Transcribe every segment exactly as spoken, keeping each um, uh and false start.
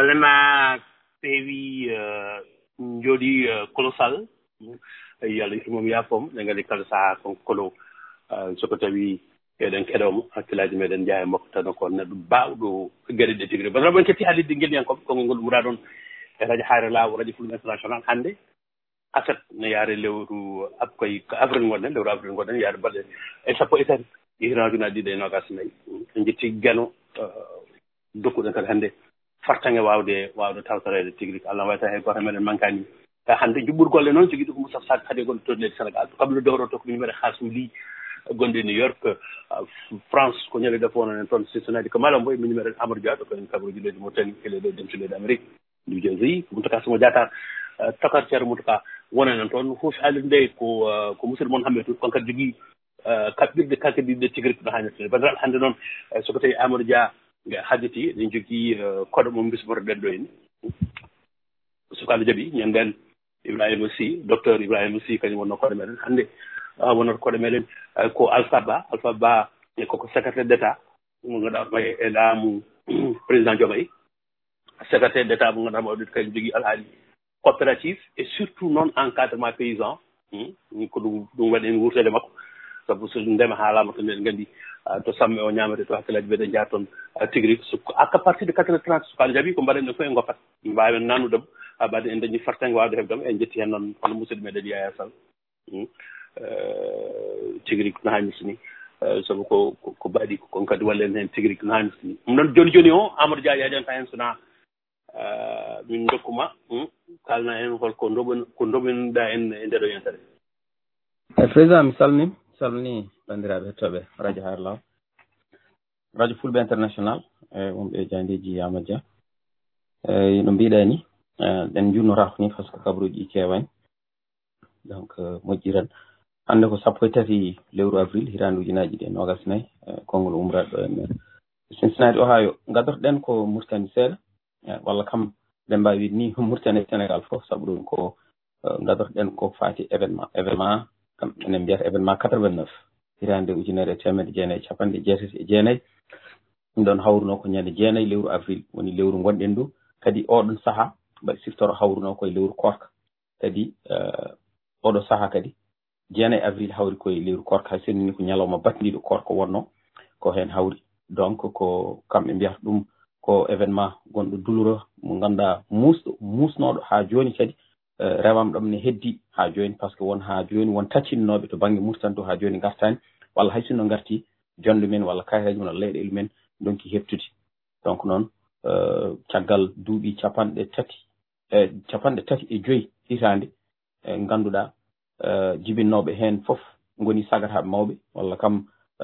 Allema tewi jodi colossal yalla mom yapom ne ngali kala sa kon kolo soko tawi eden kedom hakkilaji meden jaay mok tan ko ne baawdo gari de tigre ba rabon keti halide ngel yan ko ko ngol muradon e radio haare law radio ful international hande asat ne yaare lewru ab koy avril ngoden lewru avril ngoden yaare balde e sappo etan iragina dide no gasnay ngitti gano dokku den kala hande fartange wawde wawde tawtorede tigri Allah wayta hay goto meden mankani hande jubbur golle noon jogi dum Moussa Sak hade gon tourner Sénégal to kablo doro to ko numéro khasum li gonde New York France ko nyale defo non ton Cincinnati ko mala boy numéro Amadou Dia to ko kabro jile mo tan kele do dem ci le d'Amérique New Jersey ko mutaka sama jata takar cer mutaka wona non ton foof alinde ko ko musul mon hambe to kon ka jogi kapir de kakadi de tigri ko hanete badal hande non so ko tay Amadou Dia nga haditi dañ jogi kodo mom bis bor deddo en sukal jabi ñangal Ibrahima Sy docteur Ibrahima Sy kany wonno kodo meden hande wonno kodo meden ko Alpha Ba Alpha Ba e ko ko secrétaire d'état mo ngada may e lamu président Diomaye secrétaire d'état mo ngada mo kany jogi alhali coopérative et surtout non encadrement paysan ni ko dum dum waden wurtede makko sabu so ndema haalama to nden gandi to samme o ñamete to hakkilaji ɓeɗe jaton tigri à partir de quatre heures trente sukal jaɓi ko mbaɗen ɗo fof e goppat mbawen nanudem haɓade en dañi fartangue wawde hebdam en jetti hen noon hono musidɗo meɗen Yaya Sall tigri no hannisni saabu ko ko baɗi kon kadi wallen hen tigri no hannisni ɗum noon joni joni o Amadou Dia yajanta hen sona min dokkuma kalna hen holko ndoɓon ko ndoɓinoɗa en e nder o yentere e président mi salmini salmini bandiraɓe hettoɓe radio Harlaw radio Fulɓe international e wonɓe jandeji Amadou Dia e no mbiɗa ni ɗen jurnorako ni par ce que kabaruji ɗi kewani donc moƴƴiran hande ko sappo e tati lewru avril hitande ujunaji ɗi nogas nayyi konngol umrat ɗo en Cincinnati Ohio gadorɗen ko Mauritanie seeɗa walla kam ɓe mbawi wiide ni Mauritanie Sénégal foof saabu ɗum ko gadorɗen ko fati événement événement kam enen mbiyata événement quatre-vingt-neuf hitande ujunere e temedde jeenayyi capanɗe jeetati e jeenayyi ɗum ɗon hawruno ko ñande jeenayyi lewru avril woni lewru gonɗen ndu kadi oɗon saaha mbaɗi siftoro hawruno koye lewru korka kadi oɗo saaha kadi jeenayyi avril hawri koye lewru korka hay senni ko ñalawma batdiɗo korka wonno ko hen hawri donc ko kamɓe mbiyata ɗum ko événement gonɗo duluro mo ganduɗa musɗo musnoɗo ha joni kadi rewam ɗam ne heddi ha joni par ce que won ha joni won taccinoɓe to banggue Mauritanie to ha joni gartani walla hay sinno garti jonde men walla kayitaji men walla leyɗele men donki heftude donc noon caggal duuɓi capanɗe tati e capanɗe tati e joyyi hitande e ganduɗa jibinnoɓe hen foof goni sagataɓe mawɓe walla kam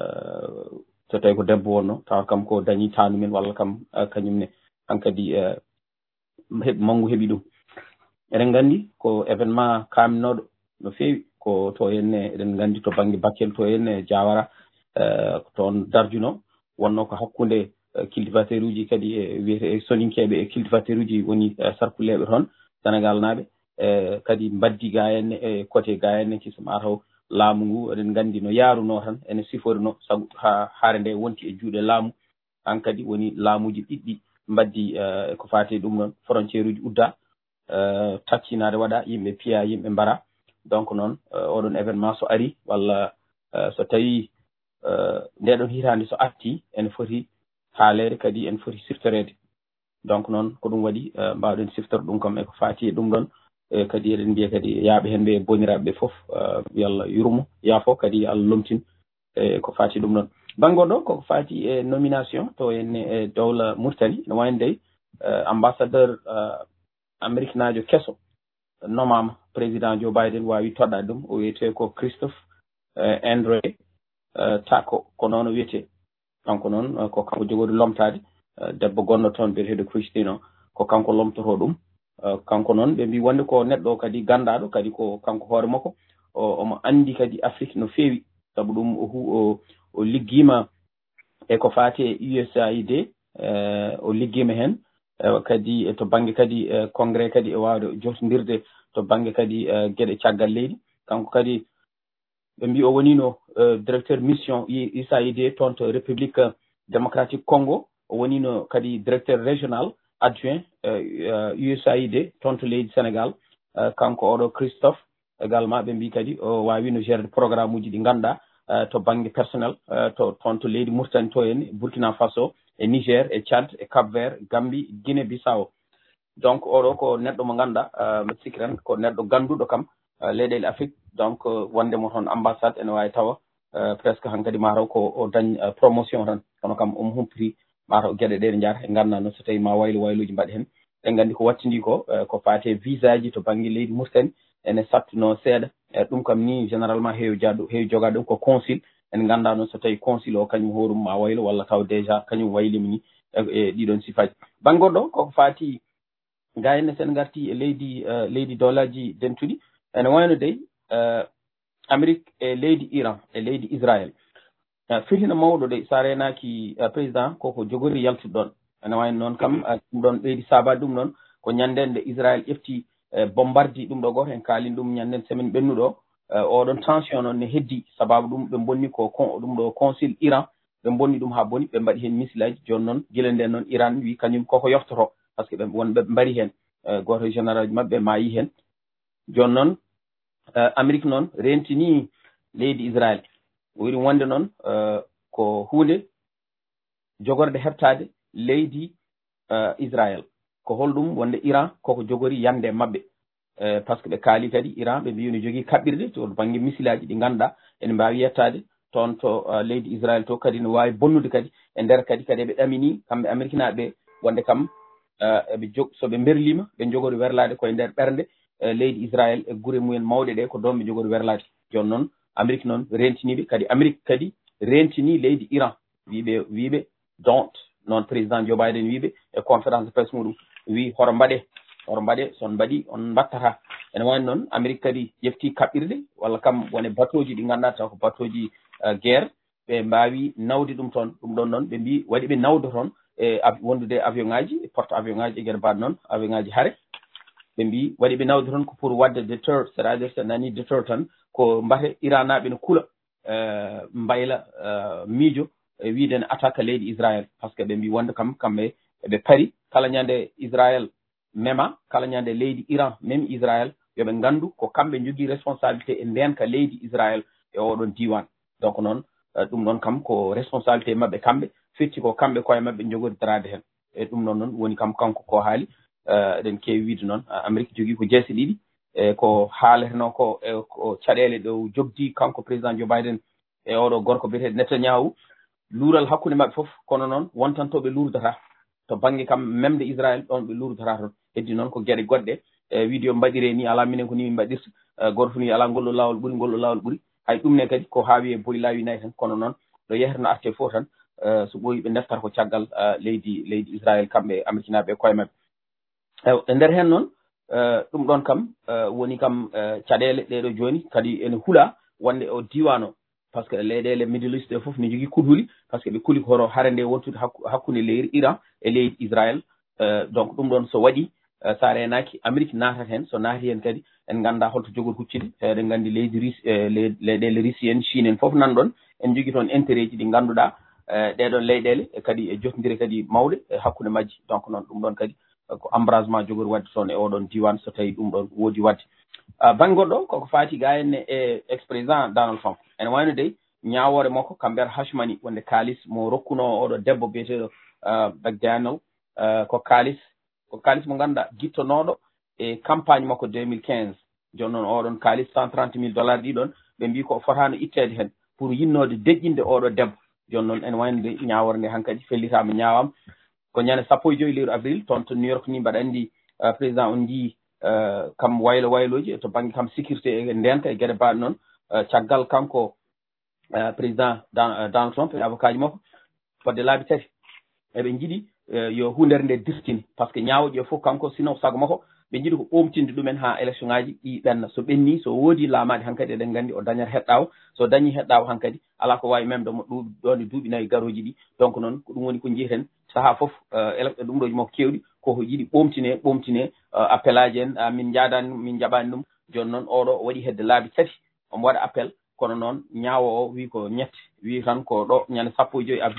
so tawi ko debbo wonno tawa kam ko dañi tanu men walla kam kañumne hankkadi heeɓi manggu heeɓi ɗum eɗen gandi ko événement kaminoɗo no fewi ko to henne eɗen gandi to banggue Bakel to henne Diawara toon darjuno wonno ko hakkude cultivateur uji kadi e wiyete soninkeɓe e cultivateur uji woni sarkuleɓe toon Sénégal naaɓe e kadi mbaddi ga henne e côté ga henne kisma taw laamu ngu eɗen gandi no yaaruno tan ene siforino saabu ha haare nde wonti e juuɗe laamu han kadi woni laamuji ɗiɗɗi mbaddi ko fati ɗum noon frontiére uji udda takkinade waɗa yimɓe piya yimɓe mbara donc noon oɗon événement so ari walla so tawi ndeɗon hitande so arti ene foti haalede kadi ene foti siftorede donc noon ko ɗum waɗi mbawɗen siftorde ɗum kam eko fati e ɗum ɗon kadi eɗen mbiya kadi yaaɓe hen ɓe boniraɓe ɓe foof yallah yurmo yaafo kadi Allah lomtin e ko fati ɗum ɗon banggo ɗo koko fati e nomination to henne e dowla Mauritanie no wayno dey ambassadeur Amérique najo kesso nomama président Joe Biden wawi toɗɗade ɗum o wiyete ko Christophe André Tako ko noon o wiyete kanko noon ko kanko jogori lomtade debbo gonɗo toon biyeteɗo Christine ko kanko lomtoto ɗum kanko noon ɓe mbi wonde ko neɗɗo kadi gandaɗo kadi ko kanko hoore makko omo andi kadi Afrique no fewi saabu ɗum o hu o liggima e ko fati e U S A I D o liggima hen kadi to banggue kadi congrès kadi e wawde jotodirde to banggue kadi gueɗe caggal leydi kanko kadi ɓe mbi o wonino directeur mission U S A I D toon to république démocratique Congo o wonino kadi directeur régional adjoint U S A I D toon to leydi Sénégal kanko oɗo Christophe également ɓe mbi kadi o wawi no gérde programme uji ɗi ganduɗa to banggue personnel to toon to leydi Mauritanie to en Burkina Faso e Niger e Tchad e Cap Vert Gambie Guinée Bissau donc oɗo ko neɗɗo mo ganduɗa mbiɗa sikki tan ko neɗɗo ganduɗo kam leyɗele Afrique donc wondemo toon ambassade ene wawi tawa presque hankkadi mataw ko o dañ promotion tan kono kam omo humpiti mataw gueɗe ɗe ɗe jaata e ganduɗa noon so tawi ma waylo wayloji mbaɗe hen en gandi ko wattidi ko ko fate visa ji to banggue leydi Mauritanie ene sattuno seeɗa e ɗum kam ni généralement heewi jaddu heewi jogade ɗum ko consul en ganda noon so tawi consul o kañum horum ma waylo walla taw déjà kañum waylima ni e ɗiɗon sifaji banggoɗo koko fati gayne sen garti e leydi leydi dolaji dentuɗi ene wayno dey Amérique e leydi Iran e leydi Israël firhina mawɗo de sa renaki président koko jogori yaltude ɗon ene wayno noon kam ɗum ɗon ɓeydi sabade ɗum ɗon ko ñanden nde Israël ƴefti bombardi ɗum ɗo goto en kalin ɗum ñanden semaine ɓennuɗo oɗon tension noon ne heddi sababu ɗum ɓe bonni ko ɗum ɗo consul Iran ɓe bonni ɗum ha boni ɓe mbaɗi hen missilaji joni noon guila nden noon Iran wi kañum koko yoftoto par ce que ɓe wonɓe mbari hen goto général mabɓe maayi hen joni noon Amérique noon rentini leydi Israël wori wonde noon ko hunde jogorde heɓtade leydi Israël ko holɗum wonde Iran koko jogori yande mabɓe par ce que ɓe kaali kadi Iran ɓe mbi ne jogui kaɓɓirɗe to banggue missilaji ɗi ganduɗa ene mbawi yettade toon to leydi Israël to kadi ne wawi bonnude kadi e nder kadi kadi ɓe ɗamini kamɓe Amérique naɓe wonde kam eɓe jog soɓe berlima ɓe jogori werlade koye nder ɓernde leydi Israël e guure mumen mawɗe ɗe ko ɗon ɓe jogori werlade joni noon Amérique noon rentiniɓe kadi Amérique kadi rentini leydi Iran wiɓe wiɓe don't noon président Joe Biden wiɓe e conférence de presse muɗum wi hoto mbaɗe hoto mbaɗe son mbaɗi on mbattata ene wani noon Amérique kadi ƴefti kaɓɓirɗe walla kam wone bateau ji ɗi ganduɗa taw ko bateau ji guerre ɓe mbawi nawde ɗum toon ɗum ɗon noon ɓe mbi waɗi ɓe nawde toon e wondude avion ngaji porte avion ngaji e gueɗe mbaɗe noon avion ngaji haare ɓe mbi waɗi ɓe nawde toon ko pour wadde deter c'est à dire so nani deter tan ko mbate Iran naɓe ne kuula mbayla miijo e wiide ne attaque leydi Israël par ce que ɓe mbi wonde kam kamɓe eɓe paari kala ñande Israël mema kala ñande leydi Iran même Israël yoɓe gandu ko kamɓe jogui responsabilité e ndenka leydi Israël e oɗon diwan donc noon ɗum ɗon kam ko responsabilité mabɓe kamɓe firti ko kamɓe koye mabɓe jogori darade hen e ɗum ɗon noon woni kam kanko ko haali eɗen kewi wiide noon Amérique jogui ko jeese ɗiɗi e ko haaleteno ko e ko caɗele ɗo jogdi kanko président Joe Biden e oɗo gorko biyeteɗo Netanyahu luural hakkude mabɓe foof kono noon wontan to ɓe lurdata to banggue kam memde Israël ɗon ɓe lurdata toon heddi noon ko gueɗe goɗɗe e vidéo mbaɗire ni ala minen ko ni min mbaɗirta goto ni ala ngolɗo lawol ɓuuri ngolɗo lawol ɓuuri hay ɗum ne kadi ko haawi e boyi laawi nayyi tan kono noon ɗo yehata no arte fof tan so ɓooyi ɓe deftata ko caggal leydi leydi Israël kamɓe Amérique naɓe e koye mabɓe e nder hen noon ɗum ɗon kam woni kam caɗele ɗeɗo joni kadi ene huula wonde o diwan o par ce que leyɗele Middle East ɗe foof ne jogui kuhuli par ce que ɓe kuuli hoto hare nde wontude hakkude leydi Iran e leydi Israël donc ɗum ɗon so waɗi sa renaki Amérique natat hen so naati hen kadi en ganda holto jogori huccide eɗen gandi leydi Russie leyɗele Russie en Chine en foof nan ɗon en jogui toon intérêt ji ɗi ganduɗa ɗeɗon leyɗele e kadi e jotodiri kadi mawɗe e hakkude majji donc noon ɗum ɗon kadi ko embrasement jogori wadde toon e oɗon diwan so tawi ɗum ɗon woodi wadde banggoɗo koko fati ga henne e ex président Donald Trump ene wayno dey ñawore makko kam mbiyata hashmani wonde kalis mo rokkuno oɗo debbo biyeteɗo McDaniel ko kalis ko kalis mo ganduɗa guittonoɗo e campagne makko deux mille quinze joni noon oɗon kalis cent trente mille dollars ɗiɗon ɓe mbi ko fotano ittede hen pour yinnode deƴƴinde oɗo debbo joni noon ene wayno de ñawore nde hankkadi fellitama ñawama ko ñande sappo e joyi lewru avril toon to New York ni mbaɗa andi président on jii kam waylo wayloji to banggue kam sécurité e ndenka e gueɗe mbaɗe noon caggal kanko président Donald Trump e avocat ji makko fodde laabi tati eɓe jiiɗi yo hundere nde dirtini par ce que ñawoji o fof kanko sino saago makko ɓe jiiɗi ko ɓomtinde ɗumen ha élection ngaji ɗi ɓenna so ɓenni so woodi laamade hankkadi eɗen gandi o dañat heɗɗawo so dañi heɗɗawo hankkadi ala ko wawi memdemo ɗuuɓi ɗon duuɓi nayyi garoji ɗi donc noon ko ɗum woni ko jiiten saaha foof ɗum ɗoji makko kewɗi koko yiiɗi ɓomtine ɓomtine appel aji en min jaadani ɗum min jaɓani ɗum joni noon oɗo waɗi hedde laabi tati omo waɗa appel kono noon ñaawo o wi ko ñette wi tan ko ɗo ñande sappo e joyi avril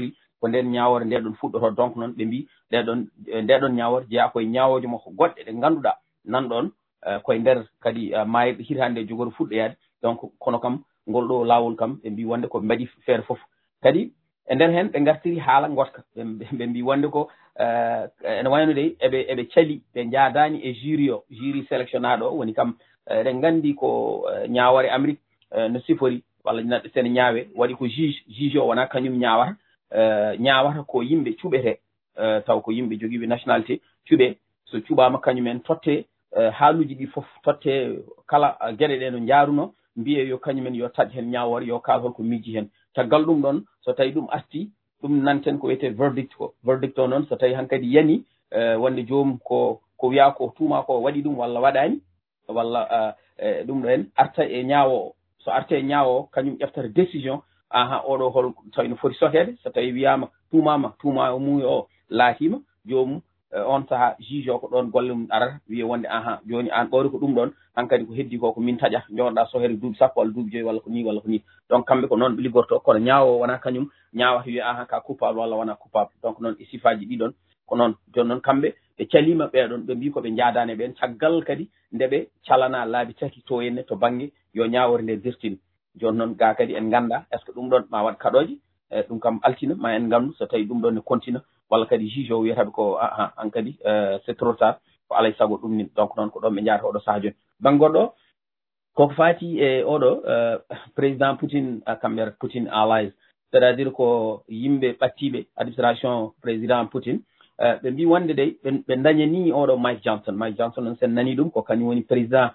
ko nden ñawore nde ɗon fuɗɗoto donc noon ɓe mbi ɗeɗon ndeɗon ñawore jeeya koye ñawoje makko goɗɗe ɗe ngannduɗa nanɗon koye nder kadi mayirɗe hitande jogori fuɗɗoyade donc kono kam ngol ɗo lawol kam ɓe mbi wonde ko mbaɗi feere fof kadi e nder hen ɓe gartiri haala gotka ɓe mbi wonde ko ene waynude eɓe eɓe cali ɓe jaadani e jury o jury sélectionnaɗo o woni kam eɗen gandi ko ñawore Amérique no sifori walla neɗɗo sene ñaawe waɗi ko juge juge o wona kañum ñaawata ñaawata ko yimɓe cuɓete taw ko yimɓe jogiiɓe nationalité cuɓe so cuɓama kañumen totte haaluji ɗi fof totte kala gueɗe ɗe no jaaruno mbiye yo kañumen yo taƴ hen ñawore yo kaal holko miiji hen caggal ɗum ɗon so tawi ɗum arti ɗum nanten ko wiyete verdict ko verdict o noon so tawi hankkadi yani wonde joomum ko ko wiya ko tuuma ko waɗi ɗum walla waɗani walla ɗum ɗo en arta e ñaawo o so arte e ñaawo o kañum ƴeftata décision aha oɗo hol tawi no foti sokede so tawi wiyama tuumama tuuma o muuyi o laatima joomum on saaha juge o ko ɗon golle mum arata wiye wonde aha joni an ɓawri ko ɗum ɗon hankkadi ko heddi ko ko min taƴa jooɗoɗa sohede duuɓi sappo walla duuɓi joyyi walla ko ni walla ko ni donc kamɓe ko noon ɓe liggorto kono ñaawo o wona kañum ñaawata wiya aha ka coupable walla wona coupable donc noon e sifaji ɗiɗon ko noon joni noon kamɓe ɓe calima ɓeɗon ɓe mbi koɓe jaadani ɓen caggal kadi ndeɓe calana laabi tati to henne to banggue yo ñawore nde dirtini joni noon ga kadi en ganda est ce que ɗum ɗon ma waɗ kaɗoje e ɗum kam altina ma en gandu so tawi ɗum ɗon ne continue walla kadi juge o wiyataɓe ko aa an kadi c' est trop tard ko alay saago ɗum ni donc noon ko ɗon ɓe jaata oɗo saaha joni bangoɗɗo koko fati e oɗo président Poutine kamɓe Poutine allies c'est à dire ko yimɓe ɓattiɓe administration président Poutine ɓe mbi wonde de ɓe dañani oɗo Mike Johnson Mike Johnson noon sen nani ɗum ko kañum woni président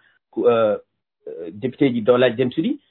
député ji dowlaji demtuɗi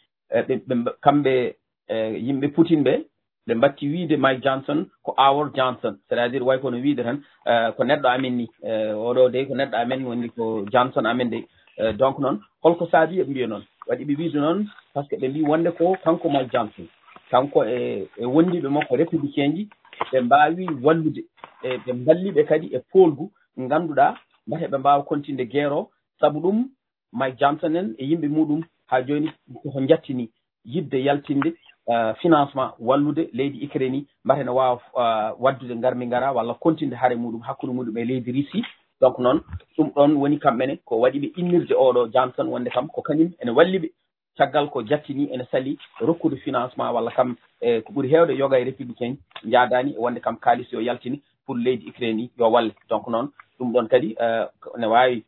ɓe kamɓe yimɓe Poutine ɓe ɓe mbatti wiide Mike Johnson ko Our Johnson c'est à dire way kono wiide tan ko neɗɗo amen ni oɗo de ko neɗɗo amen woni ko Johnson amen de donc noon holko saabi ɓe mbiya noon waɗi ɓe wiide noon par ce que ɓe mbi wonde ko kanko Mike Johnson kanko e e wondiɓe makko républicain ji ɓe mbawi wallude e ɓe balliɓe kadi e polgu ngannduɗa mbate ɓe mbawa continde guerre o saabu ɗum Mike Johnson en e yimɓe muɗum ha joni koko jattini yidde yaltinde Uh, financement wallude leydi Ukraine mbate ne wawa uh, waddude garmi gara walla continde haare muɗum hakkude muɗum e leydi Russie donc noon ɗum ɗon woni kamɓene ko waɗi ɓe innirde oɗo Johnson wonde kam ko kañum ene walliɓe caggal ko jattini ene sali rokkude financement walla kam e ko ɓuuri hewde yoga e républicain jadani wonde kam kalis yo yaltini pour leydi Ukraine yo walle donc noon ɗum ɗon kadi uh, ne wawi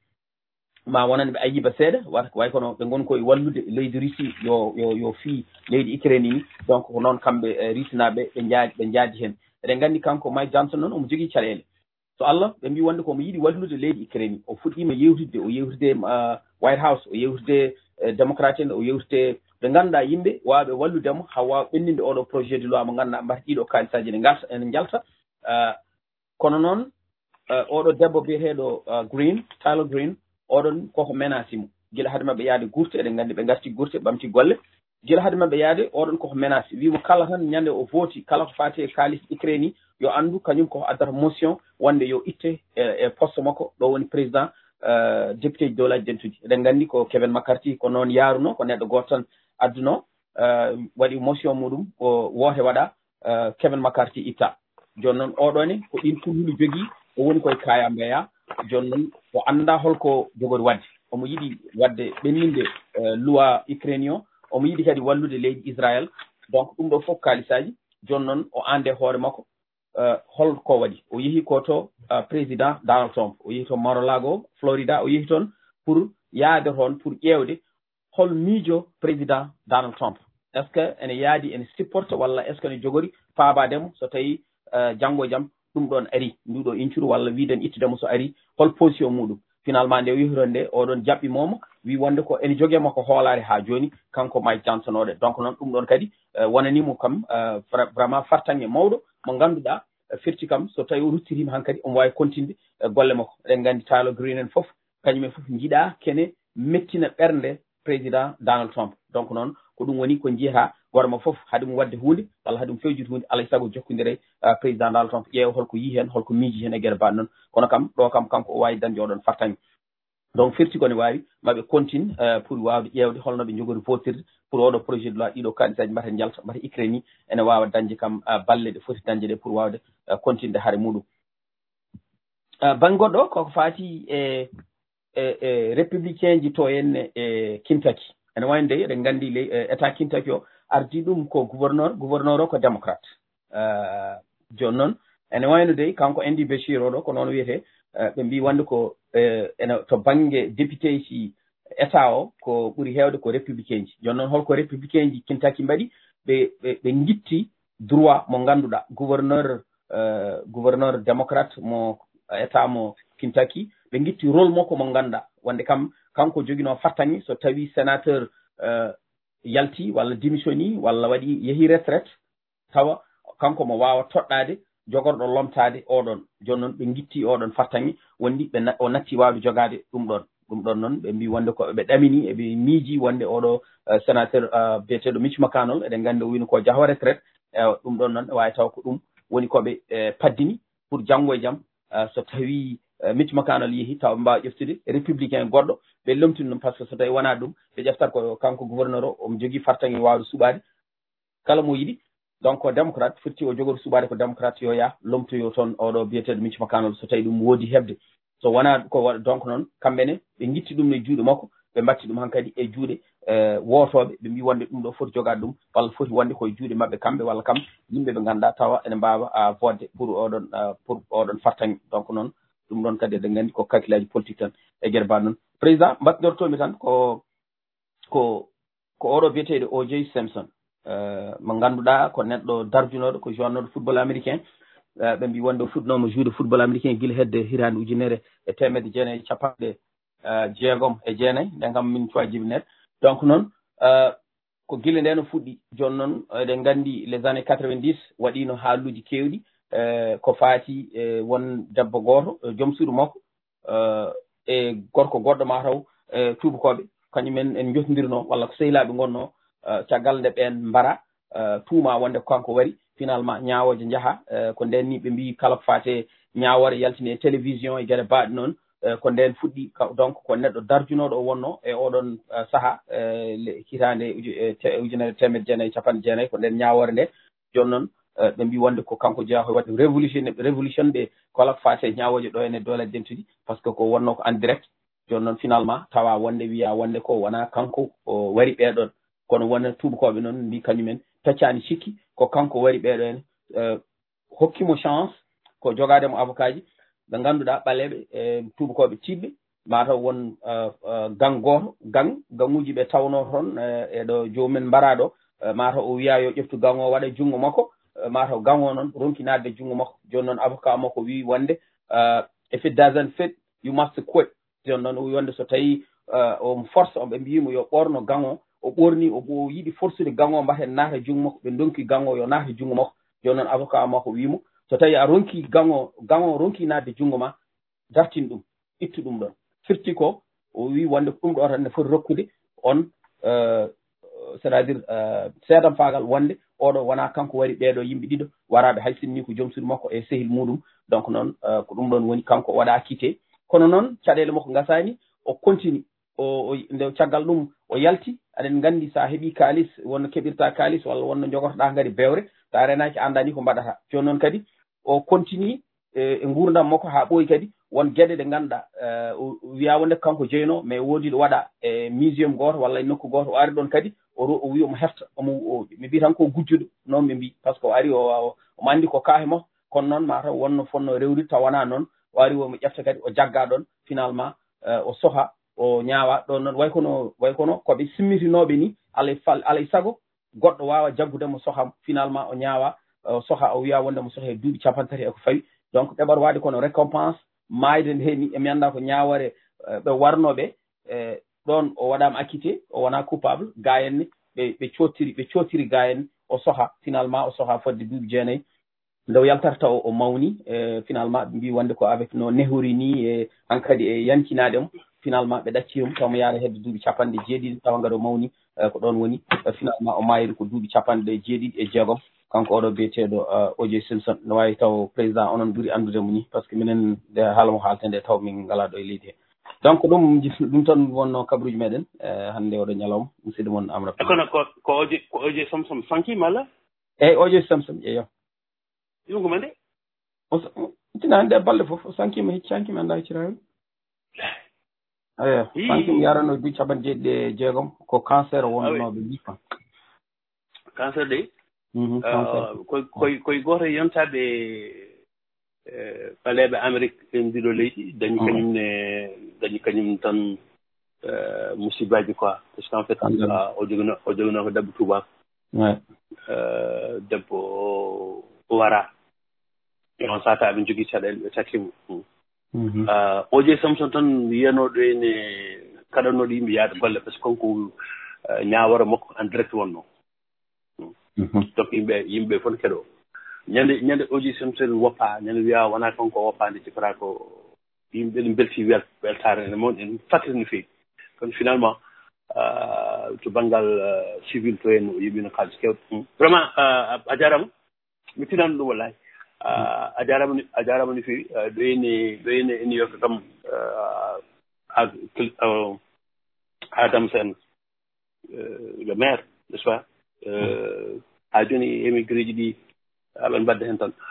ma wonande ɓe ayiba seeɗa wata way kono ɓe gon koye wallude leydi Russie yo yo yo fii leydi Ukraine ni donc ko noon kamɓe risinaɓe ɓe jaadi ɓe jaadi hen eɗen gandi kanko Mike Johnson noon omo jogui caɗele so Allah ɓe mbi wonde komo yiiɗi wallude leydi Ukraine o fuɗɗima yewtidde o yewtide uh, White House o yewtide uh, démocrate en o yewtide ɓe ganduɗa yimɓe wawɓe walludemo ha wawa ɓenninde oɗo projet de loi mo ganduɗa mbata ɗiɗo kalisaji ne garta ene jalta uh, kono noon uh, oɗo debbo biyeteɗo uh, Green Tyler Green oɗon koko menace mo gila haade mabɓe yaade gurte eɗen gandi ɓe garti gurte ɓamti golle gila haade mabɓe yaade oɗon koko menace wimo kala tan ñande o vooti kala ko fati e kalis Ukraine yo andu kañum koko addata motion wonde yo itte e, e poste makko ɗo woni président uh, député ji dowlaji dentuji eɗen gandi ko Kevin McCarthy ko noon yaruno ko neɗɗo goto tan adduno uh, waɗi motion muɗum o woote waɗa uh, Kevin McCarthy itta joni noon oɗone ko ɗin fulhuli jogui o woni koye kaya mbeya joni noon o anda holko jogori wadde omo yiɗi wadde ɓenninde uh, loi Ukraine o omo yiɗi kadi wallude leydi Israël donc ɗum ɗo fof kalisaji joni noon o ande hoore makko uh, holko waɗi o yeehi ko to uh, président Donald Trump o yeehi to Mar-a-Lago Florida o yeehi toon pour yaade toon pour ƴeewde hol miijo président Donald Trump est ce que ene yaadi ene supporte walla est ce que ne jogori faabademo so tawi uh, janngo e jaam ɗum ɗon ari nduɗo incuru walla wiiden ittudemo so ari hol position muɗum finalement nde o yehi toon nde oɗon jaɓɓimomo wi wonde ko ene joguemo ko hoolare ha joni kanko Mike Johnson oɗe donc noon ɗum ɗon kadi uh, wonanimo kam uh, vraiment fartange mawɗo mo ganduɗa uh, firti kam so tawi o ruttirima hankkadi omo wawi continde uh, golle makko eɗen gandi Tyler Green en foof kañumen foof jiiɗa kene mettina ɓernde président Donald Trump donc noon ko ɗum woni ko jiyata gorma foof haade mum wadde hunde walla haade mum fewjude hunde alay saago jokkodire uh, président Donald Trump ƴeewa holko yii hen holko miiji hen e gueɗe mbaɗ noon kono kam ɗo kam kanko o wawi dañde oɗon fartaŋe donc firti kone wawi maɓe continue uh, pour wawde ƴewde holno ɓe jogori votirde pour oɗo projet de loi ɗiɗo kalisaji mbata jalta mbata icre ni ene wawa dañde kam uh, balle ɗe foti dañde ɗe pour wawde uh, continue de haare muɗum uh, bangoɗo koko fati e e e républicain ji to henne e Kentucky ene wayno de eɗen gandi le uh, état Kentucky o ardi ɗum ko gouverneur gouverneur o ko démocrate uh, joni noon ene wayno de kanko Andy Beshear oɗo ko noon wiyete ɓe mbi wonde ko ene to banggue député ji état o ko ɓuuri hewde ko républicain ji joni noon holko républicain ji Kentucky mbaɗi ɓe ɓe guitti droit mo ganduɗa gouverneur uh, gouverneur démocrate mo état mo Kentucky ɓe guitti rôle makko mo ganduɗa wonde kam kanko joguino fattangi so tawi sénateur uh, yalti walla démissionni walla waɗi yeehi retraite tawa kanko mo wawa toɗɗade jogorɗo lomtade oɗon joni noon ɓe guitti oɗon fattangi wondi ɓe o natti wawde jogade ɗum ɗon ɗum ɗon noon ɓe mbi wonde ko ɓe ɗamini eɓe miiji wonde oɗo uh, sénateur uh, biyeteɗo Mitch McConnell eɗen gandi o wino ko jaho retraite uh, ɗum ɗon noon wawi taw ko ɗum woni koɓe uh, paddini pour janggo e jaam uh, so tawi uh, Mitch McConnell yeehi taw ɓe mbawa ƴeftude républicain goɗɗo ɓe lomtini ɗum par ce que so tawi wona ɗum ɓe ƴeftat ko kanko gouverneur o omo jogui fartangi wawde suɓade kala mo yiɗi donc démocrate firti o jogori suɓade ko démocrate yo ya lomtoyo toon oɗo biyeteɗo Mitch McConnell so tawi ɗum woodi hebde so wona ko waɗa donc noon kamɓene ɓe guitti ɗum e juuɗe makko ɓe mbatti ɗum hankkadi e juuɗe wotoɓe ɓe mbi wonde ɗum ɗo foti jogade ɗum walla foti wonde koye juuɗe mabɓe kamɓe walla kam yimɓe ɓe ganduɗa tawa ene mbawa vodde pour oɗon pour oɗon fartangi donc noon ɗum ɗon kadi eɗen gandi ko calcul aji politique tan e gueɗe mbaɗ noon président mbaɗɗortomi tan ko ko ko oɗo biyeteɗo O J Simpson Uh, mo ganduɗa ko neɗɗo darjunoɗo ko jouannoɗo football américain uh, ɓe mbi wonde o fuɗɗinoma joude football américain guila hedde hirande ujunere e temedde jeenayyi capanɗe uh, jeegom e jeenayyi nden kam min cuwa jibinede donc noon uh, ko guila nde no fuɗɗi joni noon eɗen gandi les années quatre-vingt-dix waɗino haaluji kewɗi uh, ko faati uh, won debbo goto uh, joom suudu makko uh, e gorko goɗɗo mataw uh, tubakoɓe kañumen en jottodirno walla ko sehilaɓe gonno Uh, caggal nde ɓen mbara uh, tuuma wonde ko kanko wari finalement ñawoje jaaha uh, ko nden ni ɓe mbi kala ko fate ñawore yaltini e télévision e gueɗe baɗe noon uh, ko nden fuɗɗi donc ko neɗɗo darjunoɗo o wonno e oɗon uh, saaha uh, hitande ujunere temedde jeenayyi capanɗe jeenayyi ko nden ñawore nde joni noon uh, ɓe mbi wonde ko kanko jeeya ko waɗi révolution révolution ɓe kala ko fate ñawoje ɗo ene dole dentude par ce que ko wonno ko en direct joni noon finalement tawa wonde wiya wonde ko wona kanko o wari ɓeɗon kono wona tubakoɓe noon mbi kañumen peccani sikki ko kanko wari ɓeɗo en uh, hokkimo chance ko jogademo avocat ji ɓe ganduɗa ɓaleɓe e tubakoɓe tiɗɓe mataw won uh, uh, gang goto gang ganguji ɓe tawno toon uh, eɗo jomumen mbaraɗo uh, mataw o wiya yo ƴeftu gang o waɗa e junggo makko uh, mataw gang o noon ronki nadde e junggo makko joni noon avocat makko wi wonde uh, if it doesn't fit you must quit joni noon o wi wonde so tawi uh, o force o ɓe mbimo yo ɓorno gang o o ɓorni o yiɗi forsude gango mbaten naata e jungo makko ɓe donki gango yo naata e jungo makko joni noon avocat makko wimo so tawi a ronki gango gango ronki naatde jungo ma dartin ɗum ittu ɗum ɗon firti ko o wi wonde ɗum ɗo tan ne foti rokkude on c'est à dire seedam fagal wonde oɗo wona kanko wari ɓeeɗo yimɓe ɗiɗo waraɓe hay sinni ko joom suudu makko e sehil muɗum donc noon ko ɗum ɗon woni kanko waɗa quitté kono noon caɗele makko gasani o continue o nde caggal ɗum o yalti aɗen gandi sa heeɓi kalis wonno keɓirta kalis walla wonno jogotoɗa kadi bewre sa renaki andani ko mbaɗata joni noon kadi o continue e gurdam makko ha ɓooyi kadi won gueɗe ɗe ganduɗa o wiya wonde kanko jeyno mais woodi ɗo waɗa e muséum goto walla e nokku goto o ari ɗon kadi o wi omo hefta omo mi mbi tan ko gujjuɗo noon mi mbi par ce que o ari o omo andi ko kaahe makko kono noon mataw wonno fonno rewrude taw wona noon o ari omo ƴefta kadi o jagga ɗon finalement o soha o ñaawa ɗon noon way kono way kono koɓe simmitinoɓe ni alay fal alay sago goɗɗo wawa jaggudemo soham finalement o ñaawa o soha o wiya wonde mo sohe duuɓi capantati eko fawi donc ɗeɓat wade kono récompense mayde nde ni e mi anda ko ñawore ɓe warnoɓe e ɗon o waɗama acquitté o wona coupable ga en ɓe ɓe cottiri ɓe cottiri ga en o soha finalement o soha fodde duuɓi jeenayyi nde o yaltata taw o mawni e finalement ɓe mbi wonde ko avec no nehori ni e hankkadi e yankinademo finalement ɓe ɗaccirum taw mo yaara hedde duuɓi capanɗe jeeɗiɗi tawa ngado mawni ko ɗon woni finalement o mayiri ko duuɓi capanɗe jeeɗiɗi e jeegom kanko oɗo biyeteɗo O J Simpson no wawi taw président onon ɓuuri andude mo ni par ce que minen nde haala mo haalten nde taw min ngala ɗo e leydi he donc ɗum ɗum tan wonno kabruji meɗen hannde oɗo ñalawma musidɗo moon Amra kono ko ko oje ko oje somsom sankima ala eyyi oje samsam ƴeeyo ɗum ko mande itina hannde e balɗe fof o sankima hecci sankima annda heccirawi eyo sankima yarano duuɓi capanɗe jeeɗiɗi e jeegom ko cancer wonnoɓe mbifa cancer de koy koy koy goto e yontaɓe ɓaleɓe Amérique en ndiɗo leydi dañi kañumne dañi kañum tan musibaji quoi par ce que en fait o jogino o jogino ko debbo tubako debbo o wara on sata aɓe jogui caɗele ɓe takkimo oje samson tan wiyanoɗo ene kaɗannoɗo yimɓe yaade golle par ce que konko ñawara makko en direct wonno donc yimɓe yimɓe fof keɗo ñande ñande oji samson woppa ñande wiya wona konko woppande jikora ko yimɓe ɗum belti wel weltare ene moon en fatiri no feewi kono finalement to banggal civil to en yimɓe no kaalis kewɗe vraiment a jarama mi tinano ɗum wallahi a jarama a jarama no feewi ɗo ene ɗo ene ene yewta kam Adam Sène le maire n'est ce pas ha joni émigré ji ɗi aɓen mbadda hen tan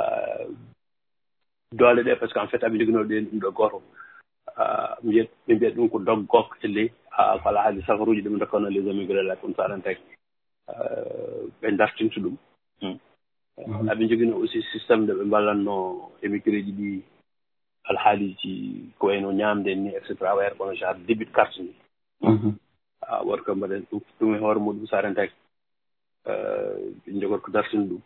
doole ɗe par ce que en fait aɓe joginoɗo ɗen ɗum ɗo goto mbiyat ɓe mbiyat ɗum ko dog gok e ley ko ala haali safaruji ɗum dokkano les émigré la comme ça rentaki ɓe dartinta ɗum aɓe jogino aussi systéme de ɓe mballatno émigré ji ɗi alhaaliji ko wayno ñamde ni et cetera wayata kono genre débit carte ni woto ko mbaɗen ɗum ɗum e hoore muɗum sa rentaki ɓe jogota ko dartina ɗum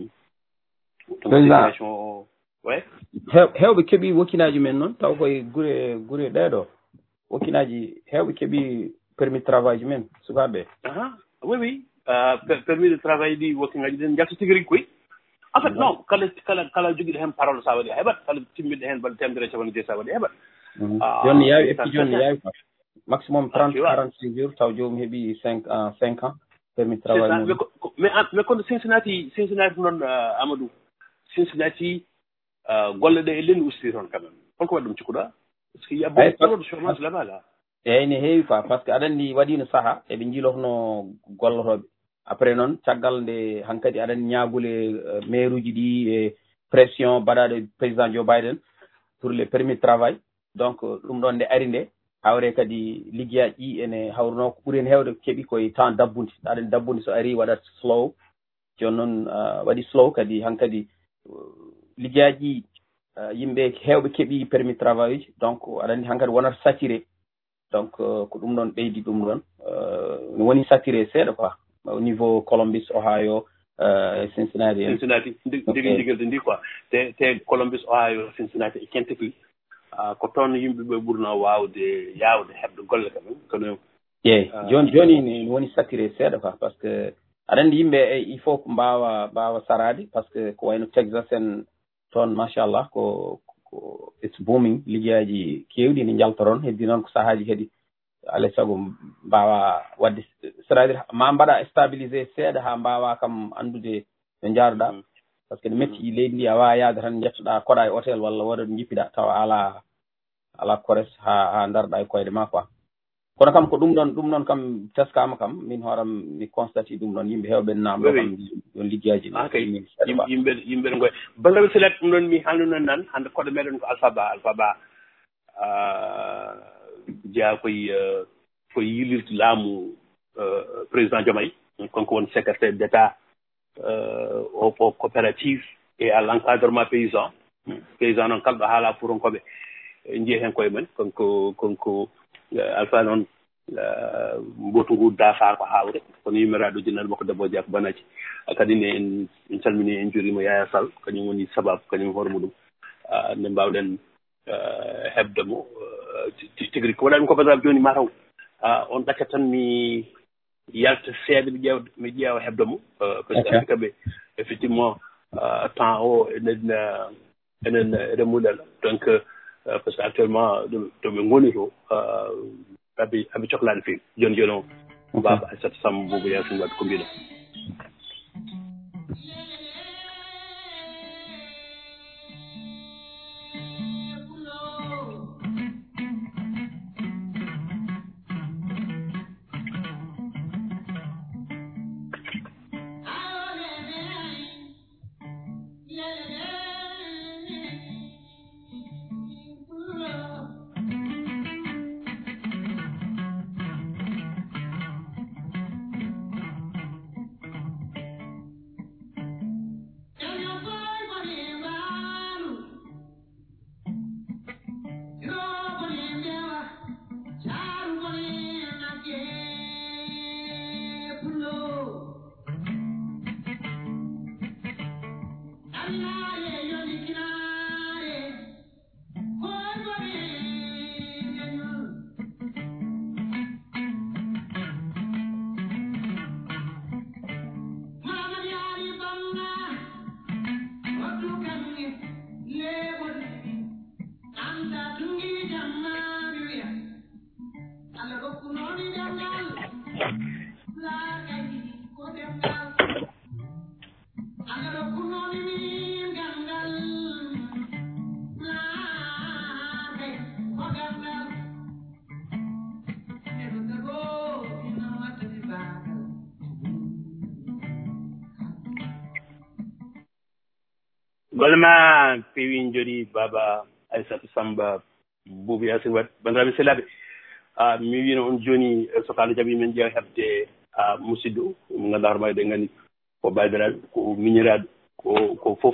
situation o ouais hewɓe keeɓi wakkinaji men noon taw koye gure gure ɗeɗo wakkinaji hewɓe keeɓi permis de travail ji men sukaɓe aha oui oui permis de travail ɗi wakkinaji ɗen jalta tigui rigui koy en fait non kala kala kala joguiɗo hen parole sa waɗi a heɓat kala timmiɗo hen balɗe temedere e capanɗe jeeyi sa waɗi a heɓat joni yawi eppi joni yawi quoi maximum trente quarante cinq jours taw jomum heeɓi cinq cinq ans permis de travail mais mais kono Cincinnati Cincinnati noon Amadou Cincinnati golle ɗe e lenni usti toon quand même holko waɗi ɗum cikkuɗa par ce que y a beaucoup de chômage là-bas là eyyi ne heewi quoi par ce que aɗa andi waɗino saaha eɓe jiilotono gollotoɓe après noon caggal nde hankkadi aɗa andi ñaagule maire uji ɗi e pression mbaɗaɗo président Joe Biden pour les permis de travail donc ɗum ɗon nde ari nde hawre kadi liggueyaji ɗi ene hawruno ko ɓuuri hen hewde keeɓi koye temps dabbude aɗa andi dabbude so ari waɗat slow joni noon waɗi slow kadi hankkadi liggueyaji ɗi yimɓe hewɓe keeɓi permis de travail uji donc aɗa andi hankkadi wonata saturé donc ko ɗum ɗon ɓeydi ɗum ɗon no woni saturé seeɗa quoi au niveau Columbus Ohio Cincinnati Cincinnati ndigi jiguelde ndi quoi te te Columbus Ohio Cincinnati e Kentucky ko toon yimɓe ɓe ɓurno wawde yawde heɓde golle quand même kono yeey joni joni ne woni saturé seeɗa quoi par ce que aɗa andi yimɓe il faut ko mbawa mbawa sarade par ce que ko wayno Texas en toon machallah ko ko it's booming liggueyaji kewɗi ne jaltoron heddi noon ko sahaji kadi alay saago mbawa wadde c'est à dire ma mbaɗa stabilisé seeɗa ha mbawa kam andude no jaaruɗa par ce que ne metti leydi ndi a wawa yaade tan jettoɗa koɗa e hôtel walla woɗa ɗo jippiɗa tawa ala ala kores ha ha darɗa e koyɗe ma quoi kono kam ko ɗum ɗon ɗum ɗon kam teskama kam min hooram mi constati ɗum ɗon yimɓe hewɓe namɗo kam ɗon liggueyaji yimɓe yimɓe ɗo goye bangaɓe selet ɗum ɗon mi haalnunon nan hande koɗo meɗen ko alphaba alphaba jeeya koye koye yilirde laamu président Diomaye konko woni secrétaire d' état au coopérative et à l' encadrement paysan paysan noon kala ɗo haala fuurankoɓe jiiye hen koye men konko konko alpha noon mbotu ngu daafa ko hawre kono yimmiraɗo jinnaɗo makko debbo jeeya ko banaji kadi ne en en calmini en juurima Yaya Sall kañum woni sababu kañum hoore muɗum nde mbawɗen heɓde mo tigui ko waɗani ko badal joni mataw on ɗaccat tan mi yalta seeɗa mi ƴeewa mi ƴeewa heɓde mo parce que kaɓe effectivement temps o enen enen eɗen muɗal donc par ce que actuellement to ɓe ngoni to aɓe aɓe cohlaɗo feewi joni joni o baba Aissata Sambo Bobo Yacine wadde ko mbiɗo golma pewi jodi baba Aissata Samba Boubou Yacine Wade bandiraɓe selaɓe mi wino on joni so kala jaaɓi men ƴeewa hebde musidɗo mo ganduɗa hoore ma eɗen gandi ko bandiraɗo ko miñiraɗo ko ko foof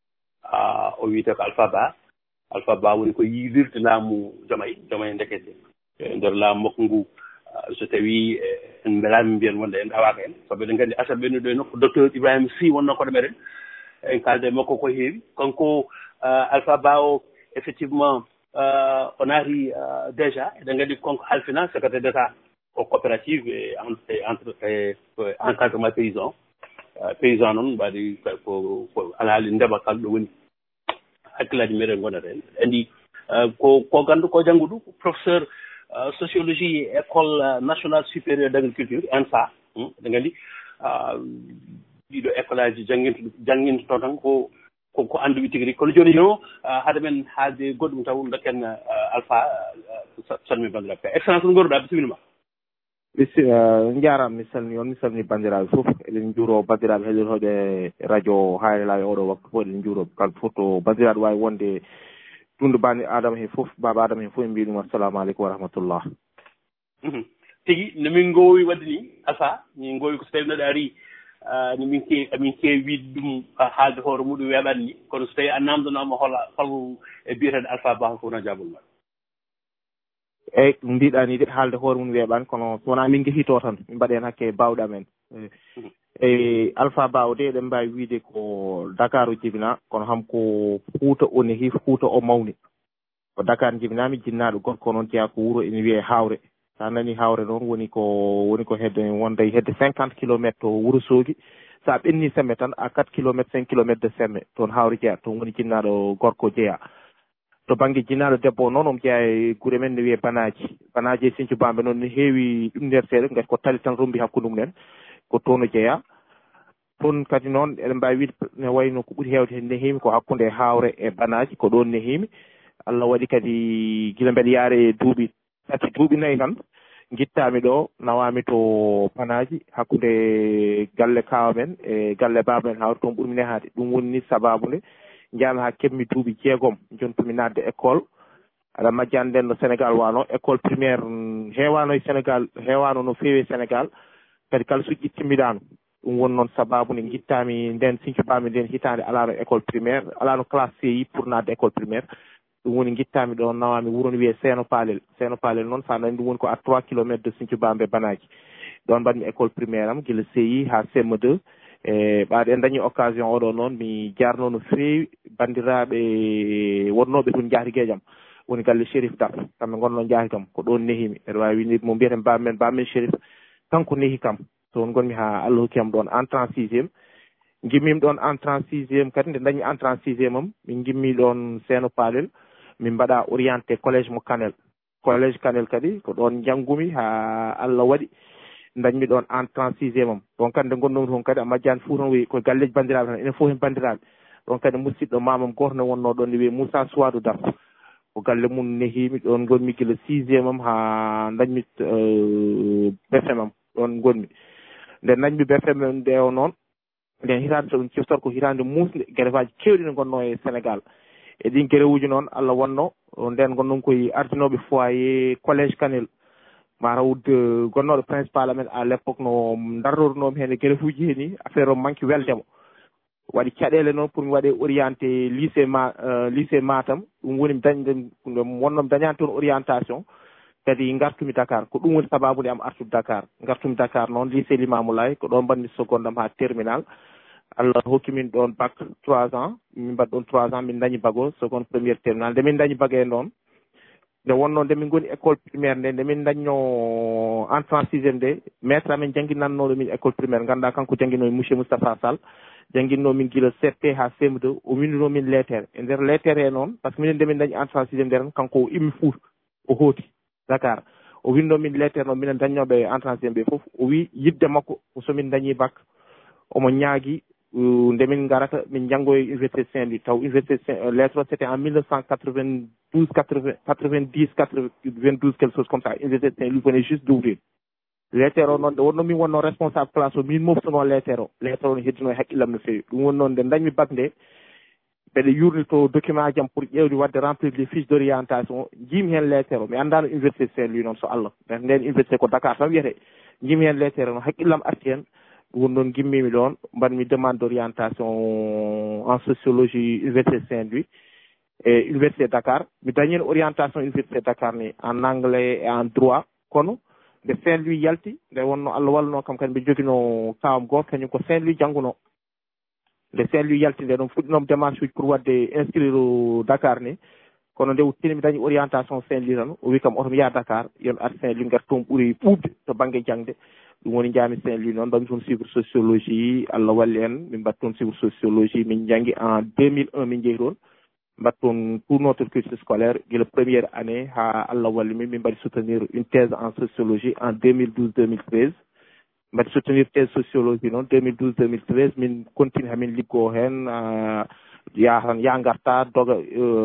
o wiyete ko Alpha Ba Alpha Ba woni ko yiidirde laamu Diomaye Diomaye ndekete e nder laamu makko ngu so tawi en belami mbiyen wonde en awaka hen saabu eɗen gandi asal ɓennuɗo e nokko docteur Ibrahima Sy wonno koɗo meɗen en kalde makko ko heewi kanko Alpha Ba o effectivement o naati déjà eɗen gandi konko halfina secrétaire d'état o coopérative e entre e encadrement paysan paysan noon mbaɗi ko ko alaali ndema kala ɗo woni hakkillaji meɗen gonata hen andi ko ko gandu ko jannguɗo professeur sociologie école nationale supérieure d' agriculture ENSA eɗen gandi ɗiɗo école aji jangguinto jangguinto tan ko ko ko anduɓe tigui rigui kono joni no haade men haalde goɗɗum taw dokken Alpha salmi bandiraɓe excellence no gorɗa bisimilla ma bisi jaram mi salmi on mi salmi bandiraɓe fof eɗen juuro bandiraɓe heɗotoɓe radio hayrelaɓe oɗo waktu fof eɗen juuro kamɓe fof to bandiraɗo wawi wonde tundu bani adama he fof baba adama he fof en mbi ɗum assalamu aleykum wa rahmatullah tigui nomin gowi wadde ni Alpha min gowi ko so tawi neɗɗo ari ni min ke min kewi wiide ɗum haalde hoore muɗum weeɓani ni kono so tawi a namdonoma hola hol e biyetede Alpha Ba ko wona jabol ma eyyi ɗum mbiɗa ni de haalde hoore mum weeɓani kono so wona min guehito tan min mbaɗa hen hakke bawɗe amen eyyi Alpha Ba o de eɗen mbawi wiide ko Dakar o jibina kono ham ko Fouta o nehi Fouta o mawni ko Dakar jibinami jinnaɗo gorko noon jeeya ko wuuro ene wiye Hawre sa nani Hawre noon woni ko woni ko hedde wonday hedde cinquante kilométres to Wourossogui sa ɓenni semme tan à quatre kilométres cinq kilométres de semme toon Hawre jeeya toon woni jinnaɗo gorko jeeya to banggue jinnaɗo debbo o noon omo jeeya e guure men ne wiye Banaji Banaji e Sinthiou Bamɓe noon ne heewi ɗum nder seeɗa gati ko tali tan rombi hakkude mumen ko toon o jeeya toon kadi noon eɗen mbawi wiide ne wayno ko ɓuuri hewde hen nehimi ko hakkude Hawre e Banaji ko ɗon nehimi Allah waɗi kadi guila mbeɗa yaare duuɓi tati duuɓi nayyi tan guittami ɗo nawami to Banaji hakkude galle kawa men e galle baba men Hawre toon ɓuurmi nehade ɗum woni ni sababude jami ha kebmi duuɓi jeegom jontumi nadde école aɗa majjani nden no Sénégal wano école primaire hewano e Sénégal hewano no feewi e Sénégal kadi kala so ƴittimmiɗano ɗum woni noon sababu nde guittami nden Sinthiou Bamɓe nden hitande alano école primaire alano classe C I pour nadde école primaire ɗum woni guittami ɗo nawami wuuro no wiye Seeno Palel Seeno Palel noon sa nani ɗum woni ko à trois kilométres de Sinthiou Bamɓe Banaji ɗon mbaɗmi école primaire am guila C I ha C M deux e ɓaade en dañi occasion oɗo noon mi jarno no feewi bandiraɓe wonnoɓe toon jaatigueƴam woni galle Chérif Daf kamɓe gonno jaahi kam ko ɗon nehimi eɗa wawi winide mo mbiyeten bamen bamen Chérif kanko nehi kam toon gonmi ha Allah hokkiyam ɗon entré en sixiéme gimmimi ɗon entré en sixiéme kadi nde dañi entré en sixiéme am min gimmi ɗon Seeno Palel min mbaɗa orienté collège mo Kanel collège Kanel kadi ko ɗon janggumi ha Allah waɗi dañmi ɗon entré en sixiéme am ɗon kadi nde gonnomi toon kadi a majjani fuu tan wi koye galleji bandiraɓe tan enen fof hen bandiraɓe ɗon kadi musidɗo mamam goto ne wonno ɗon ne wiye Moussa Souadou Daf ko galle mum nehimi ɗon gonmi guila sixiéme am ha dañmi B F M am ɗon gonmi nde dañmi B F M nde o noon nden hitande so ɗum ciftor ko hitande musde gueɗefaji kewɗi ne gonno e Sénégal e ɗin guerewuji noon Allah wonno nden gonnon koye ardinoɓe foyer collège Kanel mataw gonnoɗo principal amen à l' époque no darrorunomi hen e guerefuji he ni affaire o manque weldemo waɗi caɗele noon pour mi waɗe orienté lycée ma lycée Matam ɗum woni mi dañde wonno mi dañani toon orientation kadi gartumi Dakar ko ɗum woni sababude am artude Dakar gartumi Dakar noon lycée Limamoulaye ko ɗon mbanmi seconde am ha terminal Allah hokki min ɗon bac trois ans min mbaɗi ɗon trois ans min dañi bago seconde première terminal nde min dañi bague e noon nde wonno nde min goni école primaire nde nde min dañno entré en sixiéme nde maître amen jangguinannoɗo min école primaire ganduɗa kanko jangguino monsieur Moustapha Sall jangguinno min guila C P ha C M deux o windino min lettere e nder lettere he noon par ce que minen nde min dañi entré en sixiéme nde tan kanko o immi Fouta o hooti Dakar o winno min lettere noon minen dañnoɓe entrance ɓe fof o wi yidde makko somin dañi bac omo ñaagui nde min garata min janngoye université Saint-Louis taw université lettre o c'était en mille neuf cent quatre-vingt-douze quatre-vingt-dix quatre-vingt-douze quelque chose comme ça université Saint-Louis venait juste d'ouvrir lettere o noon nde wonno min wonno responsable place o min moftuno lettere o lettere o no heddino e haqqillam no fewi ɗum woni noon nde dañmi bac nde mbeɗa yurni to document jam pour ƴewde wadde remplir les fiches d' orientation jiimi heen lettere o mi anndano université Saint-Louis noon so Allah nden université ko Dakar tan wiyete jiimi heen lettere o no haqqillam arti heen ɗum woni noon gimmimi ɗon mbaɗmi demande d' orientation en sociologie université Saint-Louis e université Dakar mi dañino orientation université Dakar ni en anglais et en droit kono nde Saint-Louis yalti nde wonno Allah walluno kam kadi mbi jogino kawam goto kañum ko Saint-Louis jannguno nde Saint-Louis yalti nde ɗon fuɗɗinoma démarche uji pour wadde inscrire Dakar ni kono nde tini mi dañi orientation Saint-Louis tan o wi kam oto mi yaha Dakar yon ar Saint-Louis ngar toon ɓuuri ɓuuɓde to baŋnge jangde ɗum woni jaami Saint-Louis noon mbaɗmi toon suivre sociologie Allah walli en min mbaɗi toon suivre sociologie min janngi en deux mille un min jeehi toon mbaɗi toon tout notre cursus scolaire gila première année ha Allah walli min min mbaɗi soutenir une thèse en sociologie en deux mille douze deux mille treize mbaɗi soutenir thèse sociologie noon deux mille douze deux mille treize min continue hamin liggoo heen yaha tan ya garta doga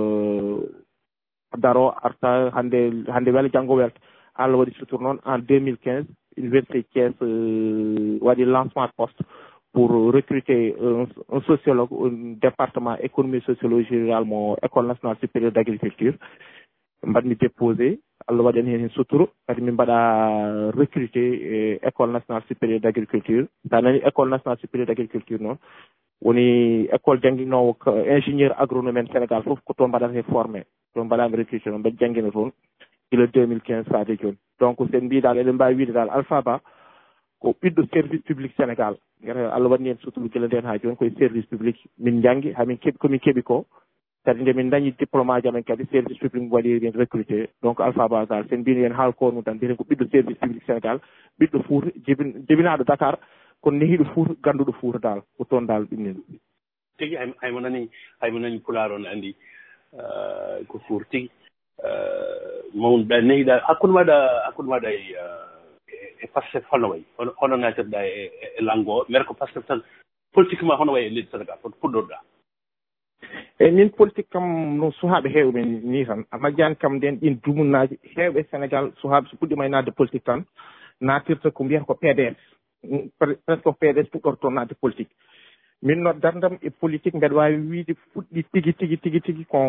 daro arta hannde hannde wela janngo welta Allah waɗi sutur noon en deux mille quinze université Thiès waɗi lancement de poste pour recruter un, un sociologue au département économie sociologie rurale mo école nationale supérieure d' agriculture mbaɗmi déposé Allah waɗi en heen heen suturu kadi min mbaɗa recruter école nationale supérieure d' agriculture sa nani école nationale supérieure d' agriculture noon woni école jangguinowo ingénieur agronome en Sénégal fof ko toon mbaɗata he formé toon mbaɗami recruter noon mbeɗa jangguina toon gila deux mille quinze faade joni donc sen mbiɗal eɗen mbawi wiide dal Alpha Ba ko ɓiɗɗo service public Sénégal gata Allah waɗni en suturu gila nden ha joni koye service public min janggi hamin keeɓi komin keeɓi ko kadi nde min dañi diplôme aji amen kadi service public mi waɗi en recruté donc Alpha Ba dal sen mbino hen haal ko mum tan mbiyeten ko ɓiɗɗo service public Sénégal ɓiɗɗo Fouta jibin jibinaɗo Dakar kono nehiɗo Fouta ganduɗo Fouta dal ko toon dal ɗumnen tigi haymo nani haymo nani pulaar on andi ko Fouta tigi mawɗa nehiɗa hakkude maɗa hakkude maɗa e Pastef hono wayi hono natirɗa e langue o mbere ko Pastef tan politiquement hono wayi e leydi Sénégal koto puɗɗorɗa eyyi min politique kam no suhaaɓe heewɓe ni tan a majjani kam nden ɗin dumunnaji heewɓe Sénégal suhaaɓe so puɗɗima e nadde politique tan natirta ko mbiyata ko P D S presque ko P D S puɗɗorto nadde politique min no dardam e politique mbeɗa wawi wiide fuɗɗi tigi tigi tigi tigi ko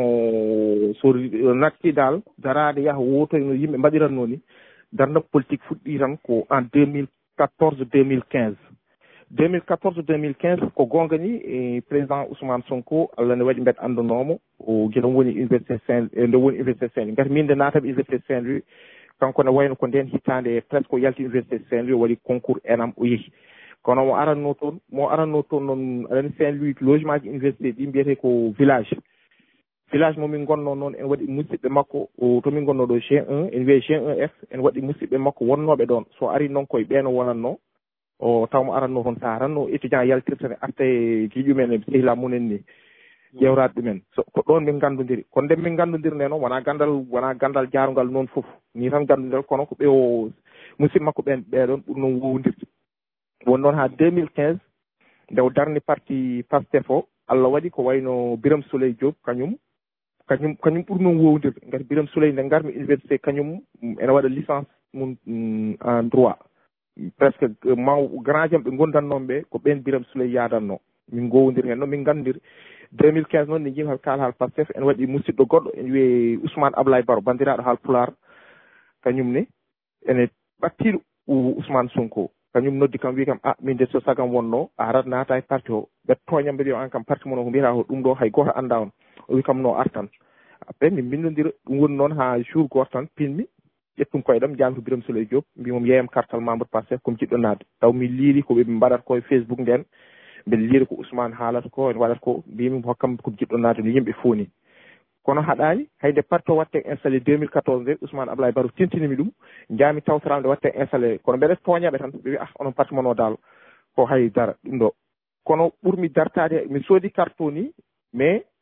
so natti dal darade yaaha wotoy no yimɓe mbaɗiranno ni dardam politique fuɗɗi tan ko en deux mille quatorze deux mille quinze deux mille quatorze deux mille quinze ko gonga ni e président Ousmane Sonko Allah ne waɗi mbeɗa andunomo o guila woni université Saint nde woni université Saint-Louis ngati min nde naataɓe université Saint-Louis kanko ne wayno ko nden hitande presque o yalti université Saint-Louis o waɗi concours enam o yeehi kono mo aranno toon mo aranno toon noon aɗani Saint-Louis logement ji université ɗi mbiyete ko village village momin gonno noon en waɗi musidɓe makko tomin gonno ɗo G un en wiye G un F en waɗi musidɓe makko wonnoɓe ɗon so ari noon koye ɓeeno wonanno o taw mo aranno toon sa aranno étudiant yaltirtane arta e giƴumen e sehila munen ni ƴewrade ɗumen so ko ɗon min gandodiri kono nden min gandodiri nde noon wona gandal wona gandal jarugal noon foof ni tan gandodirel kono ko ɓe o musidɓe makko ɓen ɓeɗon ɓuri noon wowdirde won noon ha deux mille quinze nde o darni parti Pastef o Allah waɗi ko wayno Birame Souleye Diop kañum kañum kañum ɓuri noon wowdirde ngati Birame Souleye nde garmi université kañum ene waɗa licence mum en droit presque maw grand jam ɓe gondannoɓe ɓe ko ɓen Birame Souleye yadanno min gowodiri hen noon min gandiri deux mille quinze noon ne jiimi hal kaala haal Pastef en waɗi musidɗo goɗɗo en wiye Ousmane Ablaye Baro bandiraɗo haal Pulaar kañum ne ene ɓattiɗo Ousmane Sonko kañum noddi kam wi kam ah min de so sagam wonno a arat naata e parti o ɓe toñam ɓe wiya an kam parti mono ko mbiyata ko ɗum ɗo hay goto anda on o wi kam no artan après min bindodira ɗum woni noon ha jour goto tan pinmi ƴettum koyeɗam jaami to Birame Souleye Diop mbimom yeyam kartal membre Pastef komi jiɗɗo nadde taw mi liiri ko ɓe mbaɗata ko e Facebook nden mbeɗa liiri ko Ousmane haalata ko ene waɗata ko mbimi hokkam komi jiɗɗo nadde no yimɓe fof ni kono haɗani hayde parti o watte installé deux mille quatorze nde Ousmane Ablaye Baro tintinimi ɗum jaami tawtorade watte installé kono mbeɗa toñaɓe tan ɓe wi ah onon parti mono dal ko hay dara ɗum ɗo kono ɓurmi dartade mi soodi carte o ni mais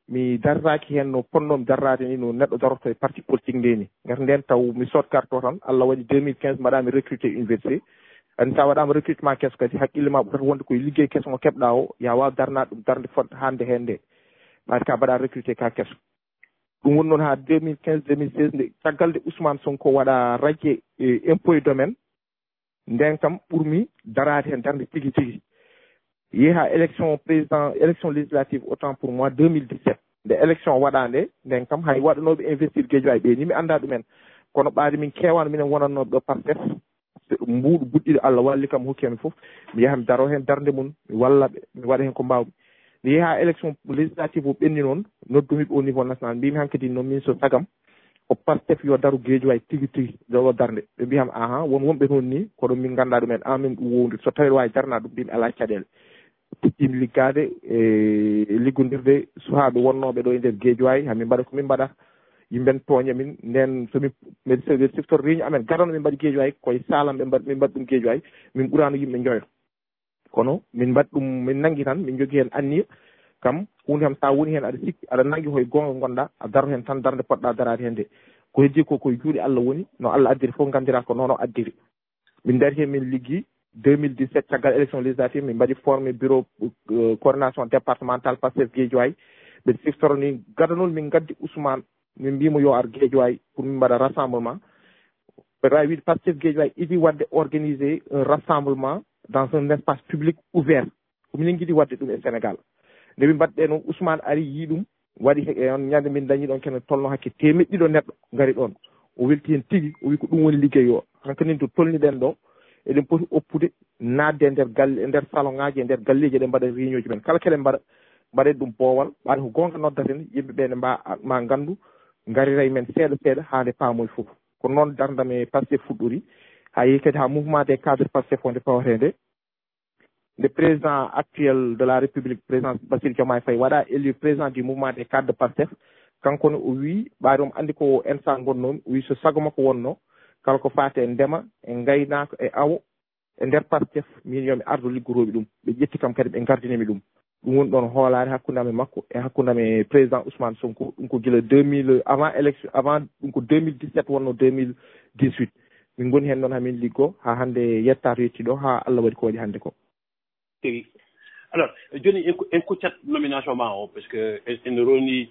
mi darraki hen no ponnomi darrade ni no neɗɗo daroto e parti politique ndeni ngati nden taw mi sot carte o tan Allah waɗi deux mille quinze mbaɗami recruté université andi sa waɗama recrutement kesso kadi haqqille ma ɓurata wonde koye liggey kesso mo keɓɗa o ya waw darnade ɗum darde fodde hande hen nde ɓaade ka mbaɗa recruté ka kesso ɗum woni noon ha deux mille quinze deux mille seize nde caggal de Ousmane Sonko waɗa radié e impôt e domaine nden kam ɓurmi darade hen darde tigui tigui yeeha élection président élection législative autant pour moi deux mille dix-sept nde élection waɗande nden kam hay waɗanoɓe investir Guédiawaye ɓe ni mi anda ɗumen kono ɓaade min kewano minen wonannoɓe ɗo Pastef mbuuɗu buɗɗiɗo Allah walli kam hokkimi foof mi yaha mi daro hen darde mum mi wallaɓe mi waɗa hen ko mbawmi mi yeeha élection législative o ɓenni noon noddumiɓe au niveau national mbimi hankkadi noon min so sagam ko Pastef yo daru Guédiawaye tigui tigui ɗoɗo darde ɓe mbiyam ahan won wonɓe toon ni koɗo min ganda ɗumen an min ɗum wowdir so tawi wawi darna ɗum mbimi ala caɗele puɗɗimi liggade e liggodirde suhaaɓe wonnoɓe ɗo e nder Guédiawaye hamin mbaɗa komin mbaɗa yimɓen tooña min nden somi mbiɗa siftor réunion amen garano min mbaɗi Guédiawaye koye salam ɓe mbaɗ min mbaɗi ɗum Guédiawaye min ɓurano yimɓe joyo kono min mbaɗi ɗum min nanggui tan min jogui hen anniya kam hunde kam sa woni hen aɗa sikki aɗa nanggui koye gonga gonɗa a daro hen tan darde poɗɗa darade hen nde ko heddi ko koye juuɗe Allah woni no Allah addiri fof gandira ko noon o addiri min dari hen min liggi deux mille dix-sept caggal élection législative min mbaɗi formé bureau euh, coordination départemental Pastef Guédiawaye ɓe siftoroni gadanol min gaddi Ousmane min mbimo yo ar Guédiawaye pour min mbaɗa rassemblement ɓeɗa wiide Pastef Guédiawaye idi wadde organiser un rassemblement dans un espace public ouvert ko minen jiiɗi wadde ɗum e Sénégal nde min mbaɗɗe noon Ousmane ari yi ɗum waɗi on ñande min dañi ɗon kene tolno hakke temeɗɗi ɗiɗo neɗɗo gari ɗon o welti hen tigui o wi ko ɗum woni liggey o hankanin to tolniɗen ɗo eɗen poti oppude nadde e nder galle e nder salon ngaji e nder galleji eɗen mbaɗa réunion ji men kala keɗen mbaɗa mbaɗen ɗum boowal ɓaade ko gonga noddaten yimɓeɓe ne mba ma gandu gariray men seeɗa seeɗa ha nde paamoy foof ko noon dardam e Pastef fuɗɗori ha yehi kadi ha mouvement des cadres Pastef o nde pawatede nde président actuel de la république président Bassirou Diomaye Faye waɗa élu président du mouvement des cadres de Pastef kankone o wi ɓaade omo andi ko ensan gonnomi o wi so sago makko wonno kala ko fate e ndema e gaynako e awo e nder Pastef min yomi ardu liggoroɓe ɗum ɓe ƴetti kam kadi ɓe gardinimi ɗum ɗum woni ɗon hoolare hakkundame makko e hakkundame président Ousmane Sonko ɗum ko guila deux mille avant élection avant ɗum ko deux mille dix-sept wonno deux mille dix-huit min goni hen noon hamin liggo ha hande yettato yetti ɗo ha Allah waɗi ko waɗi hande ko tigi alors joni en kuccat nomination ma o par ce que en roni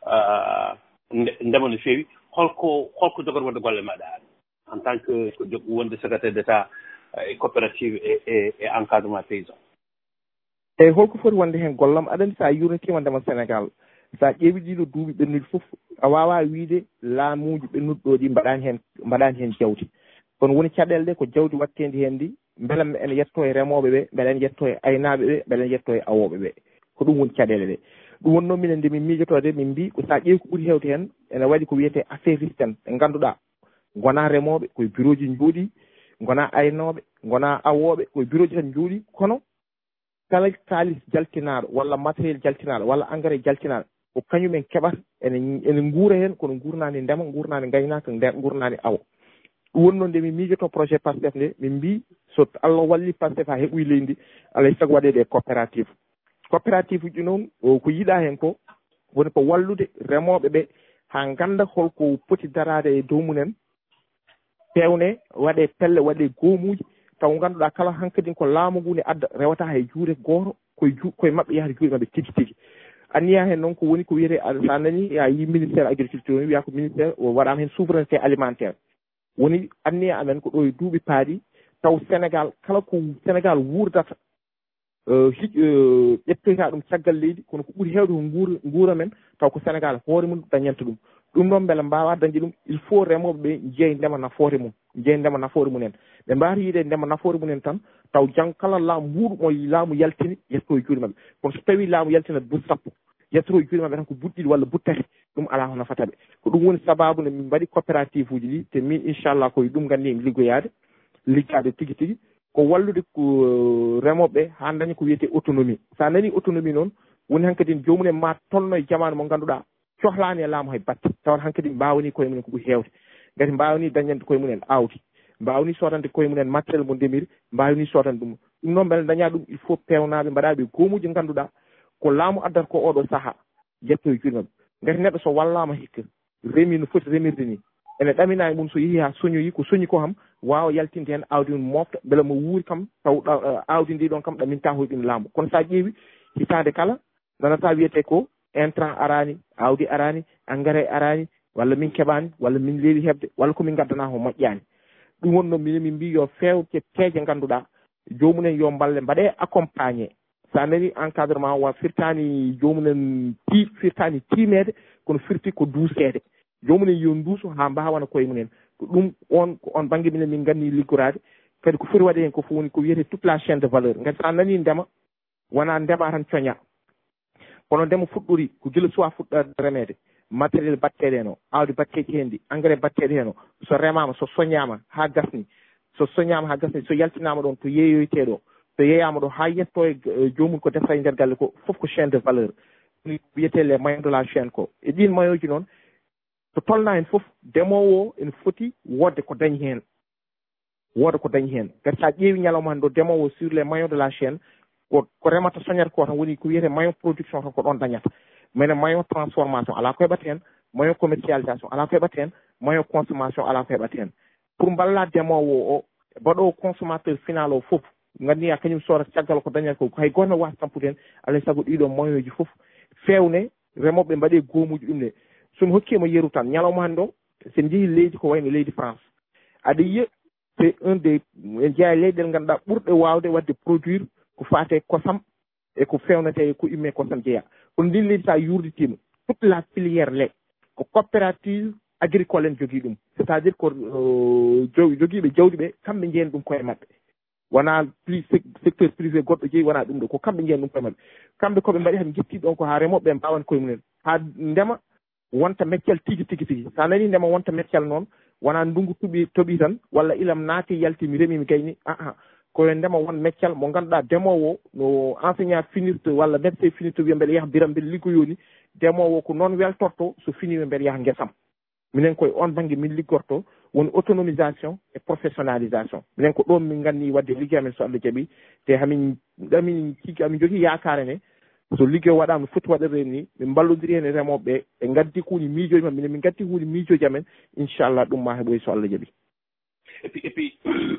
ndema no feewi holko holko jogori wonde golle maɗa en tant que wonde secrétaire d' état e coopérative e e encadrement paysan eyyi holko foti wonde hen gollam aɗa sa yurnitima ndema Sénégal sa ƴeewi ɗiɗo duuɓi ɓennuɗi foof a wawa wiide laamuji ɓennuɗo ɗi mbaɗani hen mbaɗani hen jawdi kono woni caɗele ɗe ko jawdi wattedi hen ndi beele ene yetto e remoɓe ɓe beele ene yetto e aynaɓe ɓe beele ene yetto e awoɓe ɓe ko ɗum woni caɗele ɗe ɗum wonno minen nde min miijotode min mbi ko sa ƴeewi ko ɓuuri hewde hen ene waɗi ko wiyete affairisten ɓe ganduɗa gona remoɓe koye bureau ji jooɗi gona aynoɓe gona awoɓe koye bureau ji tan jooɗi kono kala kalis jaltinaɗo walla matériel jaltinaɗo walla engrais jaltinaɗo ko kañumen keɓata ene ene guura hen kono gurnani ndema gurnani gaynaka nder gurnani awo ɗum woni noon nde min miijoto projet Pastef nde min mbi so Allah walli Pastef ha heɓoyi leydi alay sago waɗede e coopérative coopérative uji noon ko yiiɗa hen ko woni ko wallude remoɓe ɓe ha ganda holko poti darade e dow mumen pewne waɗe pelle waɗe goomuji taw ganduɗa kala hankkadi ko laamu ngu ne adda rewata hay juure goto koye ju koye mabɓe yahata juuɗe mabɓe tigui tigui anniya hen noon ko woni ko wiyete sa nani a yi ministére agriculture ni wiya ko ministére waɗama hen souveraineté alimentaire woni anniya amen ko ɗo e duuɓi paaɗi taw Sénégal kala ko Sénégal wurdata ƴettoyta ɗum caggal leydi kono ko ɓuuri hewde ko guura guura men taw ko Sénégal hoore mum dañanta ɗum ɗum noon beele mbawa dañde ɗum il faut remoɓe ɓe jeeyi ndema nafoore mum jeeyi ndema nafoore mumen ɓe mbawata yiide ndema nafoore mumen tan taw jang kala laamu mbuɗo mo laamu yaltini yetto e juuɗe mabɓe kono so tawi laamu yaltina butt sappo yettoto e juuɗe mabɓe tan ko buɗɗiɗi walla buttati ɗum ala ko nafata ɓe ko ɗum woni sababu nde min mbaɗi coopérative uji ɗi te min inchallah koye ɗum gandi mi liggoyade liggade tigui tigui ko wallude ko remoɓe ha dañi ko wiyete autonomie sa nani autonomie noon woni hankkadi jomumen ma tolno e jamanu mo ganduɗa cohlani e laamu hay batte tawat hankkadi mbawani koye mumen ko ɓuuri hewde gati mbawani dañande koye mumen awdi mbawni sodande koye mumen matériel mo ndemiri mbawni sodande ɗum ɗum noon beele daña ɗum il faut pewnaɓe mbaɗaɓe goomuji ganduɗa ko laamu addata ko oɗo saaha jetto e juuɗe maɓɓe ngati neɗɗo so wallama hikka remi no foti remirde ni ene ɗamina e mum so yeehi ha soñoyi ko soñi ko kam wawa yaltinde hen awdi mum mofta beele mo wuuri kam taw awdi ndi ɗon kam ɗaminta hoyɗum laamu kono sa ƴeewi hitande kala nanata wiyete ko intrant arani awdi arani engrais arani walla min keɓani walla min leeli hebde walla komin gaddana ko moƴƴani ɗum wonno min min mbi yo fewte peeje ganduɗa jomumen yo mballe mbaɗe accompagné sa nani encadrement wa firtani jomumen ti firtani timede kono firti ko duusede jomumen yo duuso ha mbawana koye mumen ko ɗum on ko on banggue minen min ganni liggorade kadi ko foti waɗe hen ko fof woni ko wiyete toute la chaîne de valeur ngati sa nani ndema wona ndema tan coña kono ndema fuɗɗori ko guila suwa fuɗɗorde remede matériel batteɗe hen o awdi batteji hen ndi engrais batteɗe hen o so remama so soñama ha gasni so soñama ha gasni so yaltinama ɗon to yeeyoyteɗo so yeeyama ɗo ha yetto e jomum ko defta e nder galle ko foof ko chaîne de valeur wiyete les moyens de la chaîne ko e ɗin mayoji noon so tolna hen foof ndemowo o ene foti wodde ko dañi hen wooda ko dañi hen gati sa ƴeewi ñalawma han ɗo ndemowo sur les moyens de la chaîne ko ko remata soñata ko tan woni ko wiyete moyen production tan ko ɗon dañata mene moyen transformation ala ko heɓata hen moyen commercialisation ala ko heɓata hen moyen consommation ala ko heɓata hen pour mballa ndemowo o mbaɗo consommateur final o foof ganniya kañum soorata caggal ko dañata ko hay goto wasa tampude hen alay saago ɗiɗo moyen ji foof fewne remoɓe mbaɗe goomuji ɗum ne somi hokkima yeru tan ñalawma han ɗo sen jeehi leydi ko wayno leydi France aɗa yiya c'est un des en jeeya leyɗel ganduɗa ɓurɗe wawde wadde produire ko fate kosam e ko fewnete ko imme kosam jeeya kono ndin leydi sa yurditima toute la filière lait ko coopérative agricole en jogui ɗum c' est à dire ko joguiɓe jawdi ɓe kamɓe jeeni ɗum koye mabɓe wona plus secteur privé goɗɗo jeeyi wona ɗum ɗo ko kamɓe jeeni ɗum koye mabɓe kamɓe koɓe mbaɗi han jetti ɗon ko ha remoɓeɓe mbawan koye mumen ha ndema wonta meccal tigi tigi tigi sa nani ndema wonta meccal noon wona ndungu tuɓi toɓi tan walla ilam naati yalti mi remi mi gayni aa koye ndema won meccal mo ganduɗa ndemowo no enseignant finirte walla médecin finirte wiya mbeɗa yaha biram mbeɗa liggoyoni ndemowo ko noon weltorto so finiɓe mbeɗa yaha guesam minen koye on banggue min liggorto woni autonomisation et professionnalisation minen ko ɗon min ganni wadde ligguey amen so Allah jaaɓi te hamin ɗamin cigui amin jogui yakare ne so ligguey waɗama no foti waɗirde ni min ballodiri hen e remoɓeɓe ɓe gaddi kuuɗi miijoji mabɓe minen min gaddi kuuɗi miijoji amen inchallah ɗum ma heɓoy so Allah jaaɓi et puis et puis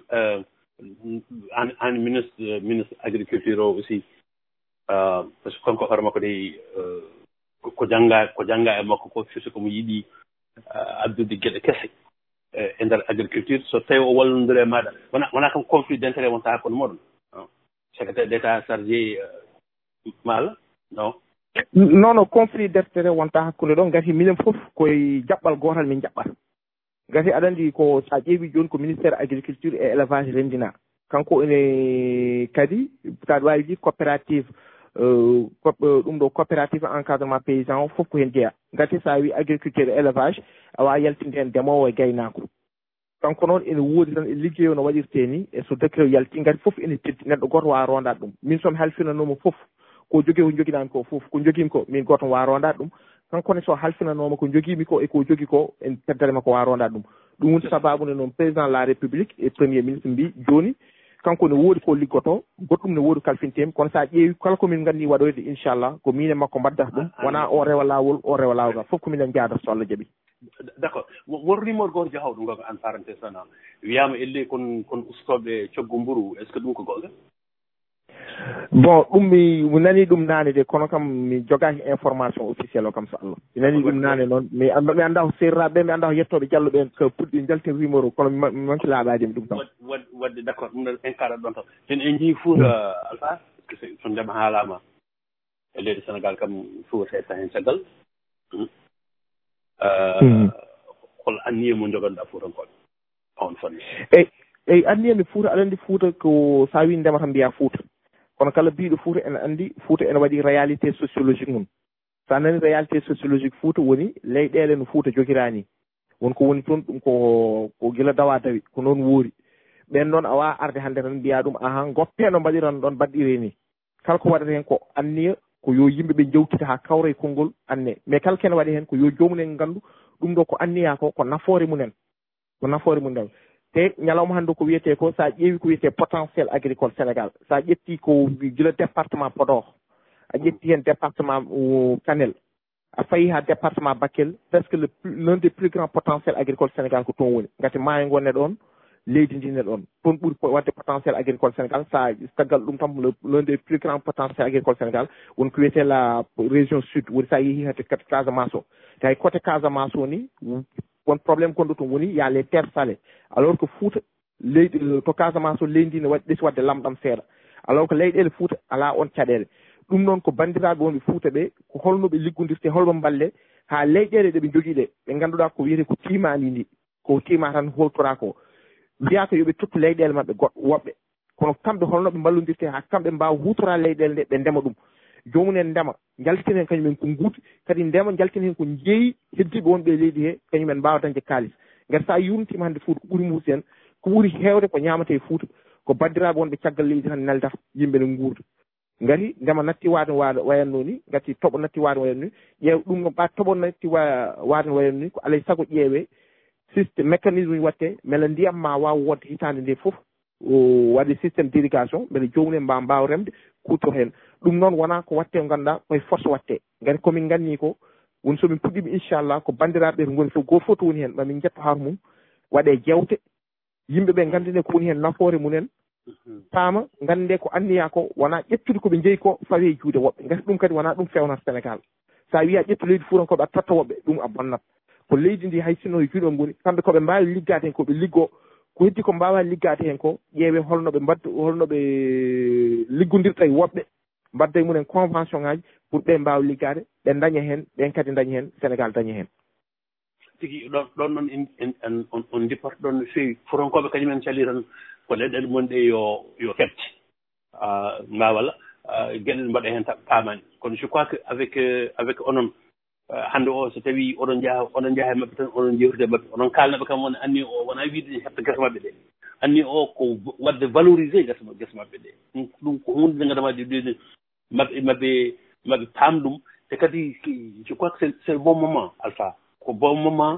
an an ministre ministre agriculture o aussi par ce que konko hoore makko de ko jangga ko jangga e makko ko firti komo yiiɗi addude gueɗe kese e nder agriculture so tawi o wallodiri e maɗa wona wona kam conflit d' intérêt wonta hakkude moɗon secrétaire d' état chargé mala non non non conflit d' intérêt wonta hakkude ɗon gati minen foof koye jaɓɓal gotal min jaɓɓata gati aɗa andi ko sa ƴeewi joni ko ministére agriculture et élevage rendina kanko ene kadi saɗa wawi ji coopérative ɗum ɗo coopérative encadrement paysan o foof ko hen jeeya gati sa wi agriculture et élevage awa yaltinde hen ndemowo e gaynako kanko noon ene woodi tan e ligguey o no waɗirte ni e so décret o yalti gati foof ene teddi neɗɗo goto wawa rondade ɗum min somi halfinanoma foof ko jogui ko joguinami ko foof ko joguimi ko min goto wawa rondade ɗum kankone so halfinanoma ko joguimi ko e ko jogui ko en teddadema ko wawa rondade ɗum ɗum woni sababude noon président de la république et premier ministre mbi joni kanko ne woodi ko liggoto goɗɗum ne woodi kalfintemi kono sa ƴeewi kala komin ganni waɗoyde inchallah ko min e makko mbaddata ɗum wona o rewa lawol o rewa lawol ngal fof ko minen jaadata so Allah jaaɓi d' accord won rumeur goto jahawɗo gonga en parenthèse tan wiyama elle kon kon ustoɓe coggu mburu est ce que ɗum ko goɗɗo bon ɗum mi mi nani ɗum nane de kono kam mi jogaki information officiel o kam so Allah mi nani ɗum nane noon mi mi anda ko serraɓe mi anda ko yettoɓe diallo ɓen ko puɗɗi jaltin rumeur o kono mi manki laaɓadimi ɗum tam wadde wadde d' accord ɗum en kaɗat ɗon tan ten en jii Fouta Alpha so ndema haalama e leydi Sénégal kam Fouta hetta hen caggal hol anniye mo jogonɗa Foutankoɓe on fonni eyi eyi anniye mi Fouta aɗa andi Fouta ko sa wi ndema tan mbiya Fouta kono kala mbiɗo Fouta ene andi Fouta ene waɗi réalité sociologique mum sa nani réalité sociologique Fouta woni leyɗele no Fouta jogirani wonko woni toon ɗum ko ko gila dawa dawi ko noon woori ɓen noon awa arde hannde tan mbiya ɗum ahan goppe no mbaɗiran ɗon mbaɗɗire ni kala ko waɗata hen ko anniya ko yo yimɓeɓe jewtita ha kawra e konngol anne mais kala kene waɗi hen ko yo jomumen gandu ɗum ɗo ko anniya ko ko nafoore mumen ko nafoore mumen te ñalawma hannde ko wiyete ko sa ƴeewi ko wiyete potentiel agricole Sénégal sa ƴetti ko gila département Podor a ƴetti hen département Kanel a fayi ha département Bakel presque le l'un des plus grands potentiels agricole Sénégal ko toon woni ngati maayo gonne ɗon leydi ndi ne ɗon toon ɓuri wadde potentiel agricole Sénégal sa taggal ɗum tam l'un des plus grands potentiels agricole Sénégal won ko wiyete la région sud woni sa yeehi hade kati Casamance o te hay côté Casamance o ni won probléme gonɗo toon woni y a les terres salées alors que Fouta leydi to Casamance o leydi ne waɗi ɗesi wadde lamɗam seeɗa alors que leyɗele Fouta ala on caɗele ɗum noon ko bandiraɓe wonɓe Fouta ɓe ko holno ɓe liggodirte holno mballe ha leyɗele ɗe ɓe jogii ɗe ɓe ngannduɗaa ko wiyete ko timani ndi ko tima tan holtora ko wiya ko yoɓe tuttu leyɗele maɓɓe goɗɗo woɓɓe kono kamɓe holno ɓe mballodirte ha kamɓe mbawa hutora leyɗele nde ɓe ndema ɗum jomumen ndema jaltin hen kañumen ko guuti kadi ndema jaltin hen ko jeeyi heddiɓe wonɓe leydi he kañumen mbawa dañde kalis ngati sa yumtima hande Fouta ko ɓuuri muusi en ko ɓuuri hewde ko ñamate Fouta ko bandiraɓe wonɓe caggal leydi tan neldata yimɓe ne guurda ngari ndema natti waade wayanno ni ngati toɓo natti waade wayanno ni ƴeew ɗum no ɓa toɓo natti waade wayanno ni ko alay saago ƴeewe systéme mécanisme watte beele ndiyam ma waw wonde hitande nde foof waɗi systéme d' irrigation beele jomum en mbawa mbawa remde kutto hen ɗum noon wona ko watte ganduɗa koye force watte ngati komin ganni ko woni somin puɗɗima inchallah ko bandiraɓe to goni fof goto fof to woni hen mamin jetto har mum waɗe jewte yimɓeɓe gandine ko woni hen nafoore mumen paama gande ko anniya ko wona ƴettude koɓe jeeyi ko fawe juude woɓɓe gati ɗum kadi wona ɗum fewnata Sénégal sa wiya ƴettu leydi Fuurankoɓe a totta woɓɓe ɗum a bonnat ko leydi ndi hay sinno e juuɗe on goni kamɓe koɓe mbawi liggade hen koɓe liggo ko heddi ko mbawa liggade hen ko ƴeewe holno ɓe mbadda holno ɓe liggodirta e woɓɓe mbadda e mumen convention ngaji pour ɓe mbawa liggade ɓe daña hen ɓen kadi daña hen Sénégal daña hen tigi ɗon ɗon noon en on dipporto ɗon no fewi Fuurankoɓe kañumen cali tan ko leɗɗele monɗe yo yo heɓte ngawalla gueɗe mbaɗa hen pamani kono je crois que avec avec onon hande o so tawi oɗon jaaha oɗon jaaha e mabɓe tan oɗon jewtude mabɓe oɗon kalnaɓe kam won anni o wona wiide heɓta guesa mabɓe ɗe anni o ko wadde valorisé gesa guesa mabɓe ɗe ɗum ko hunde nde gadamaji ɗe mabɓe mabɓe mabɓe paam ɗum te kadi je crois que c'est c'est le bon moment Alpha ko bon moment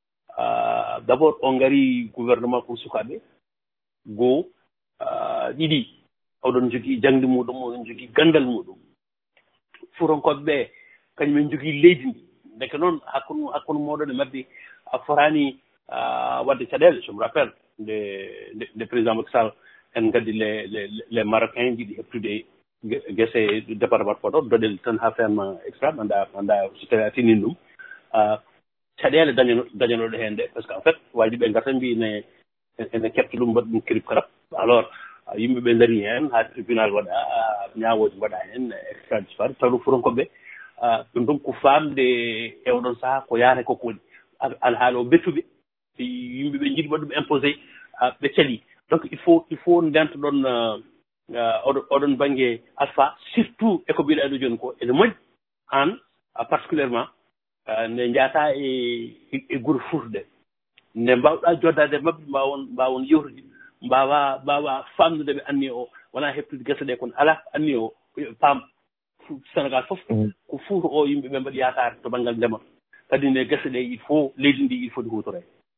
d' abord on gari gouvernement pour sukaɓe goo ɗiɗi oɗon jogii jangde muɗum oɗon jogii gandal muɗum Fuurankoɓe ɓe kañumen jogii leydi ndi deke noon hakkude hakkude moɗon e mabɓe a forani wadde caɗele je me rappelle nde nde président Macky Sall en gaddi les les les marocain jiɗi heptude guese département Podor doɗel tan ha ferme extrême anda anda so tawi a tinin ɗum caɗele dañano dañanoɗo hen nde par ce que en fait waji ɓe garta mbi ne ene kefta ɗum mbaɗa ɗum kirib karab alors yimɓe ɓe daari hen ha tribunal waɗa ñawoji mbaɗa hen extraditoire taw ɗum Fuurankoɓe ɗum ɗum ko famde e oɗon saaha ko yaate koko woni alhaali o bettuɓe yimɓeɓe jiiɗi waɗ ɗum imposé ɓe cali donc il faut il faut ndenta ɗon oɗon oɗon banggue Alpha surtout eko mbiɗa ɗo joni ko ene moƴƴi an particulièrement nde jaata e e guure Fouta ɗe nde mbawɗa joddade mabɓe mbawon mbawon yewtude mbawa mbawa famnude ɓe anni o wona heptude guese ɗe kono ala anni o paam Sénégal fof ko Fouta o yimɓeɓe mbaɗi yakar to banggal ndema kadi ne guese ɗe il faut leydi ndi il faut de hutore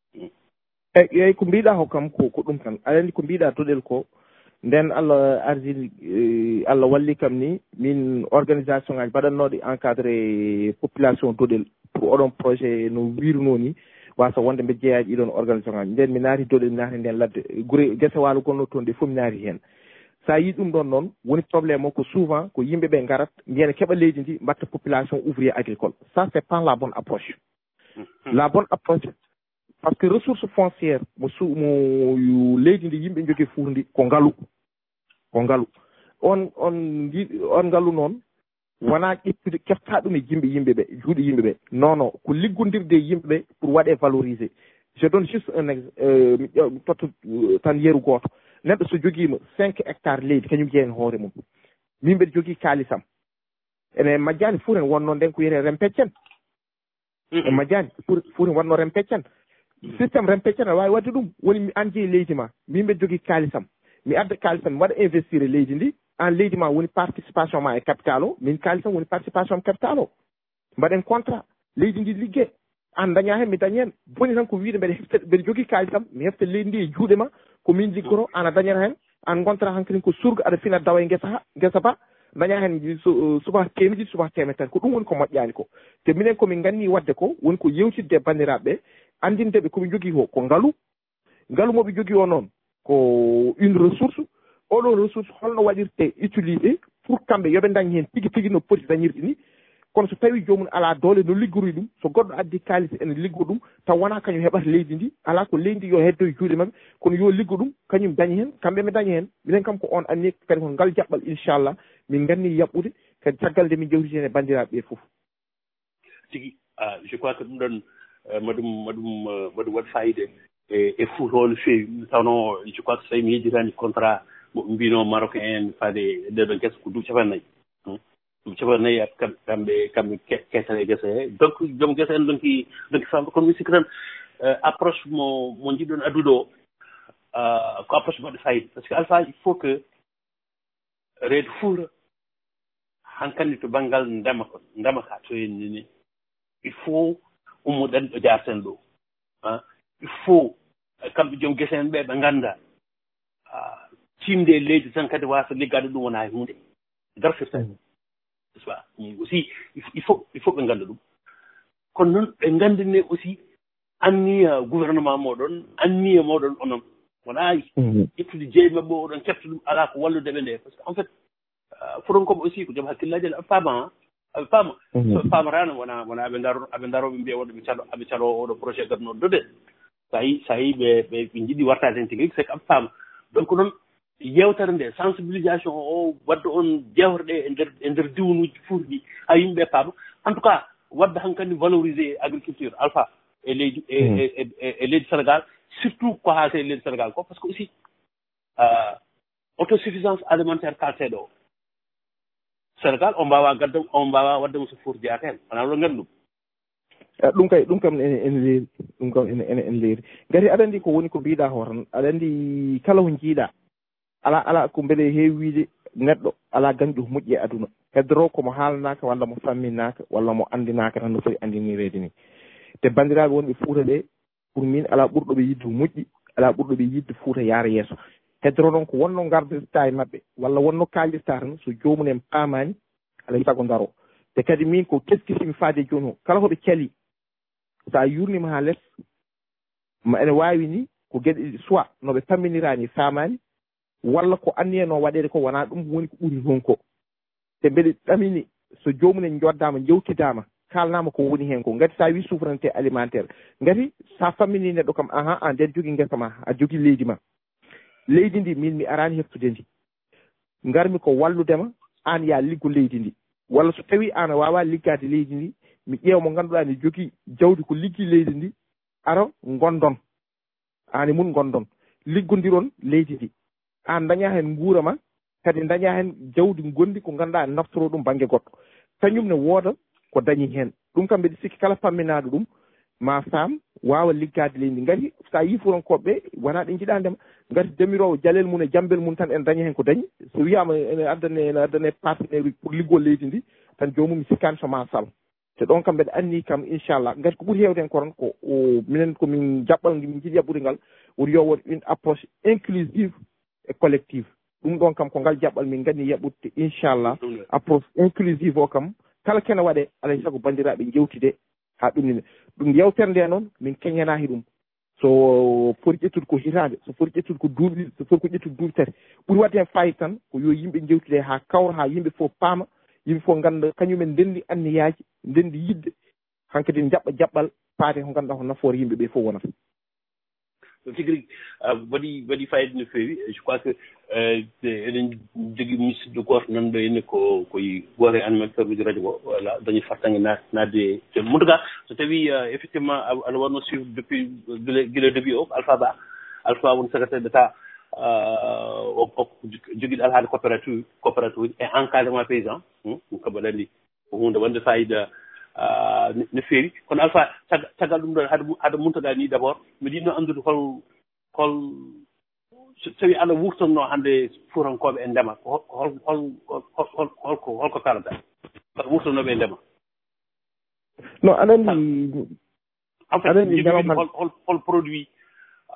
eyi eyi ko mbiɗa ko kam ko ko ɗum tan aɗa andi ko mbiɗa toɗel ko nden Allah ardi Allah walli kam ni min organisation ngaji mbaɗannoɗe encadré population doɗel pour oɗon projet no wiruno ni wasa wonde mbe jeeyaji ɗiɗon organisation ngaji nden mi naati doɗel mi naati nden ladde guure guese walo gonno toon ɗe fof mi naati hen sa yi ɗum ɗon noon woni probléme o ko souvent ko yimɓeɓe garat mbiyana keɓa leydi ndi mbatta population ouvrier agricole ça c'est pas la bonne approche la bonne approche par ce que ressource foncière mo su mo leydi ndi yimɓe jogui Fouta ndi ko ngaalu ko ngaalu on on on ngaalu noon wona ƴettude kefta ɗum e jimɓe yimɓeɓe juuɗe yimɓeɓe non non ko liggodirde yimɓeɓe pour waɗe valoriser je donne juste un exemple mi totta tan yeru goto neɗɗo so joguima cinq hectares leydi kañum jeeyen hoore mum min mbeɗa jogui kaalisam ene majjani Fouta en wonno nden ko wiyete rempeccen e majjani Fouta en wonno rempeccen systéme rempeccen aɗa wawi wadde ɗum woni an jeeyi leydi ma min mbeɗa jogui kaalisam mi adda kaalisam mi waɗa investir e leydi ndi an leydi ma woni participation ma e capital o min kaalisam woni participation capital o mbaɗen contrat leydi ndi liggue an daña hen mi dañi hen boni tan ko wiide mbeɗa hefta mbeɗa jogui kaalisam mi hefta leydi ndi e juuɗe ma ko min liggoro an a dañata hen an gontata hankkadin ko surga aɗa fina dawa e guesa ha guesa ba daña hen subaka temedde subaka temed tan ko ɗum woni ko moƴƴani ko te minen komin ganni wadde ko woni ko yewtidde bandiraɓe andindeɓe komin jogui ko ko ngaalu ngaalu moɓe jogui o noon ko une ressource oɗo ressource holno waɗirte utilisé pour kamɓe yooɓe dañi hen tigui tigui no poti dañirde ni kono so tawi jomum ala doole no liggoroy ɗum so goɗɗo addi kalis ene liggo ɗum taw wona kañum heɓata leydi ndi ala ko leydi yo heddo e juuɗe mabɓe kono yo liggo ɗum kañum dañi hen kamɓe mi dañi hen minen kam ko on anni kadi ko ngal jaɓɓal inchallah min ganni yaɓɓude kadi caggal nde min jewtiti hen e bandiraɓe ɓe foof tigi je crois que ɗum ɗon maɗum maɗum maɗum waɗi fayide e e fuuto no feewi tawno je crois que so tawi mi yejjitani contrat mo mbino marocain en faade ɗeɗon guesa ko duuɓi capannayyi ɗum capannayyi kamɓe kamɓe kettane e guesa he donc joom guesa en donki donki famde kono mi sikki tan approche mo mo jiɗɗon addude o ko approche moɗe fayida par ce que alpha il faut que reedu fuura hankkandi to banggal ndema ko ndema ka to henni ni il faut ummoɗen ɗo jarten ɗo il faut kamɓe joom guese en ɓe ɓe ngannda timde e leydi tan kadi wasa liggade ɗum wona hunde darfirta n'est-ce pas aussi il faut il faut ɓe ngannda ɗum kono noon ɓe nganndine aussi anniya gouvernement moɗon anniya moɗon onon wona ƴettude jeeyi mabɓe oɗon kefta ɗum ala ko wallude ɓe nde par ce que en fait fuɗonkoɓe aussi ko joom hakkillaji aɓe paama aɓe paama soɓe paamatano wona wona aɓe daro aɓe daroɓe mbiya woɗo ɓe calo aɓe calo oɗo projet gaddunoɗo dode so yi so yi ɓe ɓe ɓe jiɗi wartade hen tigui c'est que aɓe paama donc noon yewtere nde sensibilisation o wadde on jewre ɗe e nder e nder diwnuji fuurɗi ha yimɓeɓe paama en tout cas wadde hankkandi valorisé agriculture alpha e leydi e e leydi sénégal surtout ko haate leydi sénégal ko par ce que aussi autosuffisance alimentaire kalteɗo o sénégal on mbawa gadda on mbawa waddemo so footi jeyaka hen wona ɗo ngandi ɗum ɗum kay ɗum kam ene ene leeri ɗum kam ene ene ene leeri gati aɗa andi ko woni ko mbiɗa ko tan aɗa andi kala ko jiiɗa ala ala ko beele heewi wiide neɗɗo ala gañƴo moƴƴi e aduna heddoro komo haalanaka walla mo famminaka walla mo andinaka tan no foti andinirede ni te bandiraɓe wonɓe Fuuta ɓe pour min ala ɓurɗo ɓe yidde moƴƴi ala ɓurɗo ɓe yidde Fuuta yaara yeeso heddoro noon ko wonno gardirta e maɓɓe walla wonno kaalirta tan so jomum en paamani alay saago daro te kadi min ko keskisimi faade joni o kala hoɓe cali sa yurnima ha less ma ene wawi ni ko gueɗe ɗiɗi soit noɓe pamminirani famani walla ko anni e no waɗede ko wona ɗum woni ko ɓuuri toon ko te mbeɗe ɗamini so jomumen joddama jewtidama kalnama ko woni hen ko gati sa wi souveraineté alimentaire gati sa fammini neɗɗo kam ahan an nden jogui guesa ma a jogui leydi ma leydi ndi min mi arani heftude ndi garmi ko walludema an ya liggo leydi ndi walla so tawi an a wawa liggade leydi ndi mi ƴeewa mo ganduɗa ne jogui jawdi ko liggi leydi ndi ara gondon ani mun gondon liggodiron leydi ndi an daña hen guurama kadi daña hen jawdi gondi ko ganduɗa naftoro ɗum banggue goɗɗo kañum ne wooda ko dañi hen ɗum kam mbeɗa sikki kala pamminaɗo ɗum ma faam wawa liggade leydi ngati sa yi furankoɓeɓe wona ɗe jiiɗa ndema ngati demirowo jalel mum e jambel mum tan en dañi hen ko dañi so wiyama ene addane ene addane partenaire uji pour liggol leydi ndi tan jomum mi sikkani soma sal te ɗon kam mbeɗa anni kam inchallah ngati ko ɓuuri hewde hen ko tan ko minen komin jaɓɓal min jiiɗi yaɓɓude ngal woni yo won une approche inclusive et collective ɗum ɗon kam ko ngal jaɓɓal min ganni yaɓɓude inchallah approche inclusive o kam kala kene waɗe alay saago bandiraɓe jewtide ha ɗumnine ɗum yewtere nde noon min keñanahi ɗum so foti ƴettude ko hitande so foti ƴettude ko duuɓi ɗiɗi so foti ko ƴettude duuɓi tati ɓuuri wadde hen fayida tan ko yo yimɓe jewtide ha kawra ha yimɓe fof paama yimɓe fof ganda kañumen ndendi anniyaji ndendi yidde hankkadi jaɓɓa jaɓɓal faate ko ganduɗa ko nafoore yimɓe ɓe fof wonata ɗum tigi rigui waɗi waɗi fayida no feewi je crois que eɗen jogui musidɗo goto nanɗo henne ko koye goto e animateur uji radio o voilà dañi fartangue nadde joni en tout cas so tawi effectivement aɗa wonno suivre depuis guila début o alpha ba alpha woni secrétaire d'état o joguiɗo alhaade coopérative coopérative uji e encadrement paysan ɗum kam waɗa andi ko hunde wonde fayida no feewi kono alpha caggal ɗum ɗon haade haade muntoɗa ni d' abord mbiɗa yiɗno anndude hol hol so tawi Allah wurtonno hannde fuurankoɓe e ndema hol hol hol holko holko kalata koto wurtonnoɓe e ndema non aɗa anndi en fait hol hol hol produit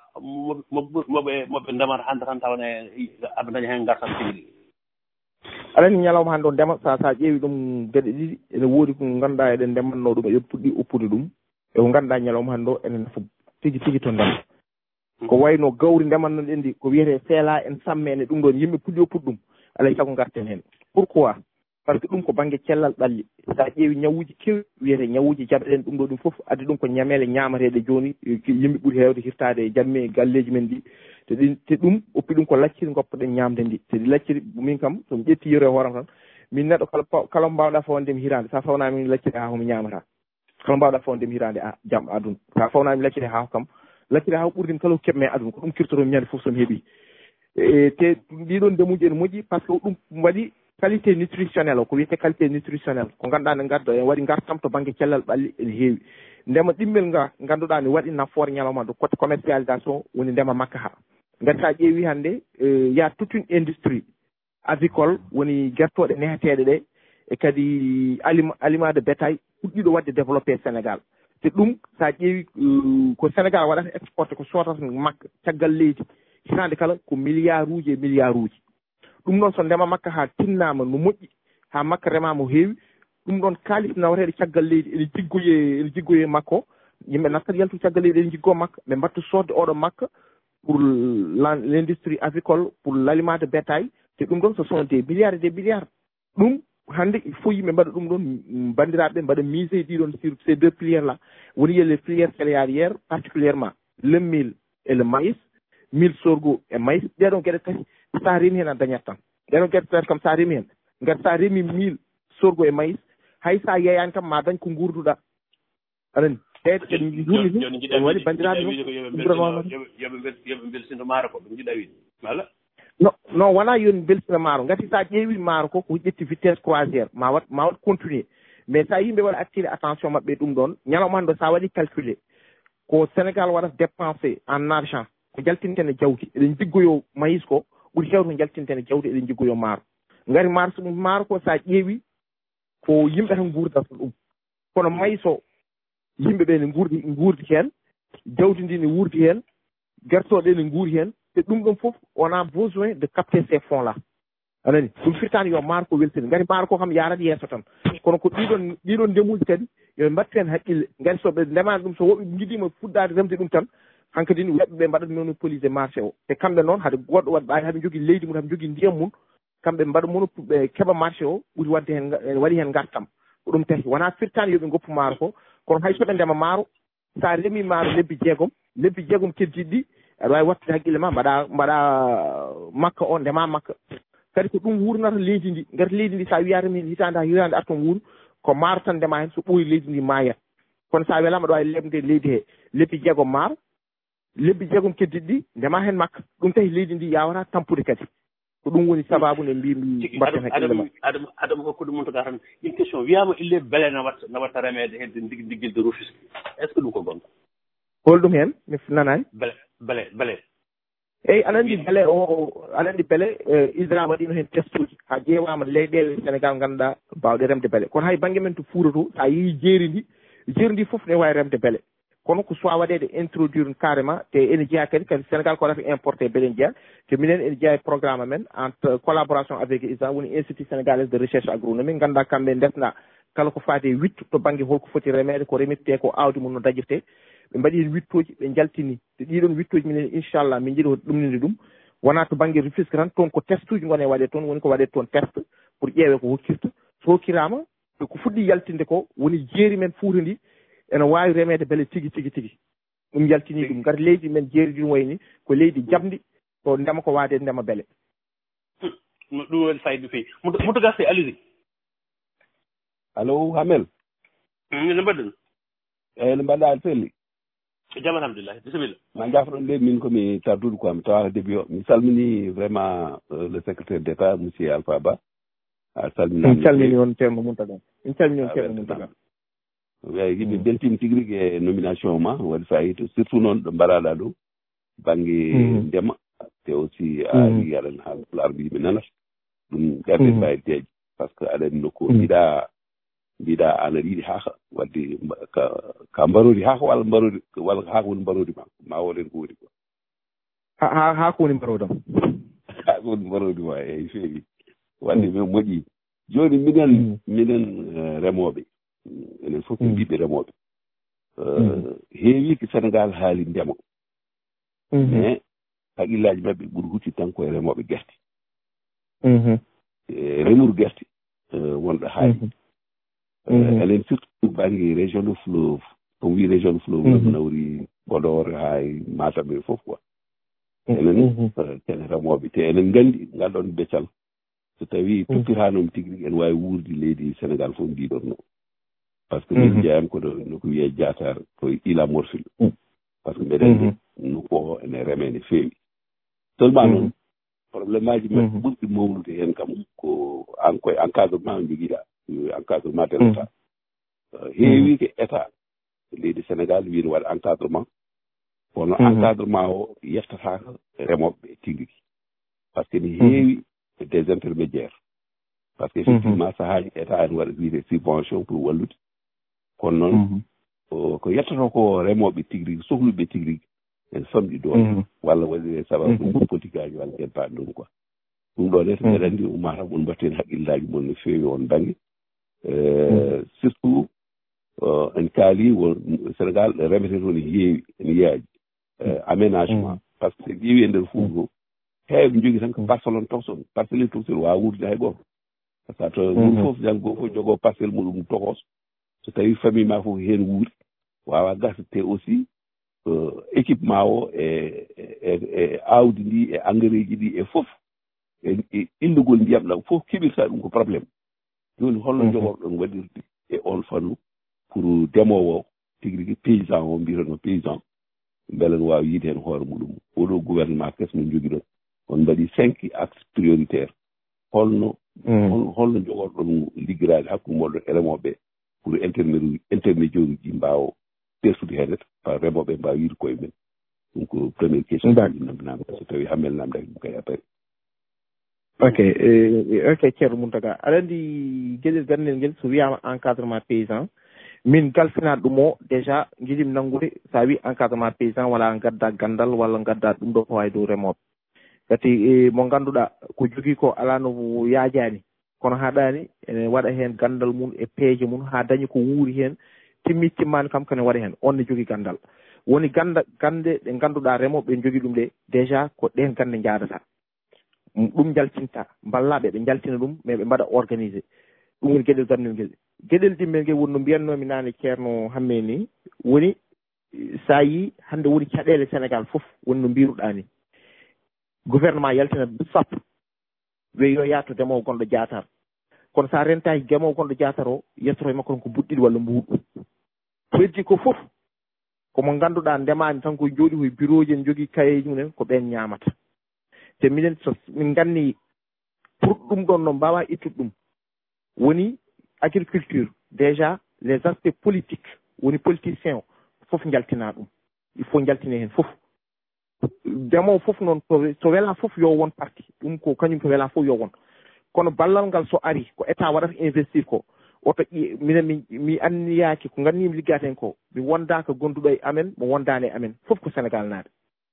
moɓe moɓe ndemata hannde tan tawane aɓe daña heen ngartan tigi alani ñalawma hannde o ndema sa sa ƴeewi ɗum geɗe ɗiɗi ene woodi ko ngannduɗaa eɗen ndemanno ɗum eɗen puɗɗi uppude ɗum e ko ngannduɗaa ñalawma hannde o enen nafa tigi tigi to ndema ko wayno gawri ndemanno ɗen ndi ko wiyete feela en samme ene ɗum ɗon yimɓe puɗɗi o puɗ ɗum alay sago ngarten heen pourquoi par ce que ɗum ko baŋnge cellal ɓalli sa ƴeewi ñawuuji kewi wiyete ñawuuji jaɓeɗen ɗum ɗo ɗum fof addi ɗum ko ñameele ñaamateeɗe jooni yimɓe ɓuri heewde hirtaade e jamme e galleeji men ɗi te ɗin te ɗum oppi ɗum ko lacciri goppoɗen ñaamde ndi te ɗi lacciri min kam somi ƴetti yoro e hooram tan min neɗɗo kala kala mbawɗa fawndemi hiraande sa fawnami lacciri haa homi ñaamata kala mbawɗa fawndemi hiraande a jam aduna sa fawnami lacciri haa kam lacciri haa ɓurdimi kala ko keɓmi e aduna ko ɗum kirtotomi ñande fof somi heeɓi e te ɗiɗon ndemuji ene moƴƴi par ce que ɗum waɗi qualité nutritionnel o ko wiyete qualité nutritionnel ko ngannduɗaa ne ngarda en waɗi ngartam to baŋnge cellal ɓalli ene heewi ndema ɗimmel nga ngannduɗaa ne waɗi nafoore ñalawma de côté commercialisation woni ndema makka ha ngati sa ƴeewi hannde y a toute une industrie avicole woni gertooɗe neheteeɗe ɗe e kadi aliment aliment de bétail puɗɗiɗo waɗde développé Sénégal te ɗum sa ƴeewi ko Sénégal waɗata exporté ko sootata makka caggal leydi hitande kala ko milliard uji e milliard uji ɗum ɗon so ndema makka ha tinnama no moƴƴi ha makka remama heewi ɗum ɗon kaalis nawateɗo caggal leydi ene jiggoye ene jiggoye makko yimɓe nattat yaltu caggal leydi ene jiggo makka ɓe mbattu sodde oɗo makka pour l'industrie avicole pour l'aliment de bétail te ɗum ɗon ce sont des milliards et des milliards ɗum hannde il faut yimɓe mbaɗa ɗum ɗon bandiraɓe mbaɗa mise ɗiɗon sur ces deux filières là woni les filières céréalières particulièrement le mil et le maïs mil sorgho e maïs ɗeɗon gueɗe tati sa remi hen a dañat tan ɗeɗon gueɗe tati kam sa remi hen ngati sa remi mil sorgho e maïs hay sa yeyani kam ma dañ ko gurduɗa aɗani ɓeyde kadi hurni en waɗi bandiraɓe yoɓe belsindo maaro ko ɗum jiɗa wiide walla non non wona yoni belsina maaro ngati sa ƴeewi maaro ko ko ƴetti vitesse croisiére ma wat ma wat continuer mais sa yimɓe waɗa attiré attention maɓɓe ɗum ɗon ñalawma hannde sa waɗi calculé ko Sénégal waɗata dépensé en argent ko jaltintene jawdi eɗen jiggoyo maïs ko ɓuri hewde ko jaltintene jawdi eɗen jiggoyo maaro ngari maaro so ɗum maaro ko sa ƴeewi ko yimɓe tan gurdata ɗum kono maïs o yimɓe ɓe ne gurdi gurdi heen jawdi ndi ne wurdi heen gertoɗe ne guuri heen te ɗum ɗon fof on a besoin de capter ces fonds là anani ɗum firtani yo maaro ko weltini ngari maaro ko kam yarat yeeso tan kono ko ɗiɗon ɗiɗon ndemuji kadi yo mbatten haqqille ngari soɓe ndemani ɗum so woɓe jiɗima fuɗɗade remde ɗum tan hankkadi ni woɓɓe ɓe mbaɗat monopoliser marché o te kamɓe noon haade goɗɗo waɗ ɓawi haɓe jogui leydi mum haɓe jogui ndiyam mum kamɓe mbaɗa mono ɓe keeɓa marché o ɓuuri wadde hen waɗi hen gartam ko ɗum tahi wona firtani yoɓe goppu maaro ko kono hay soɓe ndema maaro sa remi maaro lebbi jeegom lebbi jeegom keddiɗi ɗi aɗa wawi wattude haqqille ma mbaɗa mbaɗa makka o ndema makka kadi ko ɗum wurnata leydi ndi ngati leydi ndi sa wiya remi hitande ha hitande arton wuuro ko maaro tan ndema hen so ɓooyi leydi ndi mayat kono sa welama aɗa wawi lebde leydi he lebbi jeegom maaro lebbi jeegom keddiɗi ɗi ndema hen makka ɗum tahi leydi ndi yawata tampude kadi ko ɗum woni sababu nde mbimi mbatten haqqille ma adama adama hokkude mum toka tan une question wiyama ille beele na watta na watta remede hedde ndig ndiggilde Rufisque est ce que ɗum ko gonga hol ɗum hen mi nanani bele bele bele eyyi aɗa andi beele o aɗa andi beele ISRA waɗino hen test uji ha ƴeewama leyɗele Sénégal ganduɗa mbawɗe remde beele kono hay banggue men to Fouta to sa yeehi jeeri ndi jeeri ndi foof ne wawi remde beele kono ko soit waɗede introduire carrément te ene jeeya kadi kadi Sénégal ko waɗata importé beele jeeya te minen ene jeeya e programme men entre collaboration avec ISRA woni institut sénégalais de recherche agronomique ganduɗa kamɓe ndesna kala ko faade wittu to banggue holko foti remede ko remirte ko awdi mum no daƴirte ɓe mbaɗi hen wittoji ɓe jaltini te ɗiɗon wittoji minen inchallah min jiiɗi ɗumninde ɗum wona to banggue Rufisque tan toon ko test uji gone waɗe toon woni ko waɗe toon test pour ƴeewe ko hokkirta so hokkirama ko fuɗɗi yaltinde ko woni jeeri men Fouta ndi ene wawi remede beele tigui tigui tigui ɗum yaltini ɗum gati leydi men jeeri ɗum wayni ko leydi jamdi ko ndema ko waade ndema beele ɗum waɗi fayida fewi muto gasse alidi allo Hamel no mbaɗɗon eyyi no mbaɗɗa aɗa selli jaam alhamdulillah bisimilla ma jafɗon nde min komi tardude quoi mi tawa début o mi salmini vraiment le secrétaire d' état monsieur Alpha Ba a salminama min calmini on ceerno Mountaga min calmini on ceerno Mountaga eyi yimɓe beltima tigui rigui e nomination ma waɗi fayida surtout noon ɗo mbaɗaɗa ɗo banggue ndema te aussi a wi aɗan haala pulaar ɓe yimɓe nanata ɗum garde fayideji par ce que aɗani nokku mbiɗa mbiɗa an aɗa yiiɗi haaka wadde ka mbarodi haaka walla mbarodi walla haaka woni mbarodi ma ma woɗen ko woni quoi ha haaka woni mbarodam haaka woni mbarodi ma eyyi feewi wadde min moƴƴi joni minen minen remoɓe enen fof min mbiɓe remoɓe heewi ko Sénégal haali ndema mais haqillaji maɓɓe ɓuri hucci tan koye remoɓe guerte remuru guerte wonɗo haali enen surtout banggue région de fleuve komi wi région de fleuve no nawri Podor ha Matam e fof quoi enen kene remoɓe te enen gandi ngal ɗon beccal so tawi tuppitanomi tigui rigui en wawi wuurdi leydi Sénégal fof mbiɗon no par ce que min jeeyam koɗo noko wiye Diatar koye Ila Morphil par ce que mbeɗen nokku o ene reme ne feewi seulement noon probléme aji maɓɓe ɓurɗi mawnude hen kam ko an koye encadrement joguiɗa encadrement de l' état heewi ko état leydi Sénégal wiino waɗa encadrement kono encadrement o yettatako remoɓeɓe tigui rigui par ce que ne heewi des intermédiaires par ce que effectivement sahaji état ene waɗa wiide subvention pour wallude kono noon ko yettato ko remoɓe tigui rigui sohluɓe tigui rigui en famɗi ɗon walla waɗire sababu ɗum politique aji walla en paɗ ɗum quoi ɗum ɗo nete mbeɗa andi umata mon mbatten haqqillaji mon no feewi on banggue surtout en kaali won Sénégal remete toon heewi ene yaaji aménagement par ce que ƴeewi e nder fuuta to heeɓe jogui tan ko parcelle on tohson parcelle tohsel wawa wuurde hay goto par ce que to ɗum fof jan goo fof jogo parcelle muɗum tohos so tawi famille ma fof hen wuuri wawa gasete aussi équipement o e e awdi ndi e engrais ji ɗi e fof e illugol ndiyam ɗam fof keɓirta ɗum ko probléme joni holno jogorɗon waɗirde e on fannu pour demowo tigui rigui paysan o mbiyatano paysan beele no wawi yiide hen hoore muɗum oɗo gouvernement kesmo jogui ɗon on mbaɗi cinq axes prioritaire holno holno jogorɗon liggirade hakkude moɗon e remoɓe pour intermédiaire intermédiaire uji mbawa pertude henete par remoɓe mbawa wiide koye men ɗum ko premiére question ji namdinama so tawi hammel namdaki ɗum kay après ok ok ceerno Mountaga aɗa andi gueɗel gandel nguel so wiyama encadrement paysan min galfinaɗo ɗum o déjà jiiɗimi nanngude sa wi encadrement paysan wala gadda gandal walla gadda ɗum ɗo fawa dow remoɓe gati mo ganduɗa ko jogui ko ala no yaajani kono haɗani ene waɗa hen gandal mum e peeje mum ha dañi ko wuuri hen timmi timmani kam kane waɗa hen on ne jogui gandal woni ganda gande ɗe ganduɗa remoɓe jogui ɗum ɗe déjà ko ɗen gande jadata ɗum jaltinta ballaɓe ɓe jaltina ɗum mais ɓe mbaɗa organisé ɗum woni gueɗel gandel nguel gueɗel dimmel nguel woni no mbiyatnomi nane ceerno hamme ni woni sa yi hande woni caɗele Sénégal foof woni no mbiruɗa ni gouvernement yaltina du sappo wi yo yatto demowo gonɗo Diatar kono sa rentaki demowo gonɗo Diatar o yettoto e makko ton ko buɗɗiɗi walla mbuɗɗu ko heddi ko foof komo ganduɗa ndemani tan koye jooɗi koye bureau ji en jogui kayeji mumen ko ɓen ñamata te minen so min ganni pour ɗum ɗon no mbawa ittude ɗum woni agriculture déjà les aspects politiques woni politicien o foof jaltina ɗum il faut jaltine hen foof demowo foof noon so wela foof yo won parti ɗum ko kañum ko wela foof yo won kono ballal ngal so ari ko état waɗata investir ko oto minen mi mi anniyaki ko gandimi liggaten ko mi wondaka gonduɗo e amen mo wondani e amen foof ko Sénégal naade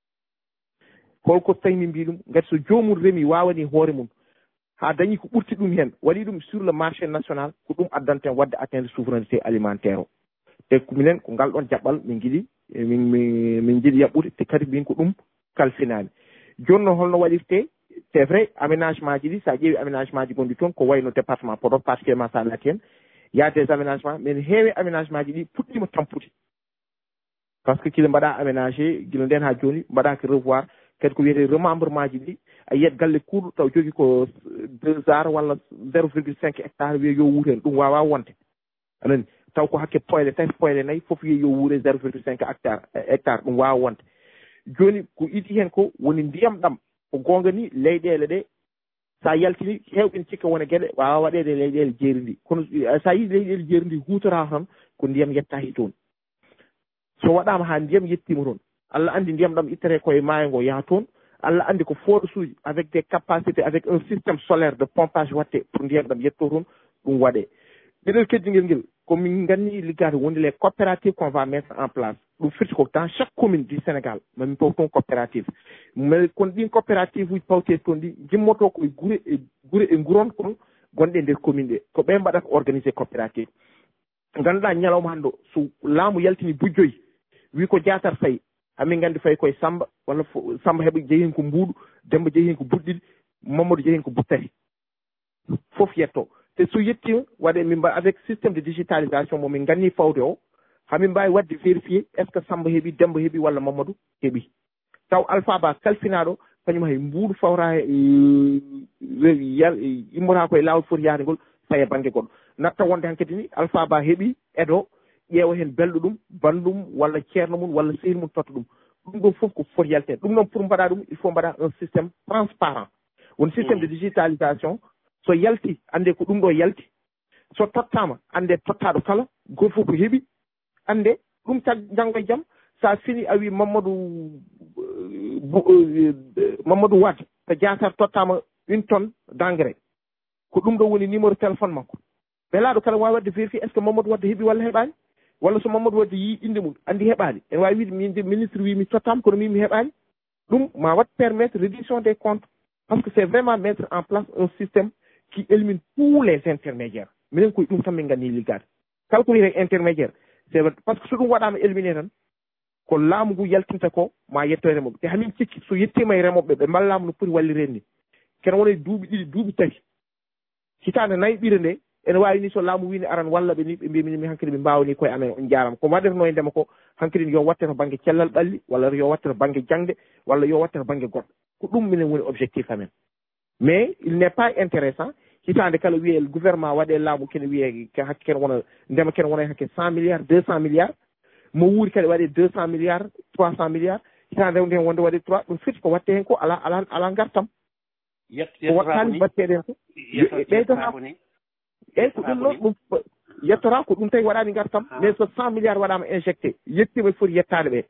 holko tawi min mbi ɗum gati so jomum reemi wawani hoore mum ha dañi ko ɓurti ɗum hen waɗi ɗum sur le marché national ko ɗum addanten wadde atteindre souveraineté alimentaire o te ko minen ko ngal ɗon jaɓɓal min jiiɗi min min jiiɗi yaɓɓude te kadi min ko ɗum kalfinani joni noon holno waɗirte c'est vrai aménagement ji ɗi sa ƴeewi aménagement ji gonɗi toon ko wayno département Podor particulièrement sa laati hen y a des aménagements mais heewi aménagement ji ɗi puɗɗima tampude par ce que kila mbaɗa aménagé guila nden ha joni mbaɗaka revoir kadi ko wiyete remembrement ji ɗi a yiyat galle kuuɗo taw jogui ko deux ar walla zéro virgule cinq hectare wiye yo wuur hen ɗum wawa wonde anani taw ko hakke poyle tati poyle nayyi foof wiye yo wuure zéro virgule cinq hectare hectare ɗum wawa wonde joni ko itti hen ko woni ndiyam ɗam ko gonga ni leyɗele ɗe sa yaltini hewɓe cikka wona gueɗe wawa waɗede leyɗele jeeri ndi kono sa yi leyɗele jeeri ndi hutorama tan ko ndiyam yettaki toon so waɗama ha ndiyam yettima toon Allah andi ndiyam ɗam ittere koye maayo ngo yaha toon Allah andi ko force uji avec des capacités avec un système solaire de pompage watte pour ndiyam ɗam yetto toon ɗum waɗe gueɗel keddiguel nguel komin ganni liggade woni les coopératives qu'on va mettre en place ɗum firti ko dans chaque commune du sénégal mami paw toon coopérative mais kono ɗin coopérative uji pawteɗi toon ɗi jimmoto koye gure e gure e nguron kon gonɗe nder commune ɗe ko ɓe mbaɗata organisé coopérative ganduɗa ñalawma hannde so laamu yaltini bujjoyi wi ko jatar fayi hamin gandi fayi koye samba walla samba heɓa jeeyi hen ko mbuuɗu demba jeeyi hen ko buɗɗiɗi mamadou jeeyi hen ko buttati fof yetto te so yettima waɗe min mba avec systéme de digitalisation momin ganni fawde o hamin mbawi wadde vérifié est ce que samba heeɓi demba heeɓi walla mamadou heeɓi taw alpha ba kalfinaɗo kañum hay mbuuɗu fawra yal immota koye lawol foti yaade ngol faye banggue goɗɗo natta wonde hankkadi ni alpha ba heeɓi edo ƴeewa hen belɗo ɗum bandum walla ceerno mum walla sehil mum totta ɗum ɗum ɗon fof ko foti yaltede ɗum noon pour mbaɗa ɗum il faut mbaɗa un systéme transparent won systéme de digitalisation so yalti ande ko ɗum ɗo yalti so tottama ande tottaɗo kala goto fof ko heeɓi ande ɗum tag janggo e jaam sa fini a wi mamadou mamadou wade to jatar tottama une tonne d' engrais ko ɗum ɗo woni numéro téléphone makko ɓelaɗo kala wawi wadde vérifié est ce que mamadou wadde heeɓi walla heeɓani walla so mamadou wadde yi inde mum andi heɓani en wawi wiide min ministre wimi tottama kono min mi heɓani ɗum ma wat permettre réduction des comptes parce que c'est vraiment mettre en place un système qui élimine tous les intermédiaires minen koye ɗum tan min ganni liggade kala ko wiyete intermédiaire c'est vrai par ce que so ɗum waɗama éliminé tan ko laamu ngu yaltinta ko ma yetto e remoɓe te hamin cikki so yettima e remoɓe ɓe mballama no poti wallirede ni kene wona duuɓi ɗiɗi duuɓi tati hitande nayyi ɓire nde ene wawi ni so laamu wini aran walla ɓe ni ɓe mbimi mi hankkadi ɓe mbawani koye amen on jarama ko waɗeteno e ndema ko hankkadi yo watte to banggue cellal ɓalli walla yo watte to banggue jangde walla yo watte to banggue goɗɗo ko ɗum minen woni objectif amen mais il n'est pas intéressant hitande kala wiye gouvernement waɗe laamu kene wiye hakke kene wona ndema kene wona hakke cent milliards deux cent milliards mo wuuri kadi waɗe deux cent milliards trois cent milliards hitande nde wonde waɗe trois ɗum firti ko watte hen ko ala ala ala gartam ko wattani wattede hen ko ɓeydata eyyi ko ɗum noon ɗum yettora ko ɗum tawi waɗani gartam mais so cent milliards waɗama injecté yettima foti yettade ɓe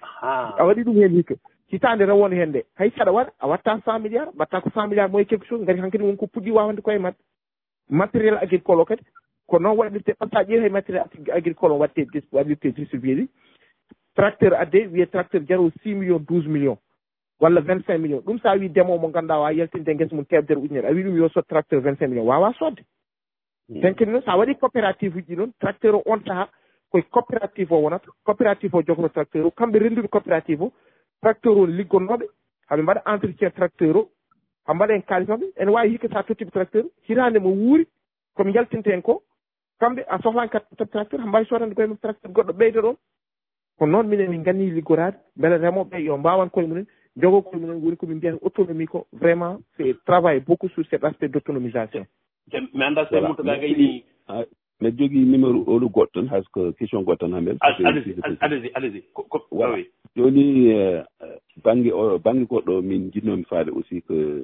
a waɗi ɗum hen hikka hitande rewone hen nde hay saɗa waɗa a watta cent milliards mbatta ko cent milliards moye quelque chose gari hankkadi wonko puɗɗi wawande koye mabɓe matériel agricole o kadi ko noon waɗirte par ce que a ƴeewi hay matériel agricole o watte waɗirte distribué ɗi tracteur adde wiye tracteur jaro six millions douze millions walla vingt cinq millions ɗum sa wi ndemowo mo ganduɗa wawa yaltinde guesa mum temedere ujunere a wi ɗum yo sot tracteur vingt cinq millions wawa sodde ten kadi noon sa waɗi coopérative uji ɗi noon tracteur o on saaha koye coopérative o wonata coopérative o jogoto tracteur o kamɓe rendude coopérative o tracteur o liggonnoɓe haɓe mbaɗa entretien tracteur o ha mbaɗa en kalis maɓɓe ene wawi hikka sa tottiɓe tracteur hitande mo wuuri komi jaltinte en ko kamɓe a sohlani kat tracteur ha mbawi sodande koye mum tracteur goɗɗo ɓeyda ɗon ko noon minen min ganni liggorade beele remoɓe yo mbawan koye mumen jogo koye mumen woni komin mbiyata autonomie ko vraiment c'est travaille beaucoup sur cet aspect d' autonomisation mi anda so mutaga gayni mi jogui numéro oɗo goɗɗo tan hayso question goɗɗo tan hamen allez-y allez-y voilà joni banggue o banggue goɗɗo min jinnomi faade aussi que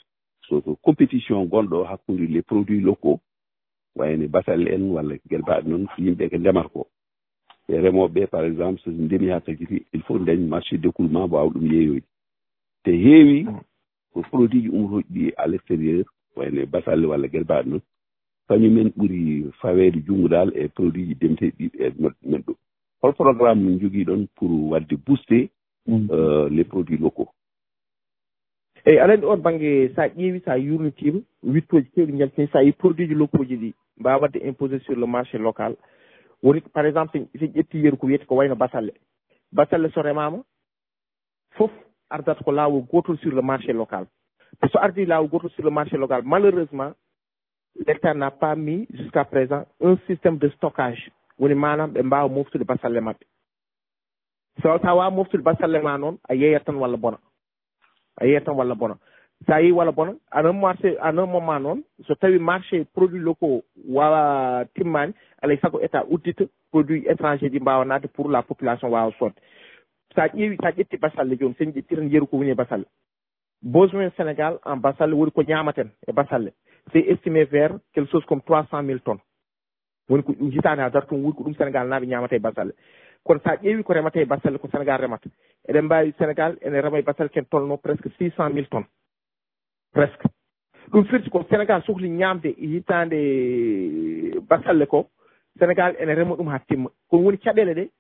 so compétition gonɗo hakkude les produits locaux wayne basalle en walla guelbaɗe noon yimɓe ko ndemata ko e remoɓe par exemple so ndemi ha tagiti il faut dañ marché d'écoulement wawa ɗum yeeyoyde te heewi ko produit ji ummotoji ɗi à l' extérieur wayne basalle walla guelbaɗe noon kañumen ɓuuri fawede jungngodal e produit ji ndemteɗi ɗi e men ɗo hol programme min jogui ɗon pour wadde booster les produits locaux eyyi aɗa andi on banggue sa ƴeewi sa yurnitima wittoji kewɗi jaltini sa yi produit ji locaux ji ɗi mbawa wadde imposé sur le marché local woni par exemple so ƴetti yeeru ko wiyete ko wayno basalle basalle so remama foof ardata ko lawol gotol sur le marché local te so ardi lawol gotol sur le marché local malheureusement l'État n'a pas mis jusqu'à présent un système de stockage woni manam ɓe mbawa moftude basalle mabɓe so sa wawa moftude basalle ma noon a yeeyat tan walla bona a yeeyat tan walla bona sa yeeyi walla bona à un marché à un moment noon so tawi marché produit locaux wawa timmani alay saago état uddita produit étranger ji mbawa nadde pour la population wawa sodde sa ƴeewi sa ƴetti basalle joni sen ƴetti tan yeeru ko woni e basalle besoin Sénégal en basalle woni ko ñamaten e basalle c'est estimé vers quelque chose comme trois cent mille tonnes woni ko ɗum hitande ha darto wuri ko ɗum Sénégal naaɓe ñamata e basalle kono sa ƴeewi ko remata e basalle ko Sénégal remata eɗen mbawi Sénégal ene rema e basalle ken tolno presque six cent mille tonnes presque ɗum firti ko Sénégal sohli ñamde hitande basalle ko Sénégal ene rema ɗum ha timma kono woni caɗele ɗe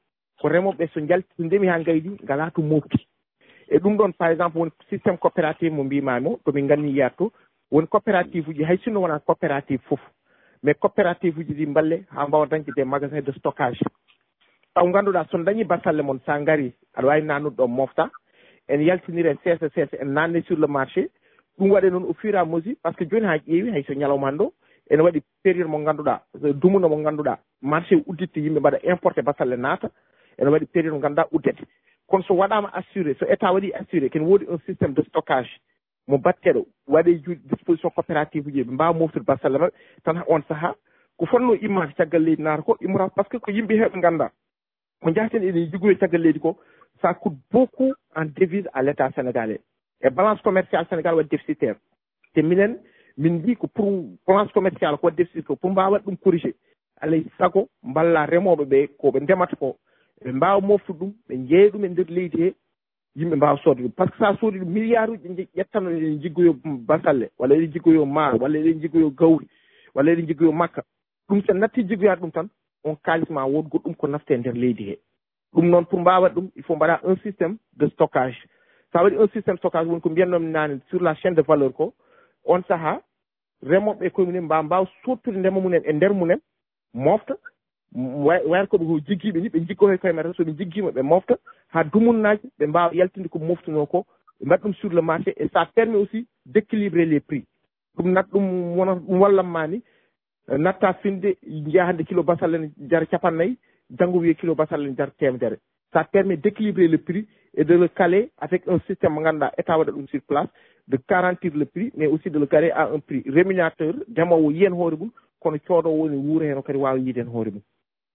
ko remoɓe so jalti so ndemi ha gaydi ngala to mofti e ɗum ɗon par exemple woni systéme coopérative mo mbimami o tomin ganni yiyatto woni coopérative uji hay sinno wona coopérative fof mais coopérative uji ɗi mballe ha mbawa dañde des magasins de stockage taw ngannduɗaa son dañi basalle mon sa ngari aɗa wawi nannude ɗo mofta en yaltinire seesa seesa en nanne sur le marché ɗum waɗe noon au fur et à mesure par ce que joni ha ƴeewi hay so ñalawma hannde ene waɗi période mo ngannduɗaa dumuno mo ngannduɗaa marché udditte yimɓe mbaɗa importé basalle naata ene waɗi période mo ngannduɗaa uddete kono so waɗama assuré so état waɗi assuré ken woodi un systéme de stockage mo batteɗo waɗe juuɗe disposition coopérative uji ɓe mbawa moftude basalle maɓɓe tan on saaha ko fonno immade caggal leydi naata ko immata par ce que ko yimɓe heɓe ngannda ko jahten eɗen jiggoye caggal leydi ko ça coûte beaucoup en devise à l' état sénégalais e balance commerciale sénégal waɗi déficitaire te minen min mbi ko pour balance commerciale ko waɗi déficitaire ko pour mbawa waɗ ɗum corrigé alay sago mballa remoɓe ɓe koɓe ndemata ko ɓe mbawa moftude ɗum ɓe jeeya ɗum e nder leydi he yimɓe mbawa soode ɗum par ce que sa soodi ɗum milliard uji ƴettano eɗen jiggoyo basalle walla eɗen jiggoyo maaro walla eɗen jiggoyo gawri walla eɗen jiggoyo makka ɗum sen natti jiggoyade ɗum tan on kalisma wood goɗɗum ko nafte nder leydi he ɗum noon pour mbawa ɗum il faut mbaɗa un systéme de stockage sa waɗi un systéme stockage woni ko mbiyannomi nane sur la chaîne de valeur ko on saaha remoɓe koye mumen mbawa mbawa sottude ndema mumen e nder mumen mofta wayata koɓe ko jiggiɓe ni ɓe jiggoto koye mata soɓe jiggima ɓe mofta ha dumunnaji ɓe mbawa yaltinde ko moftuno ko ɓe mbaɗa ɗum sur le marché et ça permet aussi d' équilibrer les prix ɗum nat ɗum wona ɗum wallanma ni natta finde jeeya hande kilo basalle ne jara capannayyi janggo wiye kilo basalle ne jara temedere ça permet d' équilibrer le prix et de le caler avec un système mo ganduɗa état waɗa ɗum sur place de garantir le prix mais aussi de le caler à un prix rémunérateur ndemowo yiyen hoore mum kono coodowo woni wuuro heno kadi wawa yiiden hoore mum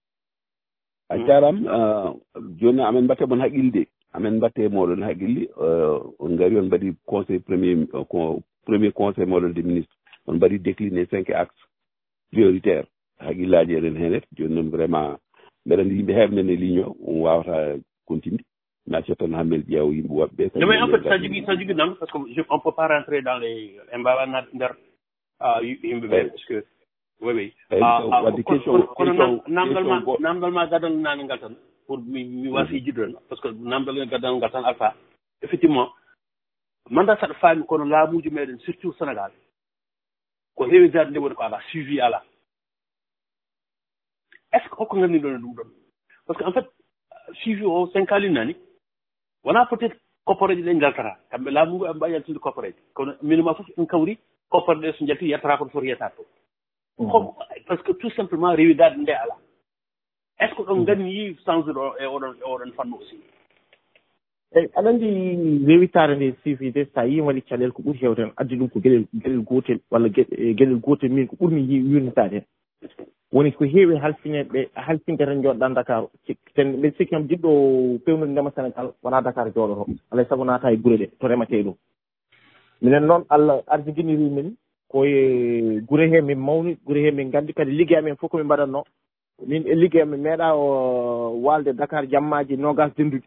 a jaram joni amen mbatte mon haqqille amen mbatte moɗon haqqille on gari on mbaɗi conseil premier premier conseil moɗon des ministres on mbaɗi décliné cinq axes prioritaire haqqillaji eɗen henet joni noon vraiment mbeɗa andi yimɓe heɓe nene ligne o on wawata continue mais tan hammel ƴeewa yimɓe woɓɓe ɓe mais en fait ça jogui ça jogui noon parce que je, on peut pas rentrer dans les en mbawa nad nder yimɓe ɓe parce que oui oui wadde question kono namdal ma namdal ma gadal nane ngal tan pour mi mi wasi jiddo parce que namdal gadal ngal tan alpha effectivement manda saɗa faami kono laamuji meɗen surtout sénégal ko heewi darde nde woni ko ala suivi ala est ce que hokko ganndi ɗon e ɗum ɗon par ce que en fait suivi o sen kalinani wona peut être koppareji ɗe jaltata kamɓe laamu ngu ɓe mbawi yaltinde koppareji kono minima fof en kawri koppare ɗe so jalti yettata kono foti yettade to parce que tout simplement rewidade nde ala est ce que ɗon ganni changé ɗo e oɗon e oɗon fannu aussi eyi aɗa anndi rewitare nde suivi de sa yii waɗi caɗele ko ɓuri hewten addi ɗum ko gueɗel gueɗel gotel walla gueɗel gotel min ko ɓurmi wirnitade hen woni ko heewi halfineɓe halfinde tan jooɗɗa Dakar ten mbiɗa sikki kam jiɗɗo pewnude ndema Sénégal wona Dakar jooɗoto alay saago naata e guure ɗe to remate ɗum minen noon Allah arjiguiniri men koye guure he min mawni guure he min gandi kadi ligguey amen fof komin mbaɗatno min e ligguey amen meeɗa o walde Dakar jammaji nogas denduji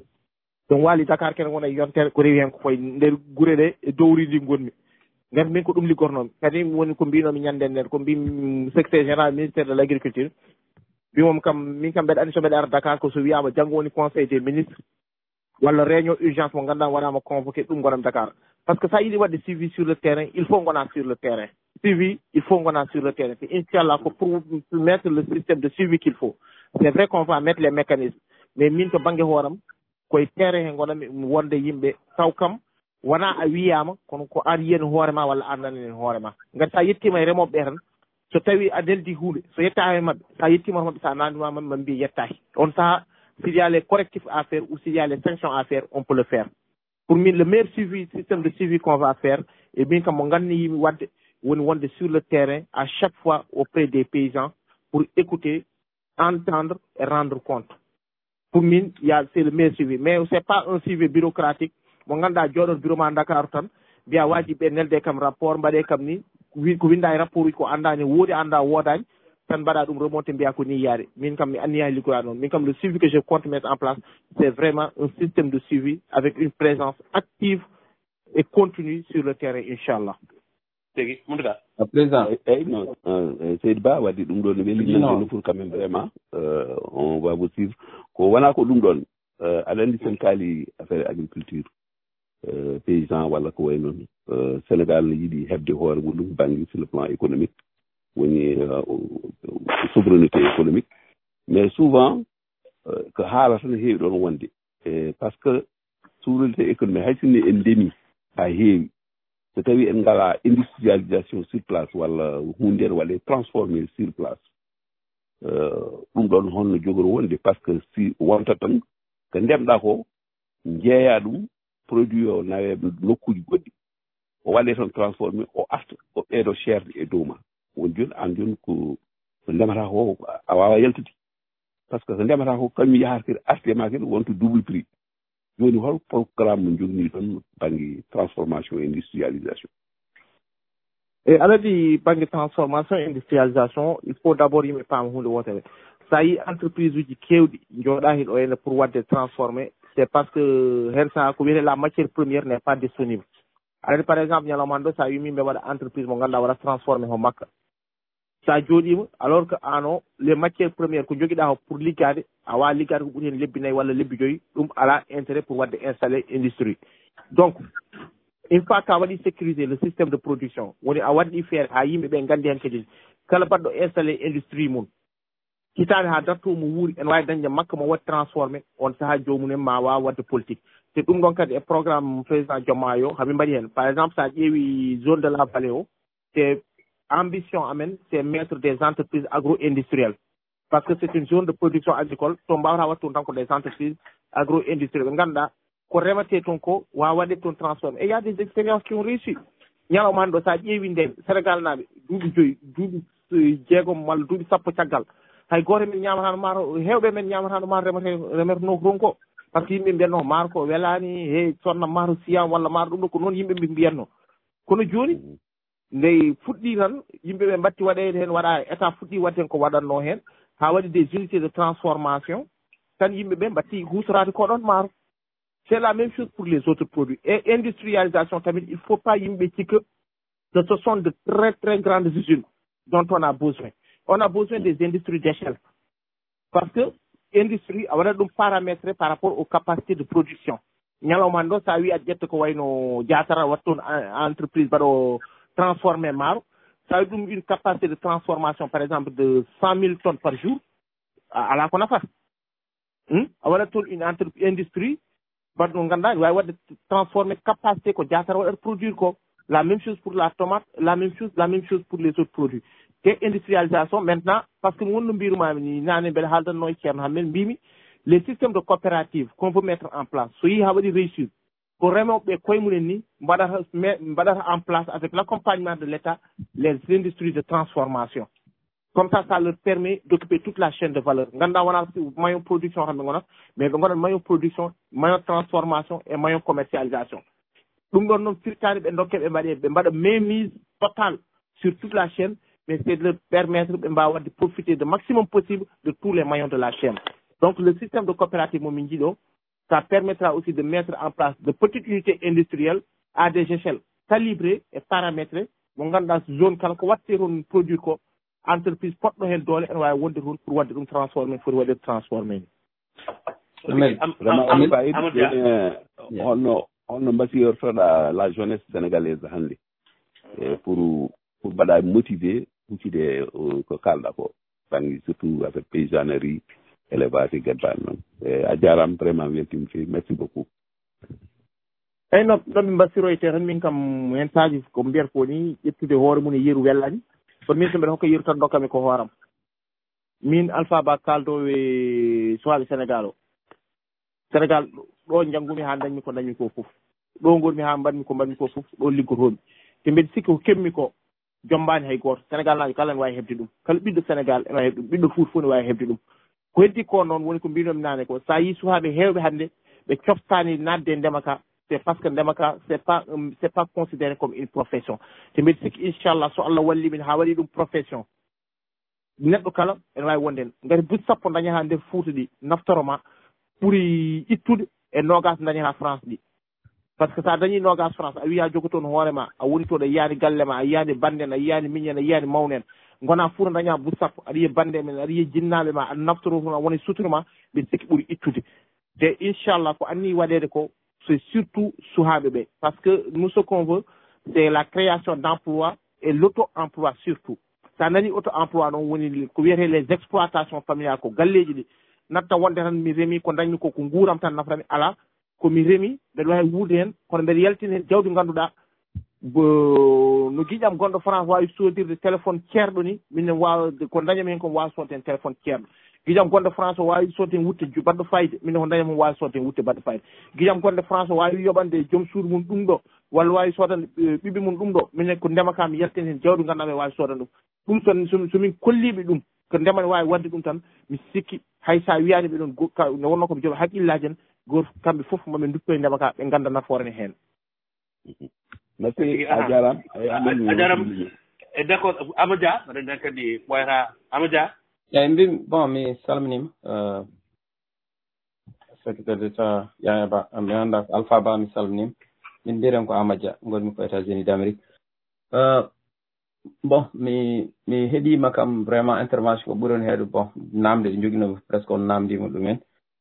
ɗum waali Dakar kene wona yontere ko rewi hen ko koye nder guure ɗe e dowridi gonmi ngati min ko ɗum liggornomi kadi woni ko mbinomi ñande nden ko mbimi secrétaire général ministére de l' agriculture mbimom kam min kam mbeɗa andi so mbeɗa ara Dakar ko so wiyama janggo woni conseil des ministres walla réunion urgence mo ganduɗa waɗama convoqué ɗum gonam Dakar par ce que sa yiiɗi wadde suivi sur le terrain il faut gona sur le terrain suivi il faut gona sur le terrain te inchallah ko pour mettre le système de suivi qu'il faut c' est vrai qu'on va mettre les mécanismes mais min to banggue hooram koye terrain he gonami wonde yimɓe taw kam wona a wiyama kono ko an yiyani hoorema walla andanani hoorema ngati sa yettima e remoɓe ɓe tan so tawi a deldi hunde so yettama e mabɓe sa yettima to mabɓe sa nanduma mabɓe mabɓe mbi yettaki on saaha s'il y a les correctifs à faire ou s'il y a les sanctions à faire on peut le faire pour min le meilleur suivi système de suivi qu'on va faire et min kam mo ganni yimi wadde woni wonde sur le terrain à chaque fois auprès des paysans pour écouter entendre et rendre compte pour min y a c'est le meilleur suivi mais c'est pas un suivi bureaucratique mo ganduɗa jooɗon bureau ma Dakar tan mbiya waji ɓe nelde kam rapport mbaɗe kam ni ko winda e rapport uji ko andani woodi anda woodani tan mbaɗa ɗum remonté mbiya ko ni yaari min kam mi anniya liggoya noon min kam le suivi que je compte mettre en place c'est vraiment un système de suivi avec une présence active et continue sur le terrain inchallah tegi munduga président eyyi non Seydou Ba waddi ɗum ɗon no weli nanno pour quand même vraiment on va vous suivre ko wona ko ɗum ɗon aɗa anndi sen kaali affaire agriculture paysan walla ko way noon Sénégal ne yiɗi heɓde hoore muɗum banggue sur le plan économique woni souveraineté économique mais souvent ko haalata no heewi ɗon wonde par ce que souveraineté économique hay sinno en ndemi ha heewi so tawi en ngala industrialisation sur place walla hunde en waɗe transformé sur place ɗum ɗon honno jogori wonde par ce que si wonta tan ko ndemɗa ko jeeya ɗum produit o nawe nokkuji goɗɗi o waɗe toon transformé o arta o ɓeeɗo cherde e dow ma woni joni an joni ko ndemata ko a wawa yaltude par ce que ko ndemata ko kañum yahata kadi arte ma kadi wonto double prix joni hol programme mo jogni ɗon banggue transformation et industrialisation e aladi banggue transformation et industrialisation il faut d' abord yimɓe paama hunde wotere sa yi entreprise uji kewɗi jooɗa hen o henne pour wadde transformé c'est parce que hen saha ko wiyete la matière première n'est pas disponible aladi par exemple ñaloman ɗo sa wimi mbe waɗa entreprise mo ganduɗa waɗa transformé ho makka sa jooɗima alors que an o les matières premières ko joguiɗa o pour liggade a wawa liggade ko ɓuuri hen lebbi nayyi walla lebbi joyyi ɗum ala intérêt pour wadde installé industrie donc une fois ka waɗi sécuriser le système de production woni a waɗɗi feere ha yimɓeɓe gandi hen kadi kala baɗɗo installé industrie mum hitande ha darto mo wuuri en wawi dañde makka mo waɗi transformé on saaha jomumen ma wawa wadde politique te ɗum ɗon kadi e programme président Diomaye o haɓe mbaɗi hen par exemple sa ƴeewi zone de la vallée o c'est ambition amen c'est mettre des entreprises agro-industrielles parce que c'est une zone de production agricole to mbawata wattu tan ko des entreprises agro-industrielles ɓe ganduɗa ko remate toon ko wawa waɗde toon transformé et y a des expériences qui ont réussi ñalawman ɗo sa ƴeewi nden Sénégal naaɓe duuɓi joyyi duuɓi jeegom walla duuɓi sappo caggal hay goto men ñamatano maaro hewɓe men ñamatano maaro remate remeteno ko toon ko par ce que yimɓe mbiyatno maaro ko welani hey sonna maaro siyam walla maaro ɗum ɗo ko noon yimɓe ɓe mbiyatno kono joni nde fuɗɗi tan yimɓeɓe mbatti waɗede hen waɗa état fuɗɗi wadde hen ko waɗanno hen ha waɗi des unités de transformation tan yimɓeɓe mbatti hutorade ko ɗon maaro c'est la même chose pour les autres produits et industrialisation tamit il faut pas yimɓe cikka que ce sont de très très grandes usines dont on a besoin on a besoin des industries d'échelle parce que industrie a waɗat ɗum paramétré par rapport aux capacités de production ñalawman ɗo sa wi a ƴetta ko wayno jatara wat toon entreprise mbaɗo transformé maaro ça a ɗum une capacité de transformation par exemple de cent mille tonnes par jour ala ko nafata a waɗat toon une entreprise industrie baɗɗo ganduɗa wawi wadde transformé capacité ko jatara waɗata produire ko la même chose pour la tomate la même chose la même chose pour les autres produits te industrialisation maintenant par ce que wonno mbirumami ni nane mbeɗa haaldanno e ceerno hammen mbimi les systèmes de coopérative qu'on veut mettre en place so yi ha waɗi réussir ko remoɓe koyemumen ni mbaɗata mbaɗata en place avec l'accompagnement de l'État les industries de transformation comme ça ça leur permet d'occuper toute la chaîne de valeur ganduɗa wona maillon production tan ɓe gonata mais ɓe gonat maillon production maillon transformation et maillon commercialisation ɗum ɗon noon firtani ɓe dokke ɓe mbaɗe ɓe mbaɗa mainmise totale sur toute la chaîne mais c'est de leur permettre ɓe mbawa wadde profiter le maximum possible de tous les maillons de la chaîne donc le système de coopérative momin jiiɗo ça permettra aussi de mettre en place de petites unités industrielles à des échelles calibrées et paramétrées mo ganduɗa zone kala ko watte toon produit ko entreprise poɗɗo hen doole ene wawi wonde toon pour wadde ɗum transformé foti waɗede transformé ni holno holno mbasiyortoɗa la jeunesse sénégalaise hannde pour pour mbaɗa motivé huccide ko kalɗa ko banggue surtout affaire paysannerie élevage e gueddani noon e a jarama vraiment weltima fewi merci beaucoup eyyi no ɗoɓe mbasiroyte tan min kam hen saaji ko mbiyata ko ni ƴettude hoore mum e yeeru wellani kono min so mbiɗa hokka yeeru tan dokkami ko hooram min Alpha Ba kaldowo e suwaɓe Sénégal o Sénégal ɗo janggumi ha dañmi ko dañmi ko foof ɗo gonmi ha mbaɗmi ko mbaɗmi ko foof ɗo liggotomi te mbeɗa sikki ko kemmi ko jombani hay goto Sénégal najo kala ne wawi hebde ɗum kala ɓiɗɗo Sénégal ene wawi hebde ɗum ɓiɗɗo Fouta fof ne wawi hebde ɗum ko heddi ko noon woni ko mbinomi nane ko sa yi sukaɓe hewɓe hannde ɓe coftani nadde ndema ka c'est parce que ndema ka c'est pas c'est pas considéré comme une profession te mbeɗa sikki inchallah so Allah walli min ha waɗi ɗum profession neɗɗo kala ene wawi wonde hen ngati busi sappo dañata nder Fouta ɗi naftoroma ɓuuri ittude e nogas dañata France ɗi par ce que sa dañi nogas France a wiya jogotoon hoorema a woni to ɗo yiyani galle ma a yiyani banden a yiyani miñen a yiyani mawnen gona fuura daña bu sappo aɗa yiya bande men aɗa yiya jinnaɓe ma aɗa naftoro a woni sutura ma ɓe sikki ɓuuri ittude te inchallah ko anni waɗede ko c'est surtout suhaɓe ɓe par ce que nous ce qu'on veut c'est la création d'emploi et l'auto-emploi surtout sa nani auto-emploi noon woni ko wiyete les exploitations familiales ko galleji ɗi natta wonde tan mi remi ko dañmi ko ko guuram tan naframi ala komi remi mbeɗa wawi wuurde hen kono mbeɗa yaltina hen jawdi ganduɗa no guiƴam gonɗo France wawi sodirde téléphone ceerɗo ni minen wawa ko dañami hen komi wawi sodde hen téléphone ceerɗo guiƴam gonɗo France o wawi sodde hen wutte baɗɗo fayde minen ko dañami wawi sodde hen wutte baɗɗo fayde guiƴam gonɗo France o wawi yoɓande joom suudu mum ɗum ɗo walla wawi sodande ɓiɓɓe mum ɗum ɗo minen ko ndema ka mi yaltin hen jawdi ganduɗa mi wawi sodande ɗum ɗum son somin kolliɓe ɗum ko ndema ne wawi wadde ɗum tan mi sikki hay sa wiyani ɓe ɗon ne wonno koɓe jooɓe haqqillaji en goto kamɓe foof maɓe dutto e ndema ka ɓe ganda nafoore ne hen merci a jaram a jaram e d' accord Amadia mbaɗa nden kadi ɓoyata Amadia eyyi mbimi bon mi salminima secrétaire d'état Yaya Ba mi anda Alpha Ba mi salminima min mbiren ko Amadia gonmi ko États-Unis d'Amérique bon mi mi heeɗima kam vraiment intervention ko ɓuuroni heeɗo bon namde ɗe joguino presque on namdima ɗumen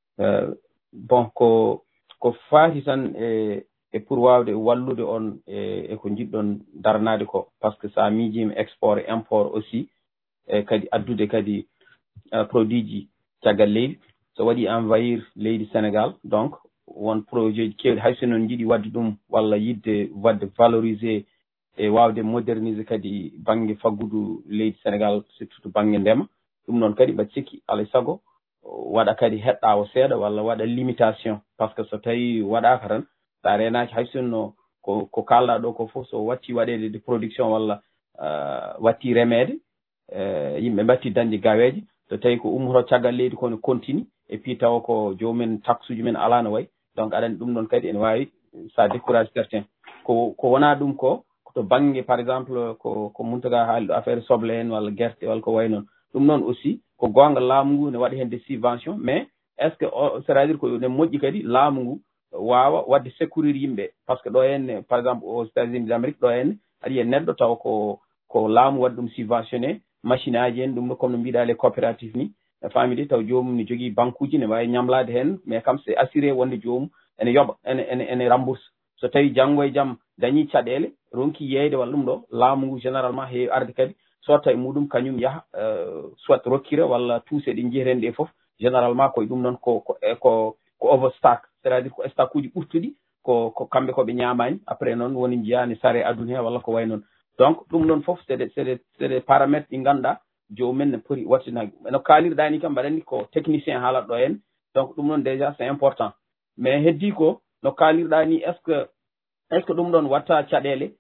bon ko ko faati tan e e pour wawde wallude on e eko jiɗɗon darnade ko par ce que sa miijima export et import aussi e kadi addude kadi produit ji caggal leydi so waɗi envahir leydi Sénégal donc won projet ji kewɗi hay so noon jiiɗi wadde ɗum walla yidde wadde valoriser e wawde moderniser kadi banggue faggudu leydi Sénégal surtout to banggue ndema ɗum noon kadi mbaɗa sikki alay saago waɗa kadi heɗɗawo seeɗa walla waɗa limitation par ce que so tawi waɗaka tan sa renaki hay sinno ko ko kalɗa ɗo ko foof so watti waɗede de production walla watti remede yimɓe mbatti dañde gaweje so tawi ko ummoto caggal leydi kono continue et puis tawa ko jomumen taxe uji men ala no wayi donc aɗani ɗum ɗon kadi ene wawi sa décourage certain ko ko wona ɗum ko to banggue par exemple ko ko muntaga haalɗo affaire soble en walla guerte walla ko way noon ɗum noon aussi ko gonga laamu ngu ne waɗi hen des subventions mais est ce que c'est à dire ko ne moƴƴi kadi laamu ngu wawa wadde sécurité yimɓe par ce que ɗo henne par exemple aux États-Unis d'Amérique ɗo henne aɗa yiya neɗɗo taw ko ko laamu waɗi ɗum subventionné machine aji en ɗum ɗo comme no mbiɗa les coopérative ni famille taw jomum ne jogui banque uji ne wawi ñamlade hen mais kam c'est assuré wonde jomum ene yoɓa ene ene ene rembourse so tawi janggo e jaam dañi caɗele ronki yeyde walla ɗum ɗo laamu ngu généralement heewi arde kadi sotta e muɗum kañum yaaha soit rokkira walla tuuse ɗi jeyeten ɗe foof généralement koye ɗum noon ko ko ko ko overstock c'est à dire ko stock uji ɓurtuɗi ko ko kamɓe koɓe ñamani après noon woni jiyani sare aduna he walla ko way noon donc ɗum noon foof c'est des c'est des c'est des paramètres ɗi ganduɗa jomumen ne poti wattinaki no kalirɗa ni kam mbaɗanni ko technicien haalat ɗo hen donc ɗum noon déjà c'est important mais heddi ko no kalirɗa ni est ce que est ce que ɗum ɗon watta caɗele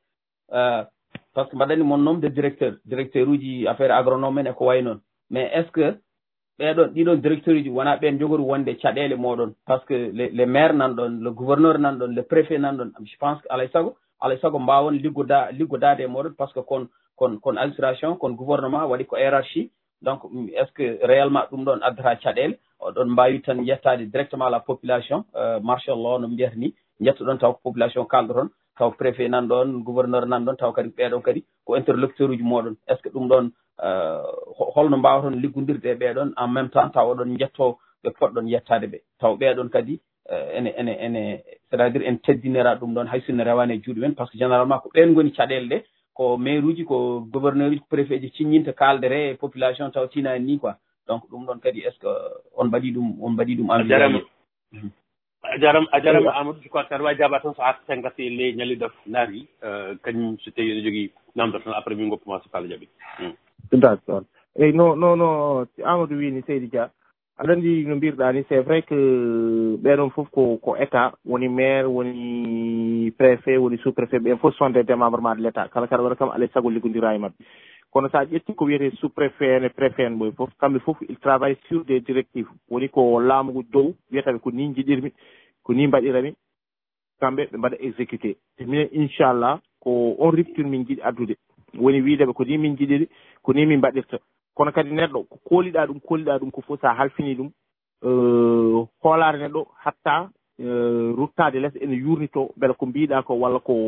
par ce que mbaɗanni mon nombre de directeur directeur uji affaire agronome en e ko way noon mais est ce que ɓeɗon ɗiɗon directeur uji wona ɓen jogori wonde caɗele moɗon par ce que les, les maires nan ɗon le gouverneur nan ɗon le préfet nan ɗon je pense que alay saago alay saago mbawon liggoda liggodade e moɗon par ce que kon kon kon administration kon gouvernement waɗi ko hiérarchie donc est ce que réellement ɗum ɗon addata caɗele oɗon mbawi tan yettade directement la population euh, martial law no mbiyata ni jetto ɗon taw ko population kalɗo toon taw préfet nan ɗon gouverneur nan ɗon taw kadi ɓeɗon kadi ko interlocuteur uji moɗon est ce que ɗum ɗon holno mbawaton liggodirde e ɓeɗon en même temps taw oɗon jetto ɓe poɗɗon yettade ɓe taw ɓeɗon kadi ene ene ene c'est à dire en teddinira ɗum ɗon hay sinno rewane e juuɗe men par ce que généralement ko ɓen goni caɗele ɗe ko maire uji ko gouverneur uji ko préfet ji ciññinta kaldere e population taw tinani ni quoi donc ɗum ɗon kadi est ce que on mbaɗi ɗum on mbaɗi ɗum envisagé a jaram a jarama Amadou je crois que aɗa wawi jaaba tan so arta gasi ley ñalliɗo naari kañum so tawi ene jogui namdo tan après min goppuma so kala jaaɓi d' accord eyyi no no no Amadou wini Seydi Dia aɗa andi no mbirɗa ni c' est vrai que ɓeɗon foof ko ko état woni maire woni préfet woni sous préfet ɓen foof sont des démembrement de l' état kala kaɗa waɗa kam alay saago liggodira e mabɓe kono sa ƴetti ko wiyete sous préfet ene préfet en ɓoye foof kamɓe foof il travaille sur des directives woni ko laamugu dow wiyataɓe ko ni jiɗirmi ko ni mbaɗirami kamɓe ɓe mbaɗa exécuté te minen inchallah ko on rupture min jiiɗi addude woni wiideɓe ko ni min jiɗiri ko ni min mbaɗirta kono kadi neɗɗo ko kooliɗa ɗum kooliɗa ɗum ko fof sa halfini ɗum hoolare neɗɗo hatta ruttade less ene yurnito beela ko mbiɗa ko walla ko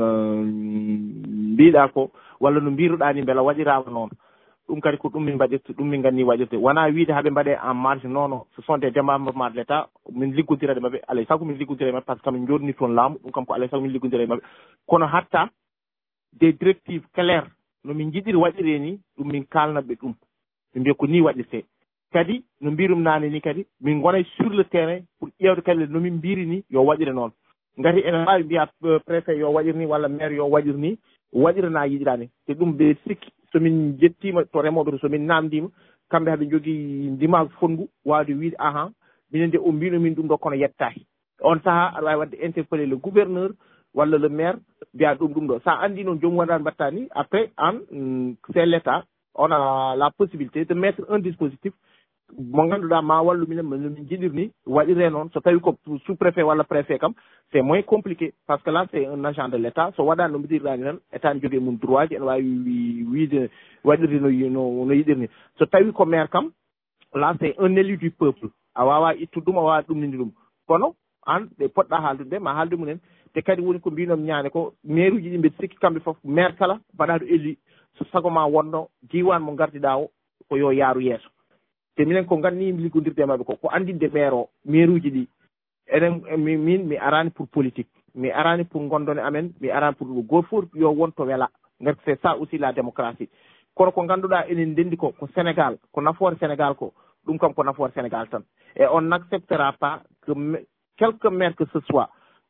mbiɗa ko walla no mbiruɗa ni beela waɗirama noon ɗum kadi ko ɗum min mbaɗirta ɗum min ganni waɗirde wona wiide haaɓe mbaɗe en marge non non ce sont des démembrements de l' état min liggodirade maɓɓe alay sago min liggodira e maɓɓe par ce que min jordini toon laamu ɗum kam ko alay sago min liggodira e maɓɓe kono hatta des directives claires no min jiɗiri waɗire ni ɗum min kalnaɓe ɗum ɓe mbiya ko ni waɗirte kadi no mbirum nane ni kadi min gonay sur le terrain pour ƴewde kadi no min mbiri ni yo waɗire noon ngati ene mbawi mbiya préfet yo waɗir ni walla maire yo waɗir ni waɗirana yiɗirani te ɗum ɓe sikki somin jettima to remoɓe to somin namdima kamɓe haɓe jogui ndimage fonngu wawde wiide ahan minen de o mbino min ɗum ɗo kono yettaki on saaha aɗa wawi wadde interpellé le gouverneur walla le maire mbiya ɗum ɗum ɗo sa andi noon joomum waɗani mbatta ni après an c'est l' état on a la possibilité de mettre un dispositif mo ngannduɗaa ma wallu minen no min jiɗirni waɗiree noon so tawi ko sous préfet walla préfet kam c' est moins compliqué par ce que là c' est un agent de l' état so waɗaani no mbiɗirɗaani tan état ne jogii mum droit ji ene waawi wiide waɗirde no no yiɗirni so tawi ko maire kam là c' est un élu du peuple a waawaa ittude ɗum a waawaa ɗumninde ɗum kono an ɗe poɗɗa haaldude ɓe ma haalde mumen te kadi woni ko mbinomi ñaane ko maire uji ɗi mbiɗa sikki kamɓe fof maire kala mbaɗaaɗo élu so sago ma wonno diwan mo ngardiɗaa o ko yo yaaru yeeso te minen ko nganni liggodirde e maɓɓe ko ko andinde maire o maire uji ɗi enen min mi arani pour politique mi arani pour gondone amen mi arani pour goto fof yo wonto wela ngati c'est ça aussi la démocratie kono ko ngannduɗaa enen ndenndi ko ko sénégal ko nafoore sénégal ko ɗum kam ko nafoore sénégal tan et on n'acceptera pas que quelque maire que ce soit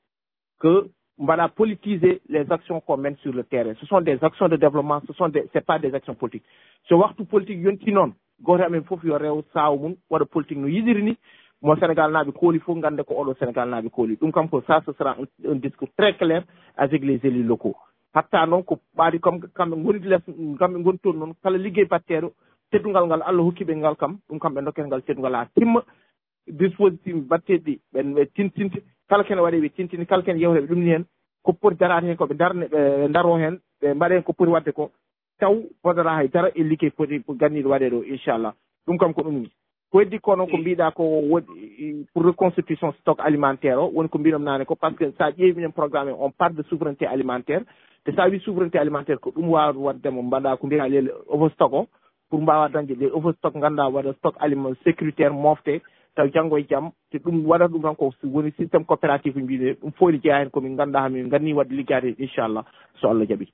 que mbaɗa politiser les actions qu'on mène sur le terrain ce sont des actions de développement ce sont des c'est pas des actions politiques so waxtu politique yonti noon goto amen fof yo rew sawo mum waɗa politique no yiɗiri ni mo sénégal naaɓe kooli fof gande ko oɗo sénégal naaɓe kooli ɗum kam ko ça ce sera un, un discours très clair avec les élus locaux hatta noon ko ɓaadi comme kamɓe gondi less kamɓe gondi toon noon kala liggey batteɗo teddungal ngal allah hokkiɓe ngal kam ɗum kam ɓe dokkete ngal teddungal ha timma dispositif batteɗi ɓen ɓe tintinte kala kene waɗe ɓe tintini kala kene yewte ɓe ɗumni hen ko poti darade hen ko ɓe darne ɓe daro hen ɓe mbaɗe hen ko poti wadde ko taw wodata haydara e liggey poti ganniɗo waɗe ɗo inchallah ɗum kam ko ɗum ni ko heddi ko noon ko mbiɗa ko woɗi pour reconstitution stock alimentaire o woni ko mbiɗom nane ko par ce que sa ƴeewi minen programme on parle de souveraineté alimentaire te sa wi souveraineté alimentaire ko ɗum wawa waddemo mbaɗa ko mbiɗa lel overstock o pour mbawa dañde les overstock ganduɗa waɗa stock aliment sécuritaire mofte taw janngo e jaam te ɗum waɗata ɗum tan ko woni systéme coopératif mbiɗe ɗum fof ne jeeya hen komin ganduɗa min ganni wadde liggade inchallah so Allah jaaɓi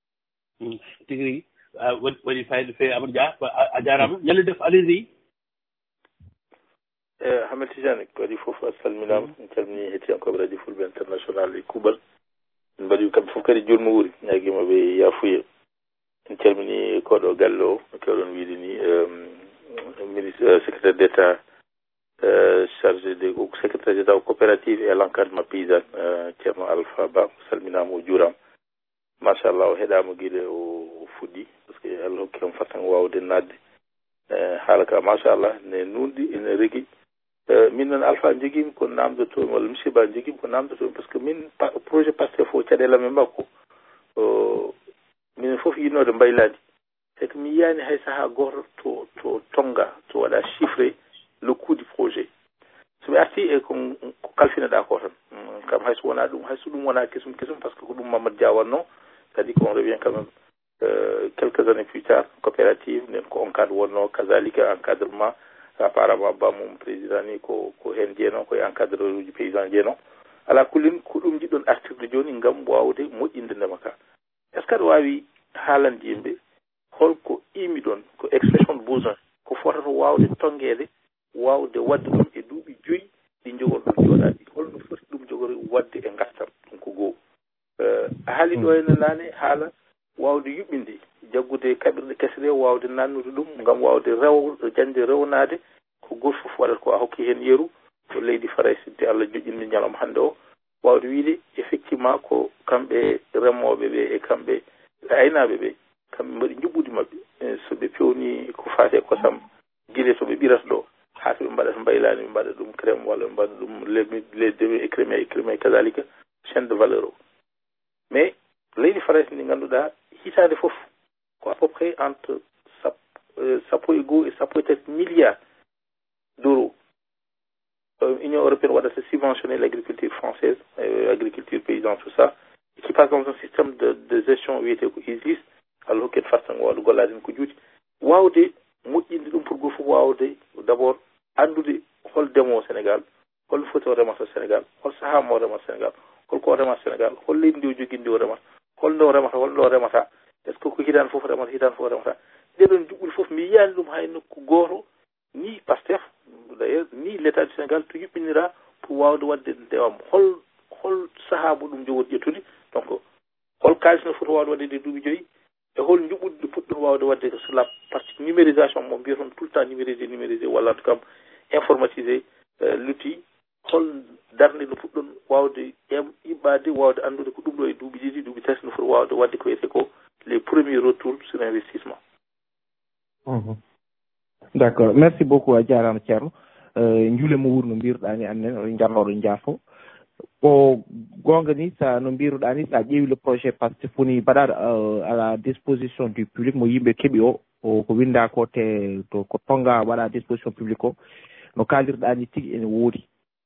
tigi rigui waɗi fayida fewi Amadou Dia a jarama ñalle def allez-y e Hamed Tidiane ko waɗi fof a salminama en calmini hettiyankoɓe radio fulɓe international e kuuɓal en mbaɗi kamɓe fof kadi jurmo wuuri ñaguimaɓe yafuye en calmini koɗo galle o no kewɗon wiide ni ministre secrétaire d' état chargé de secrétaire d' état coopérative et l' encadrement paysan ceerno Alpha Ba salminama o juurama machallah o heeɗama guiɗe o fuɗɗi par ce que allah hokkiramo fatan wawde nadde haala ka machallah ne nunɗi ene regui min noon Alpha joguimi ko namdotomi walla monsieur Ba joguimi ko namdotomi par ce que min projet Pastef o caɗele makko minen foof yinnode mbayladi c'est que mi yiyani hay saaha goto to to tonga to waɗa chiffré le coût du projet somi arti e ko ko kalfineɗa ko tan kam hayso wona ɗum hayso ɗum wona kesum kesum par ce que ko ɗum Mamadou Dia wanno c'est à dire qu'on revient quand même euh, quelques années plus tard coopérative nden ko encadre wonno kazalika encadrement apparemment bamum président ni ko ko hen jeeno koye encadreur uji paysan jeeno ala kullin ko ɗum jiɗɗon artirde joni ngam wawde moƴƴinde ndema ka est ce que aɗa wawi haalande yimɓe holko imi ɗon ko expression de besoin ko fotato wawde tongede wawde wadde ɗum e duuɓi joyyi ɗi jogori ɗum jooɗaɗi holno foti ɗum jogori wadde e gartam ɗum ko goho a haali ɗo henne nane haala wawde yuɓɓinde jaggude kaɓirɗe kese ɗe wawde nannude ɗum ngam wawde rew jande rewnade ko goto fof waɗata ko a hokki hen yeeru ko leydi Faray sidde Allah joƴƴinni ñalawma hannde o wawde wiide effectivement ko kamɓe remoɓe ɓe e kamɓe aynaɓe ɓe kamɓe mbaɗi juɓɓudi mabɓe so ɓe pewni ko fate kosam guile to ɓe ɓirata ɗo ha to ɓe mbaɗata mbaylani ɓe mbaɗa ɗum crème walla ɓe mbaɗa ɗum les demi écrémé écrémé kazalika chaîne de valeur o mais leydi Faray ndi ngannduɗa hitande fof ko à peu près entre sappo e goho e sappo e tati milliard d' euros Union européenne va subventionner l'agriculture française, l'agriculture paysanne, tout ça, et qui passe dans un système de, de gestion qui existe, alors qu'elle fasse un wall, goladin kujouti. Waoude, moujindi dum pour gofu waoude, d'abord, andude hol demo au Sénégal, hol photo remas au Sénégal, hol saham au remas au Sénégal, hol ko remas au Sénégal, hol lindi o jogindi o remas, hol no remas, hol no remata, est-ce que ko hidan fof remas, hidan fof remata. Debon jubul fof mi yiyani dum hay nokku goto, ni Pastef, d'ailleurs, ni l'État du Sénégal, tout yuppinira pour wawde wadde ndewam hol hol sahabu dum jogoti ƴettude donc hol kalis no foti wawde wadde de duuɓi joyyi e hol juɓɓude puɗɗon wawde wadde sur la partie numérisation mo mbiyaton tout le temps numérisé numérisé walla en tout cas informatisé l'outil hol darde no puɗɗon wawde yiɓɓade wawde andude ko ɗum ɗo e duuɓi ɗiɗi duuɓi tati no foti wawde wadde ko wiyete ko les premiers retours sur investissement. Mm-hmm. D'accord, merci beaucoup a jarama ceerno njule mo wurno mbiruɗa ni annen jarnoɗo jaafo ko gonga ni sa no mbiruɗa ni sa ƴeewi le projet par ce que foni mbaɗaɗo à la disposition du public mo yimɓe keeɓi o ko winda ko te to ko tonga waɗa à disposition public o no kalirɗa ni tigui ene woodi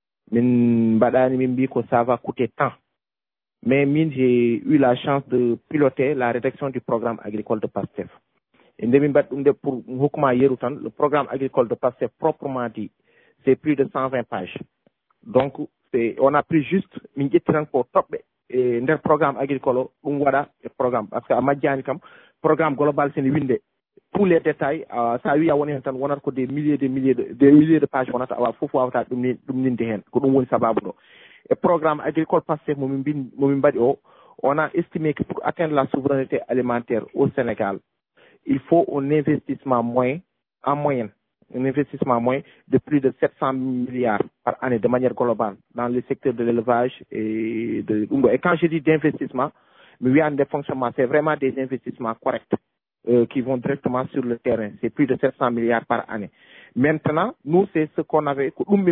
min mbaɗani min mbi ko ça va coûter temps mais min j'ai eu la chance de piloter la rédaction du programme agricole de Pastef et nde min mbaɗi ɗum nde pour hokkuma yeru tan le programme agricole de Pastef proprement dit c'est plus de cent vingt pages donc c'est on a pris juste min ƴetti tan ko toɓɓe e nder programme agricole o ɗum waɗa e programme par ce que a majjani kam programme global sene winde tous les détails uh, sa wi a woni hen tan wonata ko des milliers des milliers de des milliers de pages wonata awa fof wawata ɗum ni ɗum ninde hen ko ɗum woni sababu ɗo e programme agricole Pastef momin mbin momin mbaɗi o on a estimé que pour atteindre la souveraineté alimentaire au Sénégal il faut un investissement moyen en moyenne un investissement moyen de plus de sept cents milliards par année de manière globale dans le secteur de l'élevage et de et quand je dis d'investissement mais oui, des fonctionnements c'est vraiment des investissements corrects euh, qui vont directement sur le terrain c'est plus de sept cents milliards par année maintenant nous c'est ce qu'on avait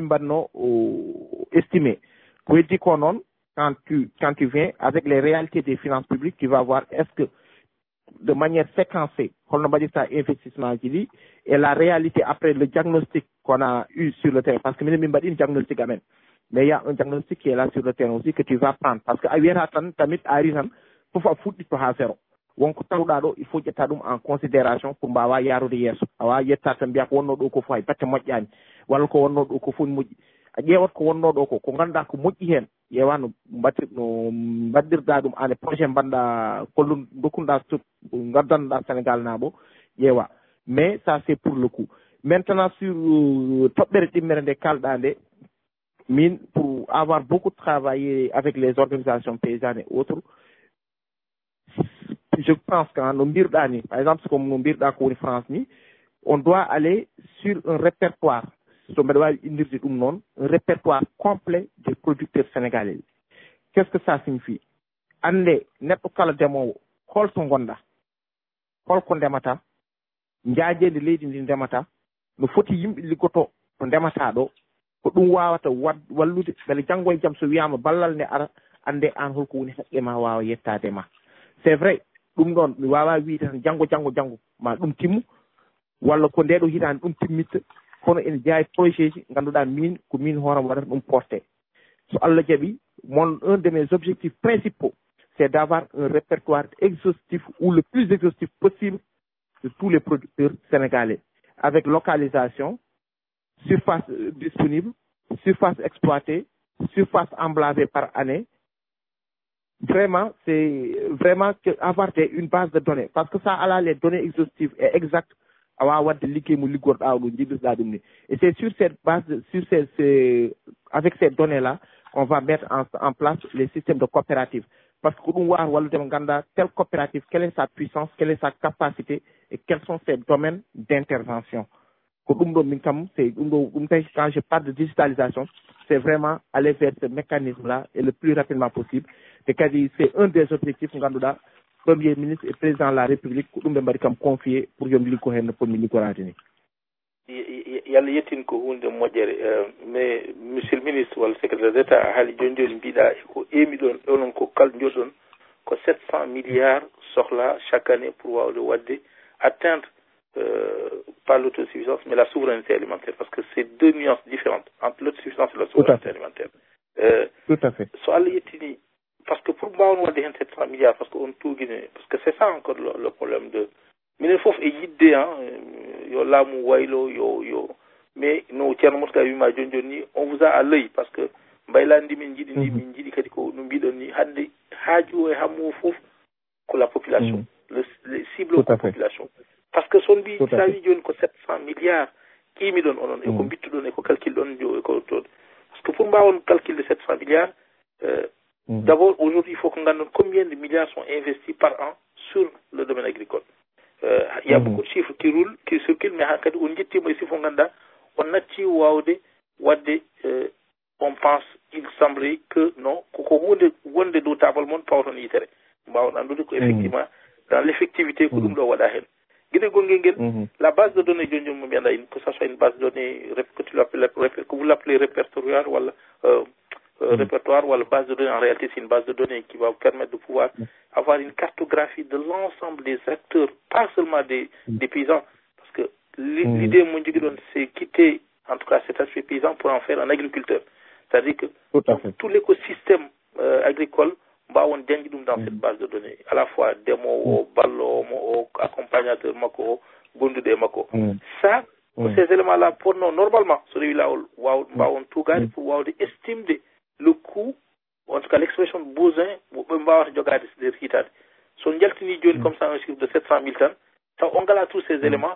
estimé quand tu quand tu viens avec les réalités des finances publiques tu vas voir est-ce que de manière séquencée, on a dit ça investissement qui et la réalité après le diagnostic qu'on a eu sur le terrain, parce que même pas un diagnostic même, mais il y a un diagnostic qui est là sur le terrain aussi que tu vas prendre, parce que ailleurs tamit arisan pour faire foutre pour faire donc il faut que tu en considération pour bawa yaro de yeso awa yetta tan biya ko wonno do ko fay batte mojjani walla ko wonno do ko fon moji a ƴeewat ko wonno ɗo ko ko ganduɗa ko moƴƴi hen ƴeewa no mbatti no mbaddirɗa ɗum ane projet mbanɗa kollum dokkunoɗa gaddannoɗa Sénégal naaɓo ƴeewa mais ça c'est pour le coup maintenant sur toɓɓere ɗimmere nde kalɗa nde min pour avoir beaucoup travaillé avec les organisations paysannes et autres je pense que no mbirɗa ni par exemple comme no mbirɗa ko woni France ni on doit aller sur un répertoire so mbeɗa wawi indirde ɗum noon un répertoire complet des producteurs sénégalais qu'est ce que ça signifie ande neɗɗo kala ndemowo holto gonɗa holko ndemata jaajede leydi ndi ndemata no foti yimɓe liggoto to ndemata ɗo ko ɗum wawata wallude beele janggo e jaam so wiyama ballal nde ara ande an holko woni haqqe ma wawa yettade ma c'est vrai ɗum ɗon mi wawa wiide tan janggo janggo janggo ma ɗum timmu walla ko ndeɗo hitande ɗum timmitta kono ene jeeya projet ji ganduɗa min ko min hooram waɗata ɗum porté so Allah jaaɓi mon un de mes objectifs principaux c'est d'avoir un répertoire exhaustif ou le plus exhaustif possible de tous les producteurs sénégalais avec localisation surface disponible surface exploitée surface emblavée par année vraiment c'est vraiment que avoir des, une base de données parce que ça a les données exhaustives et exactes awa wadde liggey mo liggorɗa ɗo jiɗirɗa ɗum ni et c'est sur cette base sur ces, ces avec ces données là on va mettre en, en place les systèmes de coopératives parce que ko ɗum wawata wallude mo ganduɗa telle coopérative quelle est sa puissance quelle est sa capacité et quels sont ses domaines d'intervention ko ɗum ɗo min kam c'est ɗum ɗo ɗum tawi quand je parle de digitalisation c'est vraiment aller vers ce mécanisme là et le plus rapidement possible te kadi c'est un des objectifs ganduɗa premier ministre et président de la république ko ɗum ɓe mbaɗi kam confié pour yomi liggo hen no ponmi liggorade ni yalla yettin ko hunde moƴƴere mais monsieur le ministre walla secrétaire d'état a haali joni joni mbiɗa ko emi ɗon onon ko kal joɗɗon ko sept cent milliards sohla chaque année pour wawde wadde atteindre euh, pas l'autosuffisance, mais la souveraineté alimentaire, parce que c'est deux nuances différentes entre l'autosuffisance et la souveraineté alimentaire. Euh, Tout à fait. So Allah yettini, parce que pour moi, on a des sept cents milliards, parce qu'on tout Guinée, parce que c'est ça encore le, le problème de. Mais il faut y hein, yo lamu wailo, yo, yo. Mais nous, tiens, on vous a à l'œil, parce que Bailandi Minjidi, Minjidi Kadiko, nous bidoni, Hadi, Hadjou et Hamou Fouf, que la population, le, les cibles de la population. Parce que son bi, ça lui donne que sept cents milliards, qui me donne, on et qu'on bit donne, et qu'on calcule donne, et qu'on parce que pour moi, on calcule de sept cents milliards, euh, mmh. D'abord, aujourd'hui, il faut qu'on gagne combien de milliards sont investis par an sur le domaine agricole. Euh, il y a mmh. beaucoup de chiffres qui roulent, qui circulent, mais on dit que on a dit euh, on pense, il semblerait que non, qu'on de d'autres monde pas on y était. On a dit qu'effectivement, dans l'effectivité, que nous doit avoir la base de données, que ce soit une base de données que, tu que vous l'appelez répertoire ou euh, euh, répertoire ou la base de données, en réalité c'est une base de données qui va vous permettre de pouvoir avoir une cartographie de l'ensemble des acteurs, pas seulement des, des paysans, parce que l'idée mondiale c'est quitter en tout cas cet aspect paysan pour en faire un agriculteur. C'est-à-dire que tout, tout l'écosystème euh, agricole bah on dengi dum dans cette base de données, à la fois démo au ballo au accompagnateur mako gondu de mako. Ça ces éléments là pour nous normalement sur là waaw bah on tout garde pour waaw de estimer le coût, en tout cas l'expression besoin bu ba wax jogade de hitade son jaltini joni comme ça un chiffre de sept cent mille tonnes, ça on gala tous ces éléments,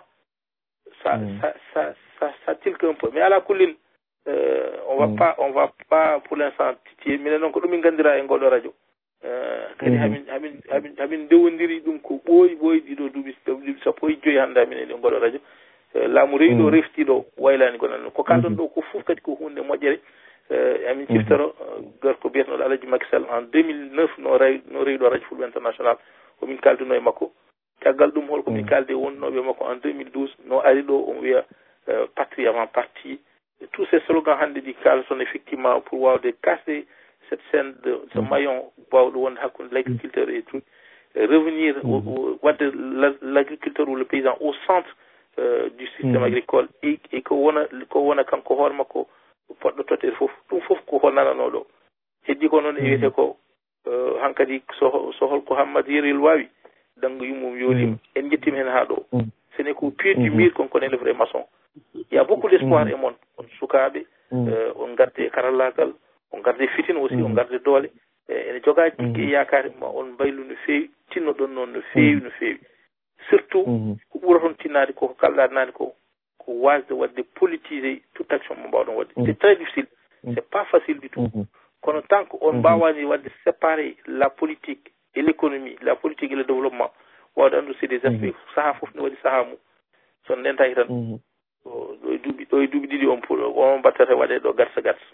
ça ça ça ça ça tilque un peu, mais à la coulille euh, on va mm. pas on va pas pour l'instant titier mais non ko dum ngandira e ngodo radio euh kadi hamin hamin hamin hamin dewondiri dum ko boy boy dido dubi dubi sa poy joy handa min e ngodo radio la mu reedo refti do waylani ko nan ko kaldon do ko fuf kadi ko hunde mojjere euh amin ciftoro gorko bietno Alaji Macky Sall en deux mille neuf no ray no reedo radio Fulbe International ko min kalduno e makko tagal dum hol ko min kalde wonnobe makko en deux mille douze no ari do on wiya patrie avant parti. Tous ces slogans handicapés sont effectivement pour voir de casser cette scène de ce maillon pour l'agriculteur et tout, et revenir mmh. au, au, de l'agriculteur ou le paysan au centre euh, du système mmh. agricole et, et que on a qu'on a quand on a ko porte de tout faut tout faut qu'on a non lo et dit qu'on a évité ko hankadi so so hol ko hammadi ril wawi dang yumum yolim en jettim hen ha do ce n'est qu'au pied du mur qu'on connaît le vrai maçon. Il y a beaucoup d'espoir et mon on sukabe euh, on garde karalagal on garde fitin aussi on garde dole et jogaji ki yakari ma on baylu no feewi tinno don non no feewi no feewi surtout ko ɓuraton tinnade ko kalɗa nani ko ko wasde wadde politiser toute action mo mbawɗon wadde c'est très difficile c'est pas facile du tout kono tant que on mbawani wadde séparer la politique et l'économie la politique et le développement wawde andu c'est des aspects saha fof no waɗi saha mum son ndentaki tan ɗo duuɓi ɗo duuɓi ɗiɗi on pour on battata waɗe ɗo gatsa gatsa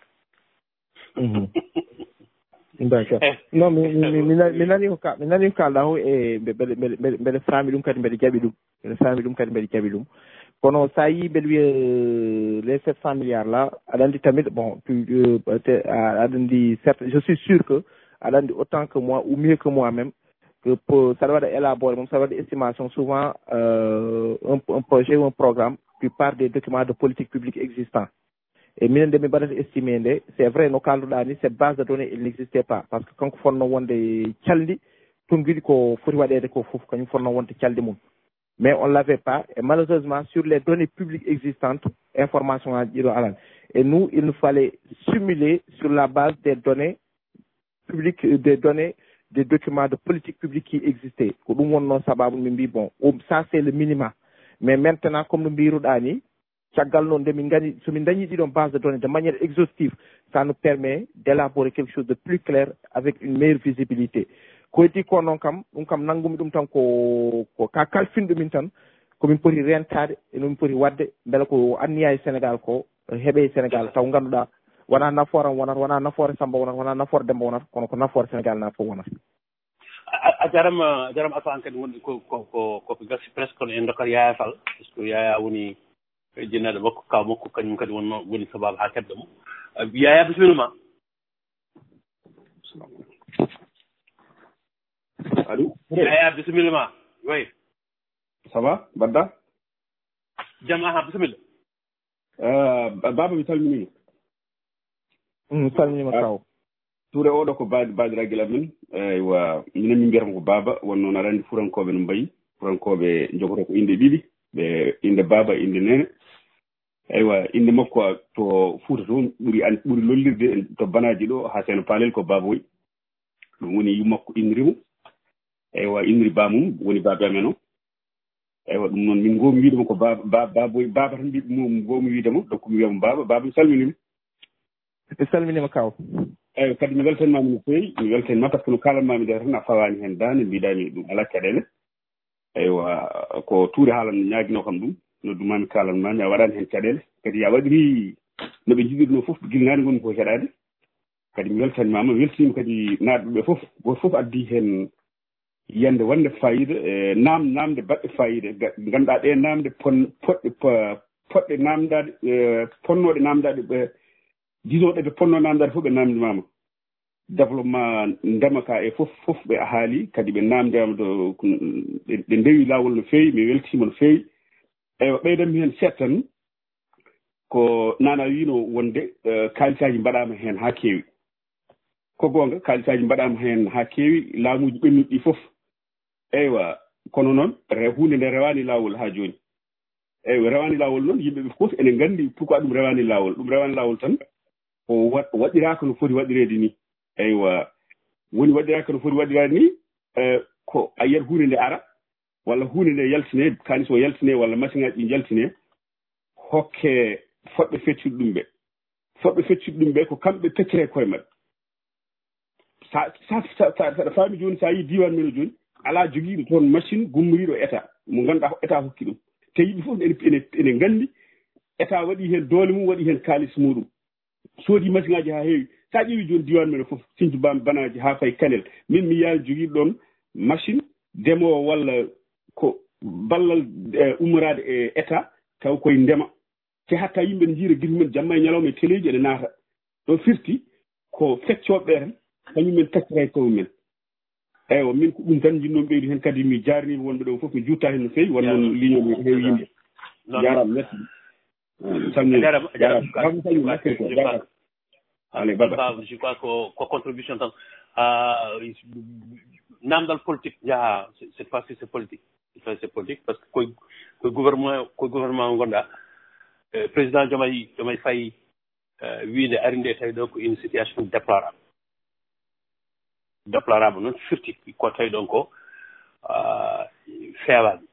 d'accord non mi mi mi nani ko ka mi nani ko kalɗa ho e mbeɗe mbeɗe mbeɗe faami ɗum kadi mbeɗe jaɓi ɗum mbeɗe faami ɗum kadi mbeɗe jaɓi ɗum kono sa yi mbeɗe wiya les sept cent milliards là aɗa andi tamit bon aɗa andi certes je suis sûr que aɗa andi autant que moi ou mieux que moi même que pour ça doit élaborer moom ça doit estimation souvent euh, un, un projet ou un programme qui part des documents de politique publique existants. Et minen de mi baɗata estimé nde c'est vrai no kalduɗa ni cette base de données il n'existait pas parce que kanko fonno wonde caldi tonguiɗi ko foti waɗede ko fof kañum fonno wonde caldi mum mais on l'avait pas et malheureusement sur les données publiques existantes information aji ɗiɗo alan et nous il nous fallait simuler sur la base des données publiques des données des documents de politique publique qui existaient ko ɗum wonno sababu min mbi bon ça c'est le minimum mais maintenant comme no mbiruɗa ni caggal noon nde min gani somin dañi ɗiɗon base de données de manière exhaustive ça nous permet d'élaborer quelque chose de plus clair avec une meilleure visibilité ko heddi ko noon kam ɗum kam nanngumi ɗum tan ko ko ka kalfinɗo min tan komin poti rentade e nomin poti wadde beele ko anniya e Sénégal ko heeɓe e Sénégal taw ngannduɗa wona nafoore am wonata wona nafoore Samba wonata wona nafoore Demba wonata kono ko nafoore Sénégal na fof wonata a jarama a jarama asan kadi wonɗi ko ko ko koko gasi presque kono en dokkata Yaya Fall par ce que Yaya woni jinnaɗo makko kaw makko kañum kadi wonno woni sababu ha keɓɗo mo Yaya bisimilla ma allo Yaya bisimilla ma oui ça va badda jam aha bisimilla baba mi salminima mi salminima kaw toure oɗo ko baadi baadiraguel amen eywa minen min mbiyatamo ko baba won noon aɗa andi furankoɓe no mbayi furankoɓe jogoto ko inde ɗiɗi ɓe inde baba inde nene eywa inde makko to Fouta toon ɓuuri an ɓuuri lollirde to banaji ɗo ha seno paalel ko baba woyi ɗum woni yummakko innirimo eywa inniri bamum woni baba amen o eywa ɗum noon min gomi wiidemo ko baba baba boy baba tan mbiɗ mum gomi wiidemo donc mi wiyamo baba baba mi salminima mi salminima kaw eyyi kadi mi weltanimama no feewi mi weltanima par ce que no kalanmami nde tan a fawani hen dande mbiɗami ɗum ala caɗele eywa ko tuuri haalan ñaguino kam ɗum no dumami kalanmami a waɗani hen caɗele kadi a waɗiri noɓe jiɗirno foof guilnade gonmi ko heɗade kadi mi weltanimama mi weltanima kadi naɗuɓe foof goto foof addi hen yiyande wonde fayida e nam namde baɗɗe fayida ganduɗa ɗe namde pon poɗɗe poɗɗe namdade ponnoɗe namdade ɓe jisoɗe ɓe ponno namdade fof ɓe namdimama développement ndema ka e fof fof ɓe haali kadi ɓe namdama to ɗe ndewi lawol no feewi mi weltima no feewi eywa ɓeydanmi hen seeɗa tan ko nana wino wonde kalisaji mbaɗama hen ha kewi ko gonga kalisaji mbaɗama hen ha kewi laamuji ɓennuɗi ɗi foof eywa kono noon re hunde nde rewani lawol ha joni eyyi rewani lawol noon yimɓeɓe foof ene gandi pourquoi ɗum rewani lawol ɗum rewani lawol tan ko waɗiraka no foti waɗirede ni eywa woni waɗiraka no foti waɗirade ni ko a yiyat hunde nde ara walla hunde nde yaltine kalis o yaltine walla machine ngaji ɗi jaltine hokke foɗɓe feccude ɗum ɓe foɗɓe feccude ɗum ɓe ko kamɓe peccere koye maɓɓe sa sa saɗa faami joni sa yi diwan men o joni ala joguiɗo toon machine gummoriɗo état mo ganduɗa état hokki ɗum te yimɓe fof ene ene gandi état waɗi hen doole mum waɗi hen kalis muɗum soodi machine ngaji ha heewi sa ƴeewi joni diwan men o foof sintu bam banaji ha fayi kanel min mi yaani joguiɗo ɗon machine ndemowo walla ko ballal ummorade e état taw koye ndema te hatta yimɓe ne jiira guila mumen jamma e ñalawma e téléji ene naata ɗo firti ko feccoɓe tan kañumen taccata e koye mumen eywa min ko ɗum tan jinnomi ɓeydu hen kadi mi jarnima wonɓe ɗo foof mi jutta hen no fewi won noon ligne mi heewi yimɓe jarama merci allez baba je crois ko ko contribution tan namdal politique jaa cette fois-ci c'est politique c'est politique parce que koye koye gouvernement koye gouvernement gonɗa président Diomaye Diomaye Faye wiide ari nde tawi ɗo ko une situation déplorable déplorable noon firti ko tawi ɗon ko feewaani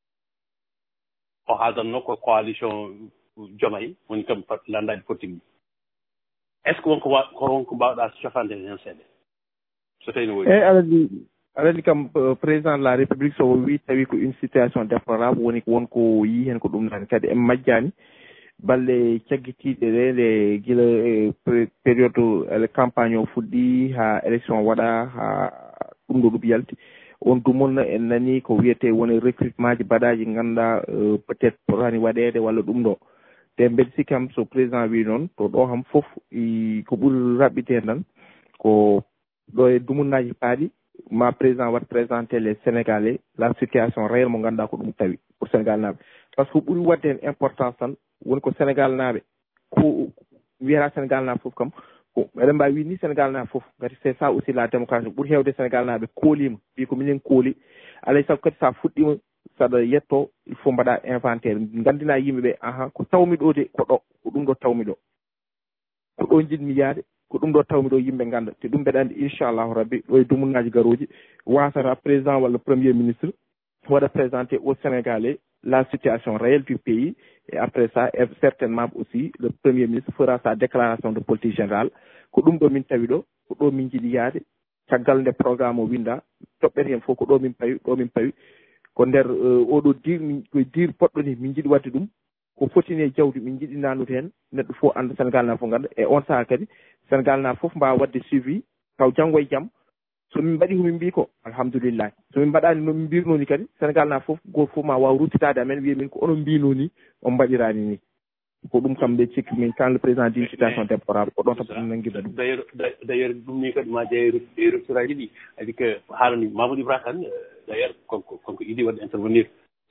o haaldanno ko coalition Diomaye woni kam lanndaaji politique ɗi est ce que wonko wa ko wonko mbawɗa cofande hen seeɗa so tawi no woyi eyi aladi aladi kam président de la république so wi tawi ko une situation déplorable woni ko wonko yii hen ko ɗum nani kadi en majjani balle caggitiɗe ɗe nde gila période campagne o fuɗɗi ha élection waɗa ha ɗum ɗo ɗum yalti on dumon en nani ko wiyete woni recrutement ji baɗaji ganduɗa peut être potani waɗede walla ɗum ɗo te mbeɗa sikki kam so président wi noon to ɗo kam foof ko ɓuuri raɓɓite tan ko ɗo e dumunnaji paaɗi ma président wat présenté les sénégalais la situation réelle mo ganduɗa ko ɗum tawi pour sénégal naaɓe par ce que ɓuuri wadde hen importance tan woni ko sénégal naaɓe ko wiyata sénégal naaɓe foof kam ko eɗen mbawi wi ni sénégal naaɓe foof gati c'est ça aussi la démocratie ɓuuri hewde sénégal naaɓe koolima wi ko minen kooli alay saago kadi sa fuɗɗima saɗa yetto il faut mbaɗa inventaire gandina yimɓeɓe ahan ko tawmi ɗo de ko ɗo ko ɗum ɗo tawmi ɗo ko ɗo jiɗmi yaade ko ɗum ɗo tawmi ɗo yimɓe ganda te ɗum mbeɗa andi inchallahu rabbi ɗo e dumunnaji garoji wasata président walla premier ministre waɗa présenté au sénégalais la situation réelle du pays et après ça et certainement aussi le premier ministre fera sa déclaration de politique générale ko ɗum ɗo min tawi ɗo ko ɗo min jiiɗi yaade caggal nde programme o winda toɓɓete hen fof ko ɗo min pawi ɗo min pawi ko nder oɗo dir koye dir poɗɗo ni min jiiɗi wadde ɗum ko fotini e jawdi min jiiɗi nannude hen neɗɗo fof anda sénégal na fof ganda e on saaha kadi sénégal na fof mbawa wadde suivi taw janggo e jaam somin mbaɗi komin mbi ko alhamdoulillahi somin mbaɗani nomin mbirnoni kadi sénégal na fof goto fof ma waw ruttitade amen wiya min ko onon mbino ni on mbaɗirani ni ko ɗum kam nde cikki min quand le président dit situation déplorable ko ɗon tan ɗum nanguiɗa ɗum d' ailleurs d' ailleurs ɗum ni kadi ma jeeya e rupturaji ɗi adi que haalani mamadou ibrahima tan d' ailleurs konko konko idi wadde intervenir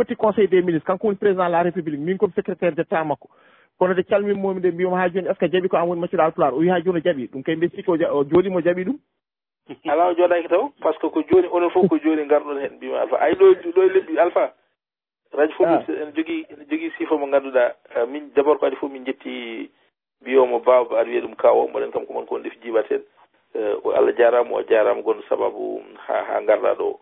poti conseil des ministres kanko woni président de la république min comme secrétaire d'état makko kono de calminmomi de mbiyoma ha joni est ce que jaaɓi ko an woni maccuɗo alpulaar o wi ha joni o jaaɓi ɗum kay mbi sikki o jooɗi mo jaaɓi ɗum ala o jooɗaki taw par ce que ko joni onon fof ko joni garɗon hen mbima alpha ay ɗo ɗo lebbi alpha radio fof ene jogui ene jogui sifa mo ganduɗa min d' abord ko adi fof min jetti mbiyomo baba aɗa wiya ɗum kawo mbaɗen kam ko mon kon defi jiibaten o Allah jarama o jarama gonɗo sababu ha ha garɗa ɗo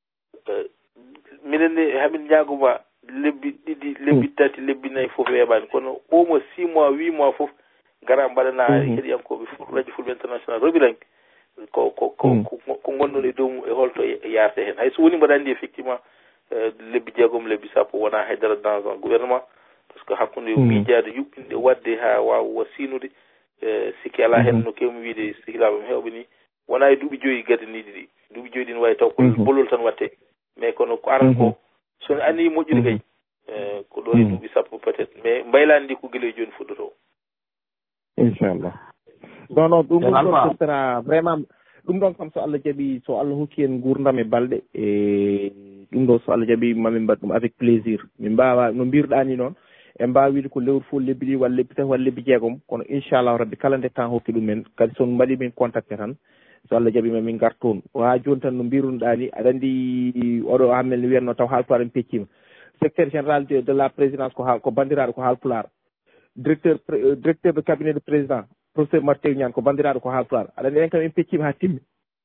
minen ne hamin ñaguma lebbi ɗiɗi lebbi tati lebbi nayyi fof weeɓani kono au moins six mois huit mois fof gara mbaɗana heeɗiyankoɓe fof radio fulɓe international robiranke ko ko ko ko gonɗon e dow e holto yaarte hen hay so woni mbaɗa andi effectivement lebbi jeegom lebbi sappo wona haydara dans un gouvernement par ce que hakkude miijade yuɓɓinde wadde ha wawa sinude sikki ala hen no kewmi wiide sihilaɓe mi hewɓe ni wona e duuɓi joyyi gadaniɗi ɗi duuɓi joyyi ɗi ne wawi taw ko bolol tan watte mais kono ko arata ko sono anni moƴƴude kay ko ɗo e duuɓi sappo peut être mais mbaylani ndi ko guila e joni fuɗɗoto inchallah non non ɗum ɗum ɗon tottora vraiment ɗum ɗon kam so Allah jaaɓi so Allah hokki en gurdam e balɗe e ɗum ɗo so Allah jaaɓi mamin mbaɗ ɗum avec plaisir min mbawa no mbirɗa ni noon en mbawi wiide ko lewru fof lebbi ɗi walla lebbi tati walla lebbi jeegom kono inchallahu rabbi kala nde temps hokki ɗumen kadi son mbaɗi min contacté tan so Allah jaaɓi mamin gar toon ha joni tan no mbirunoɗa ni aɗa andi oɗo hammel ne wiyatno taw haalpulaar en peccima secrétaire général de la présidence ko ko bandiraɗo ko haalpulaar directeur directeur de cabinet de président professeur Martin Niane ko bandiraɗo ko haalpulaar aɗa andi en kam en peccima ha timmi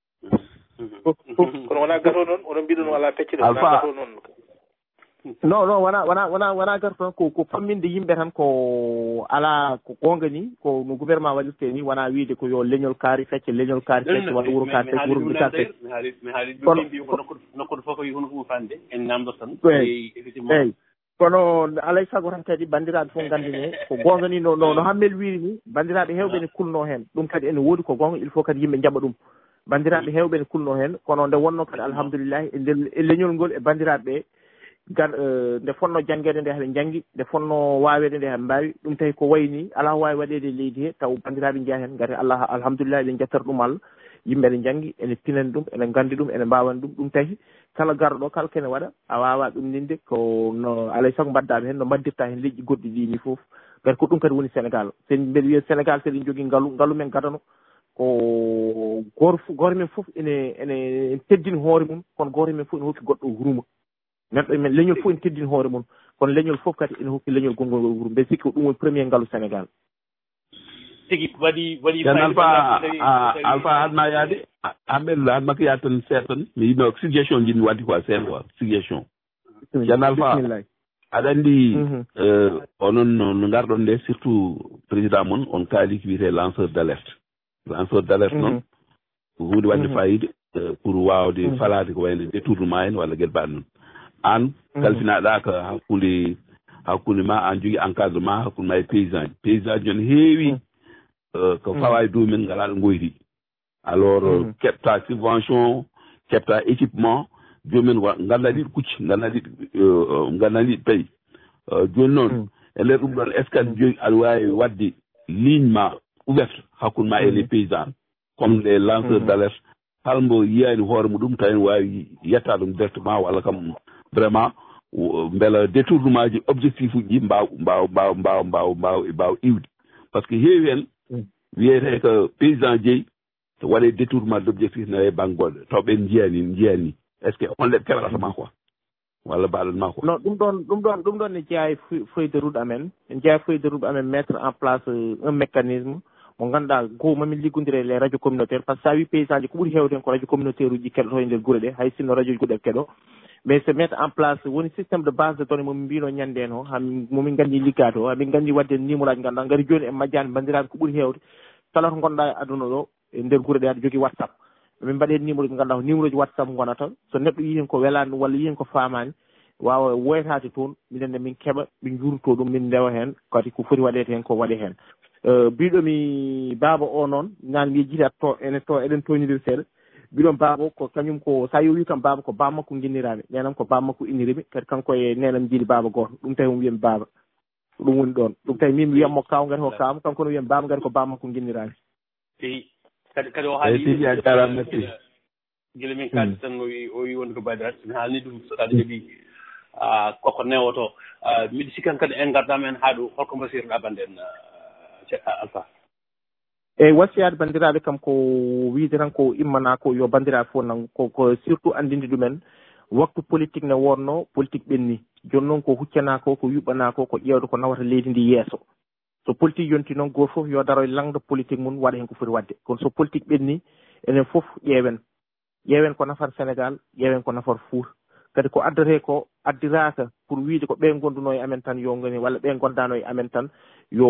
kono wona gato noon oɗon mbiɗon wala pecciɗo wona gato noon non non wona wona wona wona gar tan ko ko famminde yimɓe tan ko ala ko gonga ni ko no gouvernement waɗirte ni wona wiide ko yo leñol kaari fecce leñol kaari fecce walla wuuro kaari fecce wuuro kaari fecce mi haali ɗum mbi ko nokkuɗo fof ko yi hono ɗum fande en namdo tan effectivement kono alay sago tan kadi bandiraɓe fof gandine ko gonga ni no no hammel wiiri ni bandiraɓe hewɓe ne kulno hen ɗum kadi ene woodi ko gonga il faut kadi yimɓe jaɓa ɗum bandiraɓe hewɓe ne kulno hen kono nde wonno kadi alhamdoulillahi e nder e leñol ngol e bandiraɓe gar nde fonno jangguede nde haɓe janggi nde fonno wawede nde haɓe mbawi ɗum tawi ko wayni ala wawi waɗede e leydi he taw bandiraɓe jeeya hen gati allah alhamdoulillahi eɗen jettata ɗum Allah yimɓe ene janggi ene pinani ɗum ene gandi ɗum ene mbawani ɗum ɗum tawi kala garɗo kala kene waɗa a wawa ɗum ninde ko no alay saago mbaddaɓe hen no mbaddirta hen leƴƴi goɗɗi ɗi ni foof gati ko ɗum kadi woni Sénégal sen mbeɗa wiya Sénégal seɗen jogui ngaalu ngaalu men gadano ko goto goto men foof ene ene teddini hoore mum kono goto men foof ene hokki goɗɗo huruma neɗɗo men leñol fof ene teddini hoore mum kono leñol fof kadi ene hokki leñol gongol ngol huruma mbe sikki ko ɗum woni premier ngaalu Sénégal tigi waɗi waɗi jan alpha alpha hadma yaade hamɓel hadma ko yaad tan seeɗa tan mi yino suggestion jinmi waddi quoi seeɗa quoi suggestion jan alpha aɗa anndi onon no ngarɗon nde surtout président mon on kaali ko wiyete lanceur d' alerte lanceur d' alerte noon ko hunde wadde fayida pour wawde falade ko wayno détournement en walla gueɗe mbaɗe noon an kalfinaɗa ko hakkude hakkude ma an jogui encadrement hakkude ma e paysan ji paysan ji joni heewi ko fawa e dow men ngala ɗo goyti alors keɓta subvention keɓta équipement jomumen ganda ɗiɗo kucci ganda ɗiɗo ganda ɗiɗo payi joni noon e nder ɗum ɗon est ce que aɗa jogi aɗa wawi wadde ligne ma ouverte hakkude ma e les paysans comme les lanceurs d' alerte halmbo yiyani hoore muɗum tawi ne wawi yetta ɗum directement walla kam vraiment beela détournement ji objectif uji ɗi mbaw mbaw mbaw mbaw mbaw mbaw mbaw iwde par ce que heewi hen wiyete ko paysan jeeyi to waɗe détournement d' objectif nawe banggoɗe taw ɓen jiyani jiyani est ce que on leɓe keɓatama quoi walla mbaɗanma quoi non ɗum ɗon ɗum ɗon ɗum ɗon ne jeeya e feuille de route amen en jeeya feuille de route amen mettre en place un mécanisme mo ganduɗa goo mamin liggodire les radio communautaire par ce que sa wi paysan ji ko ɓuuri hewde ko radio communautaire uji keɗoto e nder guure ɗe hay sinno radio ji goɗɗe keɗo mais se mettre en place woni systéme de base de données momin mbino ñanden o ha momin gandi liggade o hamin gandi wadde numéro aji ganduɗa gari joni en majjani bandiraɓe ko ɓuuri hewde kala to gonɗa e aduna ɗo e nder guure ɗe aɗa jogui WhatsApp min mbaɗe numéro ji ganduɗa ko numéro ji WhatsApp gonata so neɗɗo yi hen ko welani ɗum walla yi hen ko famani wawa woytade toon minenne min keeɓa min jurto ɗum min ndewa hen kadi ko foti waɗede hen ko waɗe hen mbiɗomi baaba o noon nan mi jiita to ene to eɗen toñodir seeɗa mbiɗon baaba ko kañum ko sa yowi kam baaba ko bammakko guinnirami nenam ko bammakko innirimi kadi kanko e nenam jiiɗi baaba goto ɗum tawi mo wiyami baaba ɗum woni ɗon ɗum tawi min mi wiyatmo kaw gati ko kawam kanko no wiyami baaba gati ko bammakko guinnirami eyi kadi kadi o haali a jarama merci guila min kaldi tan o wi o wi wonde ko badirat mi haalni ɗum so aɗa jogui koko newoto miɗa sikkan kadi en gardama en haa ɗo holko mbasirɗa bande en alpha eyyi wasiyade bandiraɓe kam ko wiide tan ko immana ko yo bandiraɓe fof nan ko ko surtout andinde ɗumen waktu politique ne wonno politique ɓenni joni noon ko huccana ko ko yuɓɓana ko ko ƴewde ko nawata leydi ndi yeeso so politique yonti noon goto foof yo daro e langde politique mum waɗa hen ko foti wadde kono so politique ɓenni enen foof ƴeewen ƴeewen ko nafata Sénégal ƴeewen ko nafata Fouta kadi ko addate ko addiraka pour wiide ko ɓen gonduno e amen tan yo ngoni walla ɓen gondano e amen tan yo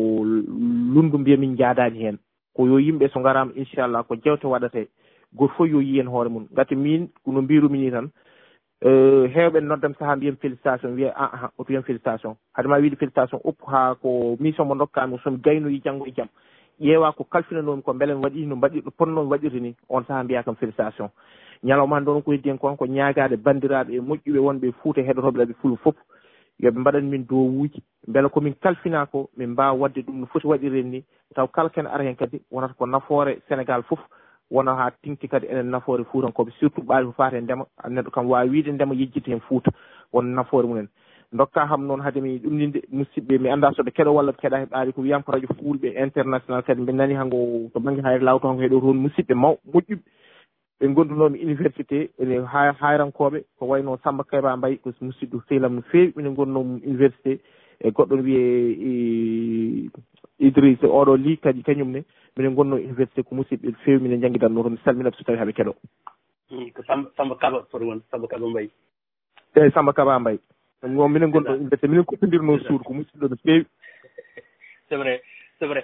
lundu mbiya min jaadani hen ko yo yimɓe so garama inchallah ko jewte waɗate goto fof yo yi hen hoore mum gati min no mbirumi ni tan hewɓe noddam saaha mbiyam félicitation wiya a a oto wiyam félicitation hadema wiide félicitation uppu ha ko mission mo dokkami somi gaynoyi janggo e jaam ƴeewa ko kalfinanomi ko beele mi waɗi no mbaɗi ɗo ponnomi waɗirde ni on saaha mbiya kam félicitation ñalawma ɗon ko heddi hen kon ko ñaagade bandiraɓe e moƴƴuɓe wonɓe Fouta heɗotoɓe ɗaɓe Fulɓe foof yoɓe mbaɗan min dowuji beele komin kalfina ko min mbawa wadde ɗum no foti waɗiren ni taw kala kene ara hen kadi wonata ko nafoore Sénégal foof wona ha tingti kadi enen nafoore Fuutankoɓe surtout ɓaali ko fate ndema neɗɗo kam wawi wiide ndema yejjita hen Fouta won nafoore mumen dokka ham noon haademi ɗumninde musidɓe mi anda soɓe keɗo walla ɓe keeɗa he ɓaali ko wiyama ko radio Fulɓe international kadi mbi nani hango to banggue hayre lawto hanko heɗo toon musidɓe maw moƴƴuɓe ɓe gondunomi université ene ha hayrankoɓe ko wayno Samba Keba Mbaye ko musidɗo sehlam no fewi minen gonnomo université e goɗɗo no wiye Idrissa oɗo li kadi kañumne minen gonno université ko musidɓe fewi minen jangguidanno toon salminaɓe so tawi haaɓe keɗo ko Samba Samba Kaba foti won Samba Kaba Mbaye eyyi Samba Kaba Mbaye mo minen gonɗo université minen koppodirno suudu ko musidɗo no fewi c'est vrai c'est vrai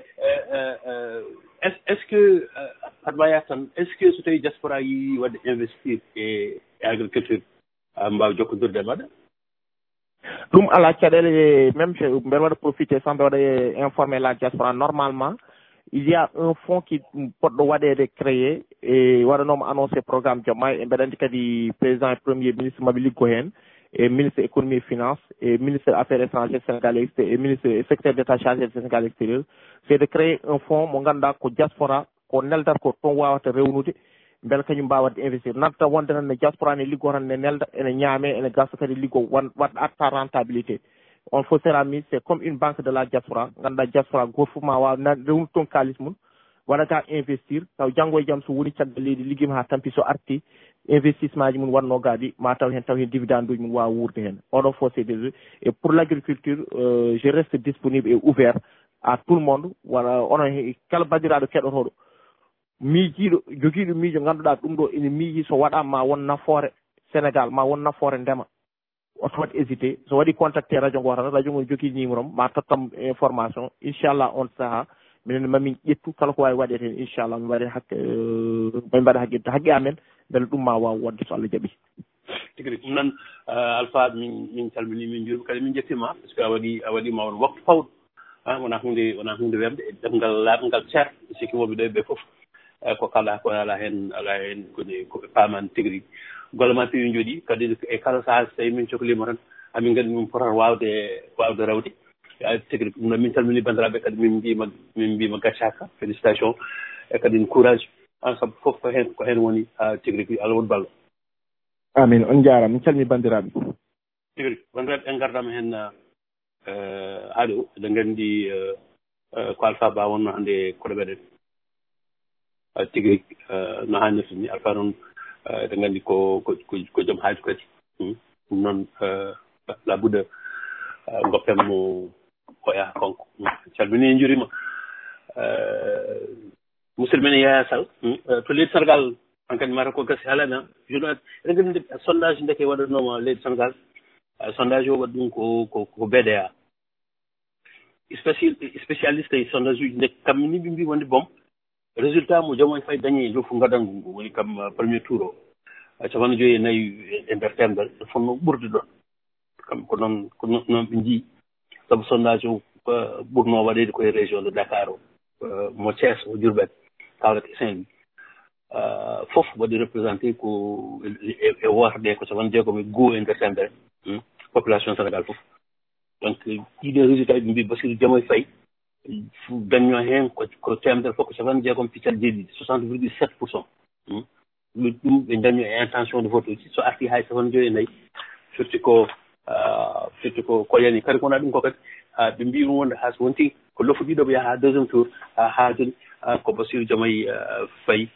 est est ce que haɗa ya tan est ce que so tawi diaspora yi wadde investir e agriculture mbawa jokkodirde e maɗa ɗum ala caɗele même mbeɗa waɗa profité sans mbe waɗa informer la diaspora normalement il y a un fonds qui poɗɗo waɗede créé e waɗanoma annoncé programme Diomaye e mbeɗa andi kadi président et premier ministre maɓe liggo hen et ministre économie et finance et ministre affaires étrangères sénégal et ministre secrétaire d'état chargé de sénégal extérieur c'est de créer un fonds mo ganduɗa ko diaspora ko neldata ko toon wawata rewnude beele kañum mbawa wadde investir natta wonde tan ne diaspora ne liggo tan ne nelda ene ñaame ene gasa kadi liggo waɗa atta rentabilité on faut sera mis c'est comme une banque de la diaspora ganduɗa diaspora goto fof ma waw rewnude toon kalis mum waɗata investir taw janggo e jaam so woni caggal leydi ligguima ha tampi so arti investissement ji mum wanno gaadi ma taw hen taw hen dividende uji mum wawa wurde hen oɗo fo c'est des et pour l'agriculture euh, je reste disponible et ouvert à tout le monde wala onon kala bandiraɗo keɗotoɗo miijiɗo joguiɗo miijo ganduɗa ɗum ɗo ene miiji so waɗama ma won nafoore sénégal ma won nafoore ndema oto wat hésité so waɗi contacté radio ngo tan radio ngo jogui numéro m ma tottam information inchallah on saaha minen mamin ƴettu kala ko wawi waɗede hen inchallah mi waɗe hakke min mbaɗa haqqe haqqe amen beele ɗum ma waw wonde so Allah jaaɓi tigi ɗum noon alpha min min calmini min jurmi kadi min jettima par ce que a waɗi a waɗima won waktu fawɗo a wona hunde wona hunde wemde e ɗemgal laaɓngal ceer sikki woɓe ɗo ɓe foof ko kala ko ala hen ala hen kone koɓe paman tigi rigui golle ma peewi jooɗi kadi e kala saaha so tawi min cohlima tan amin gandi min potata wawde wawde rewde tigi rigui ɗum noon min calmini bandiraɓe kadi min mbima min mbima gaccaka félicitation e kadi courage an saabu foof ko hen ko hen woni tigi rigui Allah woon ballo amin on jarama min calmi bandiraɓe tigi rigui bandiraɓe en gardama hen haɗo eɗen gandi ko alpha ba wonno hannde koɗo meɗen tigi rigui no hannirta ni alpha noon eɗen gandi ko ko ko joom haaju kadi ɗum noon laboude goppen mo o yaha konko calmini e jurima musidɗo men Yaya Sall to leydi Sénégal an kadi mata ko gasi haalani journal eɗen gandi sondage ndeke waɗanoma leydi Sénégal sondage o waɗi ɗum ko ko ko B D A spécial spécialiste e sondage uji ndeke kam ni ɓe mbi wonde boom résultat mo Diomaye Faye dañi jofu ngadangu ngu woni kam premier tour o capanɗe joyi e nayyi e nder temedere ɗo fonno ɓurde ɗon kam ko noon ko noon ɓe jii sabu sondage o ɓurno waɗede koye région de Dakar o mo Thiès o Diourbel Kaolack e Saint-Louis fof waɗi représenté ko e wotoɗe ko capanɗe jeegom e goho e nder temedere population Sénégal fof donc ɗiɗo résultat ɓe mbi Bassirou Diomaye Faye dañño heen ko ko temedere fof ko capanɗe jeegom piccal jeeɗiɗi soixante virgule sept pour cent ɗum ɓe dañño e intention de vote uji so arti hay capanɗe joyi e nayyi firti ko firti ko ko yani kadi ko wona ɗum ko kadi ɓe mbi ɗum wonde ha so wonti ko lofu ɗiɗo ɓe yaha ha deuxiéme tour ha haajoni ko Bassirou Diomaye Faye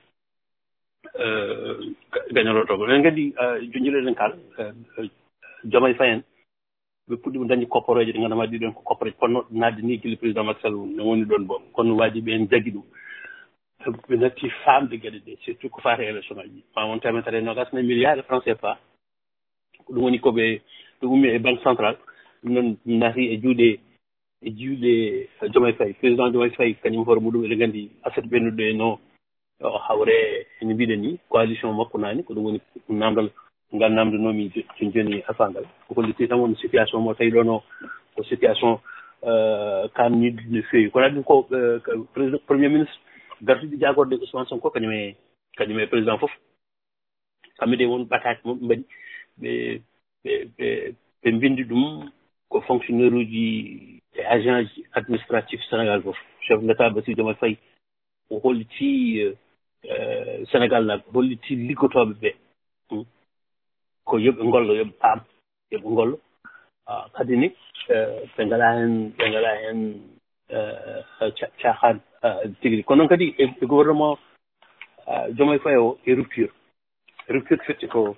gañanotomo eɗen gandi joñireɗen kala Diomaye Faye en ɓe puɗɗima dañde copporoje ɗe ngannduɗaa ɗiɗon ko copporoje ponnoɗe nadde ni gila président Macky Sall ne woni ɗon bo kono waajiɓe en jaggi ɗum ɓe natti famde geɗe ɗe surtout ko fate élection aji ma won temetere nogas nayi milliard franc C F A ko ɗum woni koɓe ɗum ummi e banque centrale ɗum noon naati e juuɗe e juuɗe Diomaye Faye président Diomaye Faye kañum hoore muɗum eɗen nganndi aset ɓennuɗo e no o hawre ene mbiɗen ni coalition makko naani ko ɗum woni namdal ngal namdanomi joni joni afangal ko holliti tan won situation mo tawi ɗon o ko situation kanniɗo no feewi kono ɗum ko président premier ministre garduɗi jagorde Ousmane Sonko kañum e kañum e président fof kamɓe de won ɓataki moɓe mbaɗi ɓe ɓe ɓe mbindi ɗum ko fonctionnaire uji e agent ji administratif Sénégal fof chef d' état Bassirou Diomaye Faye o holliti Sénégal naɓe holliti liggotoɓe ɓe ko yoɓe ngollo yoɓe paam yoɓe ngollo kadi ni ɓe ngala hen ɓe ngala hen caahan tigui kono noon kadi e gouvernement Diomaye Faye o e rupture rupture firti ko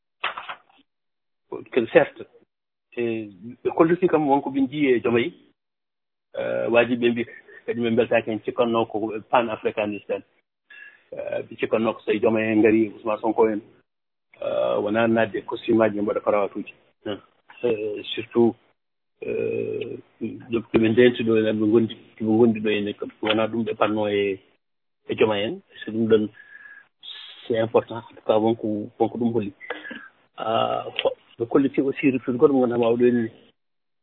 que certes e ɓe kolliti kam wonko ɓe jii e Diomaye wajiɓe ɓe mbi kadi ɓe beltaki hen cikkanno ko pan africaniste en ɓe cikkanno ko so tawi Diomaye en gaari Ousmane Sonko en wona nadde costume aji mbaɗa parawatuji surtout ɗoɓe ndenti ɗo en ɓe gondi ɓe gondi ɗo ene wona ɗum ɓe panno e e Diomaye en so ɗum ɗon c'est important en tout cas wonko wonko ɗum holli ɓe kolliti aussi rupture goɗɗo mo ganduɗa mawɗo ni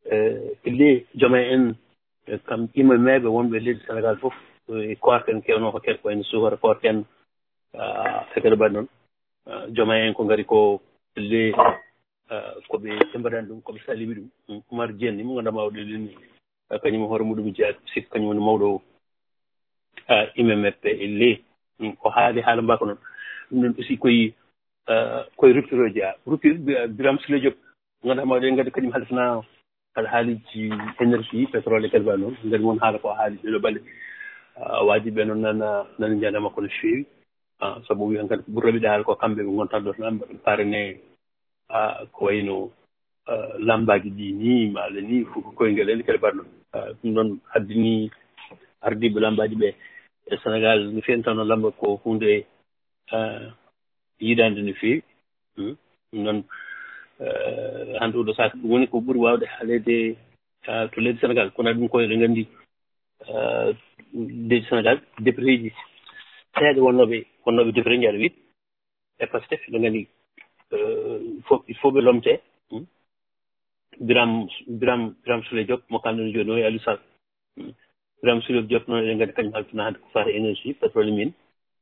le joma en kam imameɓe wonɓe leydi Sénégal fof e korken kewno ko ken ko en suhara korken fekere mbaɗ noon joma en ko ngari ko le koɓe ƴembaɗani ɗum koɓe salimi ɗum Oumar Dieng ni mo ganduɗa mawɗo ni kañum hoore muɗum jeeya sikki kañum woni mawɗo imameɓe e le ko haali haala mbaka noon ɗum ɗon aussi koye koye rupture o jeeya rupture Birame Souleye Diop ganduɗa mawɗo en gandi kañum haldana haɗa haaliji énergie pétrole e kadi mbaɗ noon ngari moon haala ko haali ɗeɗo balɗe wajiɓe noon nana nana jiyana makko no feewi sabu wiyan kadi ɓuri raɓiɗe haala ko kamɓe ɓe gonta ɗo tan mbaɗa parene ko wayno lambaji ɗi ni maale ni fof koyngel en kadi mbaɗ noon ɗum noon addini ardiɓe lambaji ɓe e Sénégal no feewi taw noon lamba ko hunde yiɗande no feewi ɗum noon hande oɗo saka ɗum woni ko ɓuuri wawde haalede to leydi Sénégal kono ɗum koye ɗe nganndi leydi Sénégal député ji seeɗa wonnoɓe wonnoɓe député ji aɗa wiide e Pastef ɗe nganndi fof il faut ɓe lomte Birame Birame Birame Souleye Diop mo kalno joni o e Aliou Sall Birame Souleye Diop noon eɗen nganndi kañum haltuna hannde ko fata énergie pétrole mine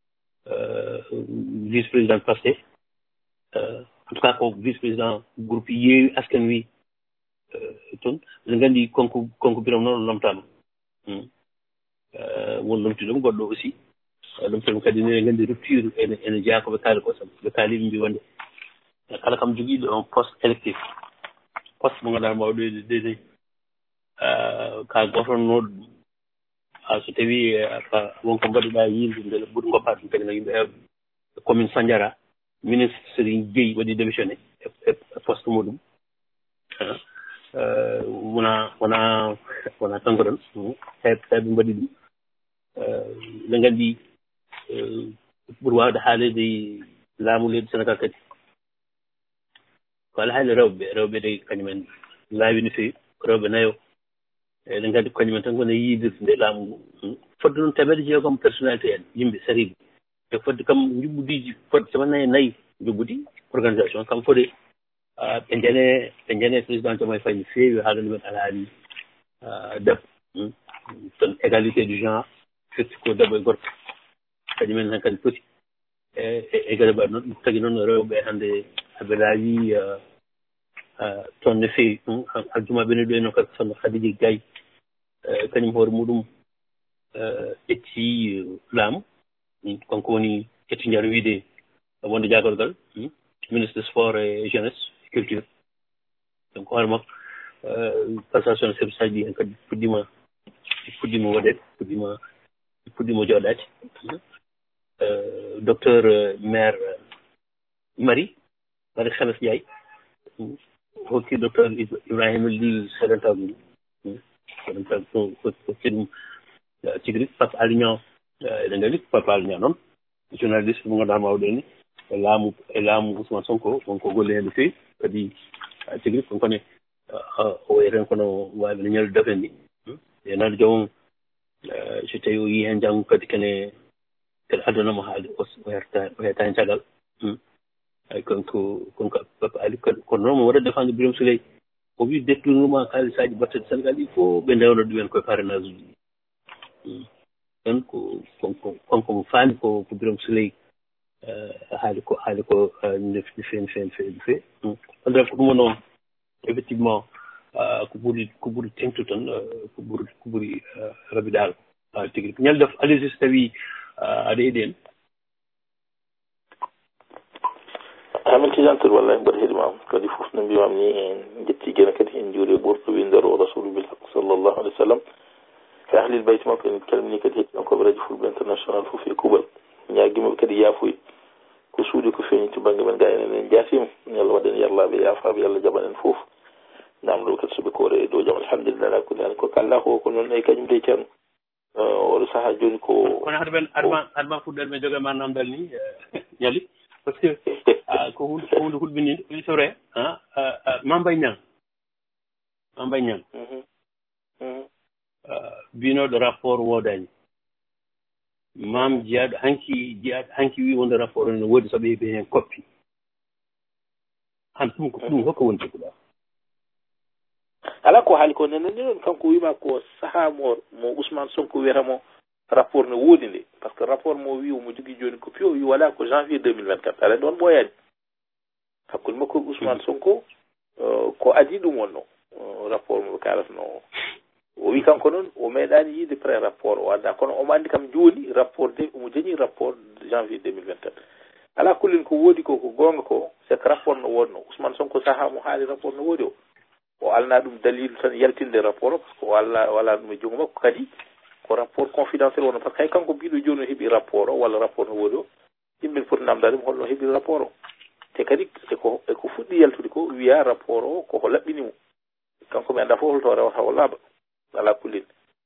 vice président Pastef en tout cas ko vice président groupe Yewwi Askan Wi toon eɗen nganndi konko konko Birame noon lomtama won lomti ɗum goɗɗo aussi ɗum tan kadi ne nganndi rupture ene ene jeeya koɓe kaali ko sabu ɓe kaali ɓe mbi wonde kala kam jogiiɗo on poste électif poste mo ganduɗa mawɗo ɗeɗe ka gotonnoɗo ɗum so tawi wonko mbaɗuɗa yiide beele ɓuuri goppa ɗum kadi no yimɓe hewɓe commune Sandiara ministre Serigne Gueye waɗi démissionné e poste muɗum wona wona wona kanko ɗon heɓ heɓe mbaɗi ɗum ɓe nganndi ɓuuri wawde haalede laamu leydi Sénégal kadi ko ala haali rewɓe rewɓe de kañumen laawi no feewi rewɓe nayo eɗen nganndi kañumen tan kone yiidirde nde laamu ngu fodde noon temedde jeegom personnalité en yimɓe sariɓe e fodde kam juɓɓudiji fodde capannayi e nayyi juɓɓudi organisation kam fode ɓe jane ɓe jane président Diomaye Faye no feewi haalande men alaali debbo ton égalité du genre firti ko debbo e gorko kañumen tan kadi poti e e gade mbaɗ noon ɗum tagi noon rewɓe hannde haɓe laawi toon no feewi aljuma ɓene ɗo eno kadi sono Khadija Gaye kañum hoore muɗum ƴetti laamu konko woni ƴetti jar wiide wonde jagorgal ministre sport et jeunesse culture donc hoore makko passation service aji ɗi hen kadi puɗɗima puɗɗima waɗede puɗɗima puɗɗima jooɗade docteur maire Marie Marie Khemesse Ndiaye hokki docteur Ibrahima Ly seeɗantaw ɗum seeɗantaw hokki ɗum tigi rigi Pape Alé Niang eɗen nganndi Pape Alé Niang noon journaliste mo ganduɗa mawɗo ni e laamu e laamu Ousmane Sonko wonko golle hen no feewi kadi tigi rigi konkone o wayi tan kono wawi no ñallude dafen ni e nande joomum so tawi o yii hen janggo kadi kene kadi addanamo haalde o herta o heetani caggal ay konko konko Pape Ali kadi kono noon mo waɗa défendre Birame Souleye o wi détournement kaalisaji battede Sénégal ɗi fof ɓe ndewno ɗumen koye parrainage uji ɗi ɗon ko konko konko mo faami ko ko Birame Souleye haali ko haali ko no feewi no feewi no feewi no feewi on ɗon ko ɗum woni effectivement ko ɓuri ko ɓuri tengtu tan ko ɓuri ko ɓuri rabidaal tigi ñalde allez so tawi aɗa heeɗi en amin tijantor wallahi mbaɗa heeɗimama kadi fof no mbimam ni en jetti guene kadi en juuri ɓurɗo windero rasulu bilhaq sallllahu alih w sallam e ahlil bayt makko en calmini kadi hettinankoɓe radio fulɓe international fof e kuuɓal ñaguimaɓe kadi yaafoy ko suuɗi ko feeñi to banggue men ga enen en jaatima yallah waɗen yarlaɓe yaafaɓe yallah jaɓanen fof namɗo kadi soɓe koore e dow jaam alhamdulillah ala kulli hal ko kalla ko ko noon e kañum de ceerno oɗo saaha joni ko kono haɗa men adma adma fuɗɗode men jogema namdal ni ñali par ce que ko hunde ko hunde hulɓinide oui c'est vrai Mambay Niang Mambay Niang mbinoɗo rapport woodani mam jeyaɗo hanki jeyaɗo hanki wi wonde rapport ne woodi sooɓe heeɓi hen copie han ɗum ko ɗum hokka woni joguɗa ala ko haali ko nene ni noon kanko wima ko saha mo mo Ousmane Sonko wiyatamo rapport no woodi nde par ce que rapport mo wi omo jogui joni ko piyo wi wala ko janvier deux mille vingt-quatre ala ɗon ɓooyani hakkude makko Ousmane Sonko ko adi ɗum wonno rapport mo ɓe kalatno o wi kanko noon o meeɗani yiide pré rapport o adda kono omo andi kam joni rapport de omo jañi rapport janvier deux mille vingt-quatre ala kullin ko woodi ko ko gonga ko c'est que rapport no wonno Ousmane Sonko saha mo haali rapport no woodi o o alna ɗum dalilu tan yaltinde rapport o par ce que o alla wala ɗum e jungo makko kadi ko rapport confidentiel wonno par ce que hay kanko mbiɗo joni o heeɓi rapport o walla rapport no woodi o yimɓe foti namdade mo holno heeɓi rapport o te kadi eko eko fuɗɗi yaltude ko wiya rapport o koko laɓɓinimo kanko mi anda fof holto rewata o laaɓa ala kullin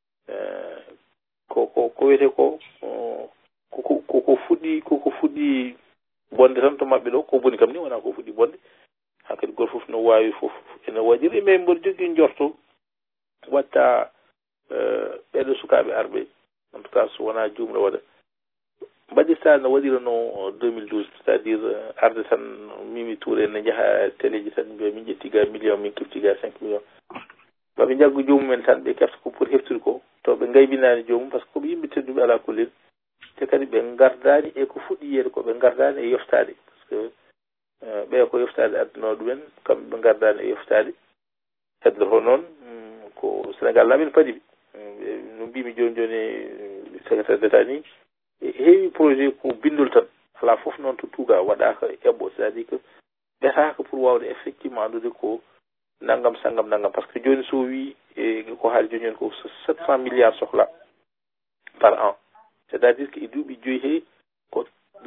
ko ko ko wiyete ko koko koko fuɗɗi koko fuɗɗi bonde tan to maɓɓe ɗo ko boni kam ni wona ko fuɗɗi bonde hankkadi goto fof no wawi fof ene waɗiri mais mboɗo jogui njorto watta ɓeɗo sukaɓe arɓe en tout cas so wona jumre waɗa mbaɗirta no waɗirano deux mille douze c'est à dire arde tan Mimi Touré ne jaaha téléji tan mbiya min ƴetti ga million min kefti ga cinq millions maɓe jaggu jomumen tan ɓe kefta ko pour heftude ko to ɓe gaybinani jomum par ce que koɓe yimɓe tedduɓe ala kullel te kadi ɓe gardani e ko fuɗɗi yeede ko ɓe gardani e yoftade par ce que ɓe ko yoftade addano ɗumen kamɓe ɓe gardani e yoftade heddoto noon ko Sénégal laaɓi no paɗiɓe no mbimi joni joni secrétaire d'état ni heewi projet ko bindol tan ala fof noon to tuuga waɗaka eɓɓo c'est à dire que ɓetaka pour wawde effectivement andude ko naggam sangam naggam par ce que joni so wi e ko haali joni joni ko sept cent milliards sohla par an c'est à dire que e duuɓi joyi he ko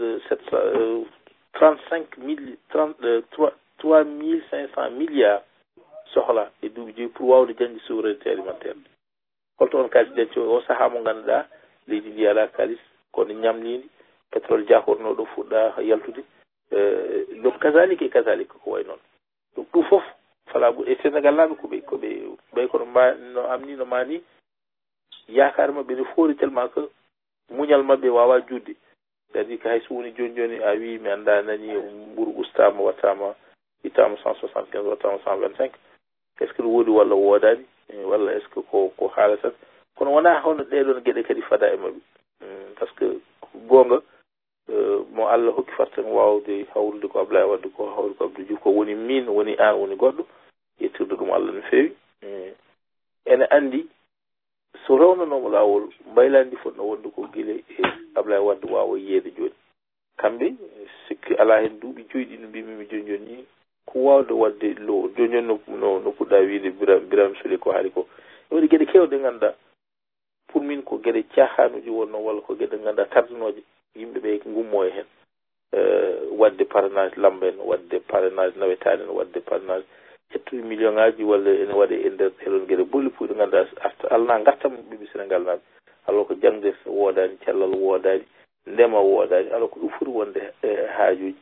trente-cinq mille trois mille cinq cent milliards sohla e duuɓi joyi pour wawde jañde souveraineté alimentaire holto on kalis ɗen o saaha mo ganduɗa leydi ndi ala kalis kono ñamlidi pétrole jakorno ɗo fuɗɗa yaltude donc kazalika e kazalika ko way noon donc ɗum foof fala ɓuuri e Sénégal laaɓe koɓe koɓe ɓay kono mba no amni no mani yakar mabɓe ne foori tellement que muñal mabɓe wawa judde c'est à dire que hay so woni joni joni a wi mi anda nani ɓuuru ustama wattama ittama cent soixante quinze wattama cent vingt cinq est ce que ne woodi walla woodani walla est ce que ko ko haala tan kono wona hono ɗeɗon gueɗe kadi fada e mabɓe par ce que gonga mo Allah hokki farten wawde hawrude ko Ablaye Wade ko hawrude ko Abdou Diouf ko woni min woni an woni goɗɗo yettirde ɗum Allah no fewi ene andi so rewnanomo lawol mbaylandi fotno wonde ko guile e Ablaye Wade wawa yeede joni kamɓe sikki ala hen duuɓi joyɗi no mbimimi joni joni ni ko wawde wadde lo joni joni no no puɗɗa wiide Birame Souleye ko haali ko waɗi gueɗe kewɗe ganduɗa pour min ko gueɗe cahanuji wonno walla ko gueɗe ganduɗa tardanoje yimɓeɓe gummo e hen wadde parrainage lamba en wadde parrainage nawetani en wadde parrainage ƴettude million ngaji walla ene waɗe e nder ɗeɗon gueɗe bolli puyɗe ganduɗa arta alna gartam ɓiɓe Sénégal naaɓe alors ko jangde woodani cellal woodani ndema woodani alors ko ɗum foti wonde haajuji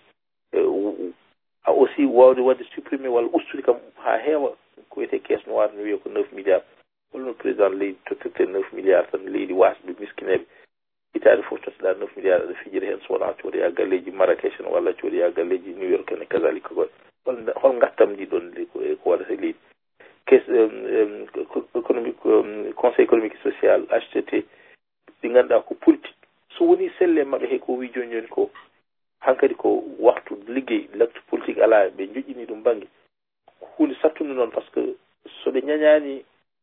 a aussi wawde wadde supprimé walla ustude kam ha heewa ko wiyete caisse noire no wiye ko neuf milliards holno président leydi tottirte neuf milliards tan leydi wasɓe miskineɓe itaade fof totteɗa neuf milliards aɗa fijiri hen so wona coodaya galleji Marrakech en walla coodaya galleji New York en e kasalika goɗɗe hol gattam ndi ɗon ko waɗata leydi caisse économique conseil économique et social H T T ɗi ganduɗa ko politique so woni selle mabɓe he ko wi joni joni ko hankkadi ko waktu liggey l'acte politique ala ɓe joƴƴini ɗum banggue hunde sattude noon par ce que so ɓe ñañani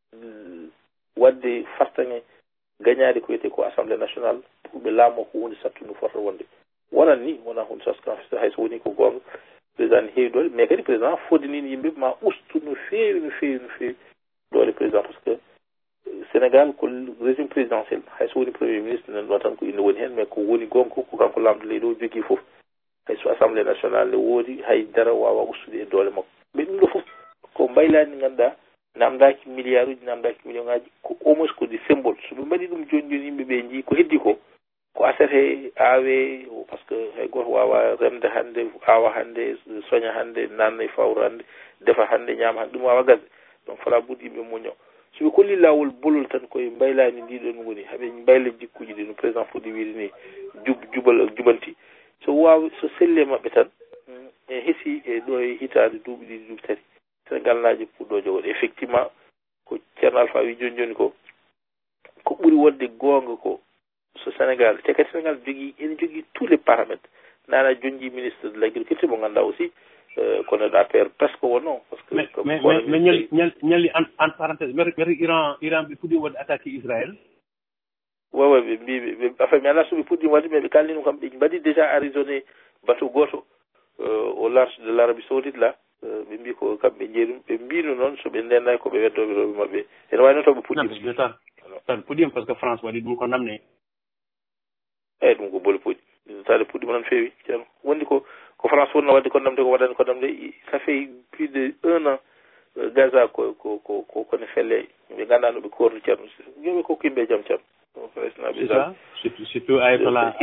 wadde fartaŋe gañade ko wiyete ko assemblée nationale pour ɓe laamo ko hunde sattude forta wonde wonan ni wona hunde saska hay so woni ko gonga président ne heewi doole mais kadi président foddinino yimɓe ma ustu no feewi no feewi no feewi doole président par ce que Sénégal ko régime présidentiel hay so woni premier ministre nan ɗo tan ko inde woni hen mais ko woni gonga ko kanko lamdo leydi o jogui foof hay so assemblée nationale ne woodi hay dara wawa ustude e doole makko mais ɗum ɗo foof ko mbaylani ganduɗa namdaki milliard uji namdaki million ngaji ko au moins ko di symbole so ɓe mbaɗi ɗum joni joni yimɓe ɓe jii ko heddi ko ko asete aawe par ce que hay goto wawa remde hande awa hande soña hande nanna e fawru hande defa hande ñaama hande ɗum wawa gasde donc fala ɓuuɗi yimɓe muño so ɓe kolli lawol bolol tan koye mbaylani ndiɗon woni haaɓe mbayla jikkuji ɗi no président foti wiide ni jub jubal jubanti so wawi so selle mabɓe tan e heesi e ɗo e hitande duuɓi ɗiɗi duuɓi tati Sénégal naaji puɗɗo jogoɗo effectivement ko ceerno alpha wi joni joni ko ko ɓuri wonde goonga ko so sénégal te kadi sénégal jogii ene jogii tous les paramètres nana jonji ministre de l' agriculture mo ngannduɗaa aussi kono ɗo affaire presque wonno par ce que mais mais mais ñalli ñalli en parenthèse mbete iran iran ɓe puɗɗi wonde attaqué israël oui oui ɓe mbi ɓe affaire mi ala so ɓe puɗɗi wadde mais ɓe kalni ɗum kam ɓe mbaɗi déjà arraisonné bateau goto au large de l' arabie saoudite là ɓe mbi ko kamɓe jeerum ɓe mbino noon so ɓe ndennayi koɓe weddoɓe rewɓe maɓɓe ene wayno taw ɓe puɗɗi tan tan puɗɗima par ce que france waɗi ɗum ko namne eyyi ɗum ko bole puɗɗi tade puɗɗima noon feewi ceerno wondi ko ko france wonno wadde ko namde ko waɗani ko namde ça fait plus de un an gaza ko ko ko ko kone felle ɓe ganda no ɓe korni ceerno yoɓe ko yimɓe jaam ceerno c'est ça surtout surtout ayatola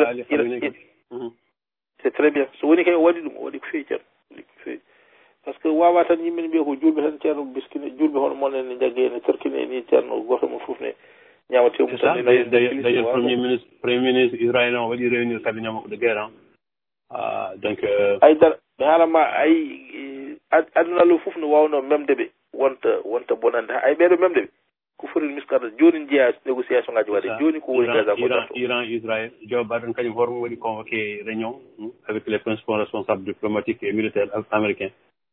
c'est très bien so woni kay o waɗi ɗum o waɗi ko feewi ceerno waɗi ko feewi par ce que wawa tan yimɓe ne mbiya ko julɓe tan ceerno biskine julɓe hono moon ene jagge ne torkine ni ceerno goto mo fof ne ñama tewmum tan d'ailleurs premier ministre premier ministre israélien o waɗi réunir cabinet makko de guerre donc ay dara mi haalama ay aduna lo fof no wawno memde ɓe wonta wonta bonande ay ɓeɗo memde ɓe ko foti miskata joni jiya négociation ngaji waɗe joni ko woni gaza ko iran iran israël joe biden kañum hoto waɗi convoqué réunion avec les principaux responsables diplomatiques et militaires américains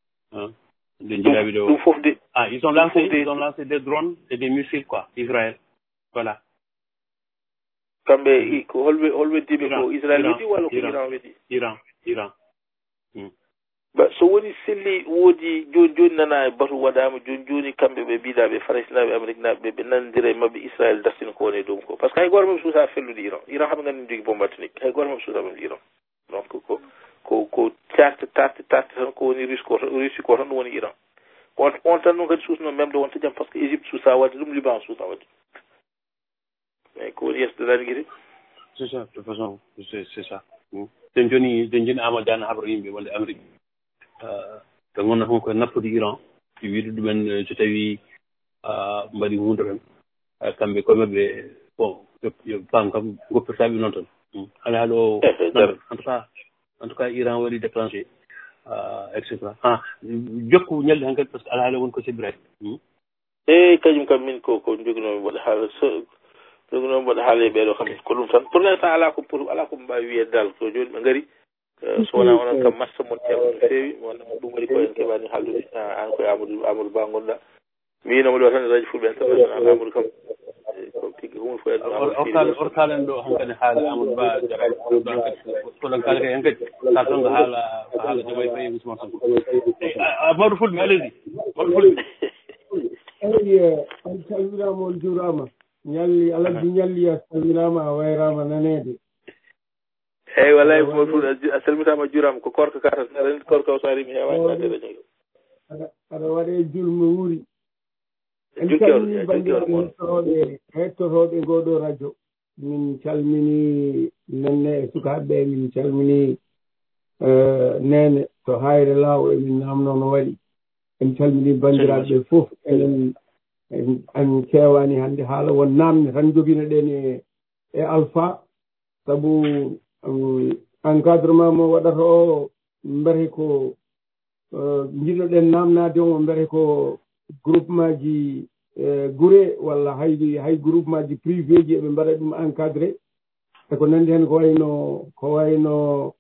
de jiilaɓe ɗo ɗum fof de ah ils ont lancé ils ont lancé des drones et des missiles quoi israël voilà kamɓe ko holɓe holɓe diɓe ko israël weɗi walla ko iran weɗi iran iran ba so woni selli woodi joni joni nana e batu waɗama joni joni kamɓe ɓe mbiɗa ɓe faracinaɓe amérique naɓe ɓe nandira e mabɓe israël dastino ko woni ɗum ko par ce que hay goto mabɓe suusa fellude iran iran haɓe gandi jogui bombe atomique hay goto mabɓe suusa mabɓe iran donc ko ko ko tarte tarte tarte tan ko woni russe ko russie ko tan ɗum woni iran on on tan ɗum kadi suusno memde wonta jaam par ce que égypte suusa wadde ɗum liban suusa wadde mais ko woni yesdodani guiri c'est ça de toute façon c'est c'est ça sen joni sen joni amadou diane haɓata yimɓe wonde amérique to gonno toon koye nappude iran wiide ɗumen so tawi mbaɗi hunde tan kamɓe koye maɓɓe bon yo pam kam goppirtaɓe noon tan hade haala o en tout cas en tout cas iran waɗi déclenché et cetera ah jokku ñalde han kadi par ce que ala haala woni ko sebbirade eyyi kañum kam min ko ko joguinomi mbaɗa haala joguinomi mbaɗa haala e ɓeeɗo kam ko ɗum tan pour l'instant ala ko pour ala ko mbawi wiyede dal so joni ɓe gaari so wona onon kam massa mon ceerno no feewi wona ɗum waɗi ko en keɓani haaldude an koye amadou amadou ba gonɗa mi winomo ɗo tan radio fulɓe international amadou kam ko tigui humo fo en ortalen ɗo hankadi haala amadou ba amadou ba koɗon kala kay hen kadi sa tonga haala ko haala jogay fayi ousmane sonko amadou fulɓe allez-y amadou fulɓe eyyi on calminama on juurama ñalli aladdi ñalli a salminama a wayrama nanede eyyi wallahi mo fuɗ a salmitama juurama ko korka kata aɗa korka o so ari mi hewani wadde radio aɗa waɗe julmo wuuri en calmini bandiraɓe hettotoɓe hettotoɓe ngoɗo radio min calmini nenne e sukaɓeɓe min calmini nene to hayre law emin namno no waɗi en calmini bandiraɓe fof enen en kewani hannde haala won namde tan jogino ɗen e e alpha saabu encadrement mo waɗata o mbete ko jiɗnoɗen namnade o mbete ko groupement ji gure walla hay hay groupement ji privé ji eɓe mbaɗa ɗum encadré eko nandi hen ko wayno ko wayno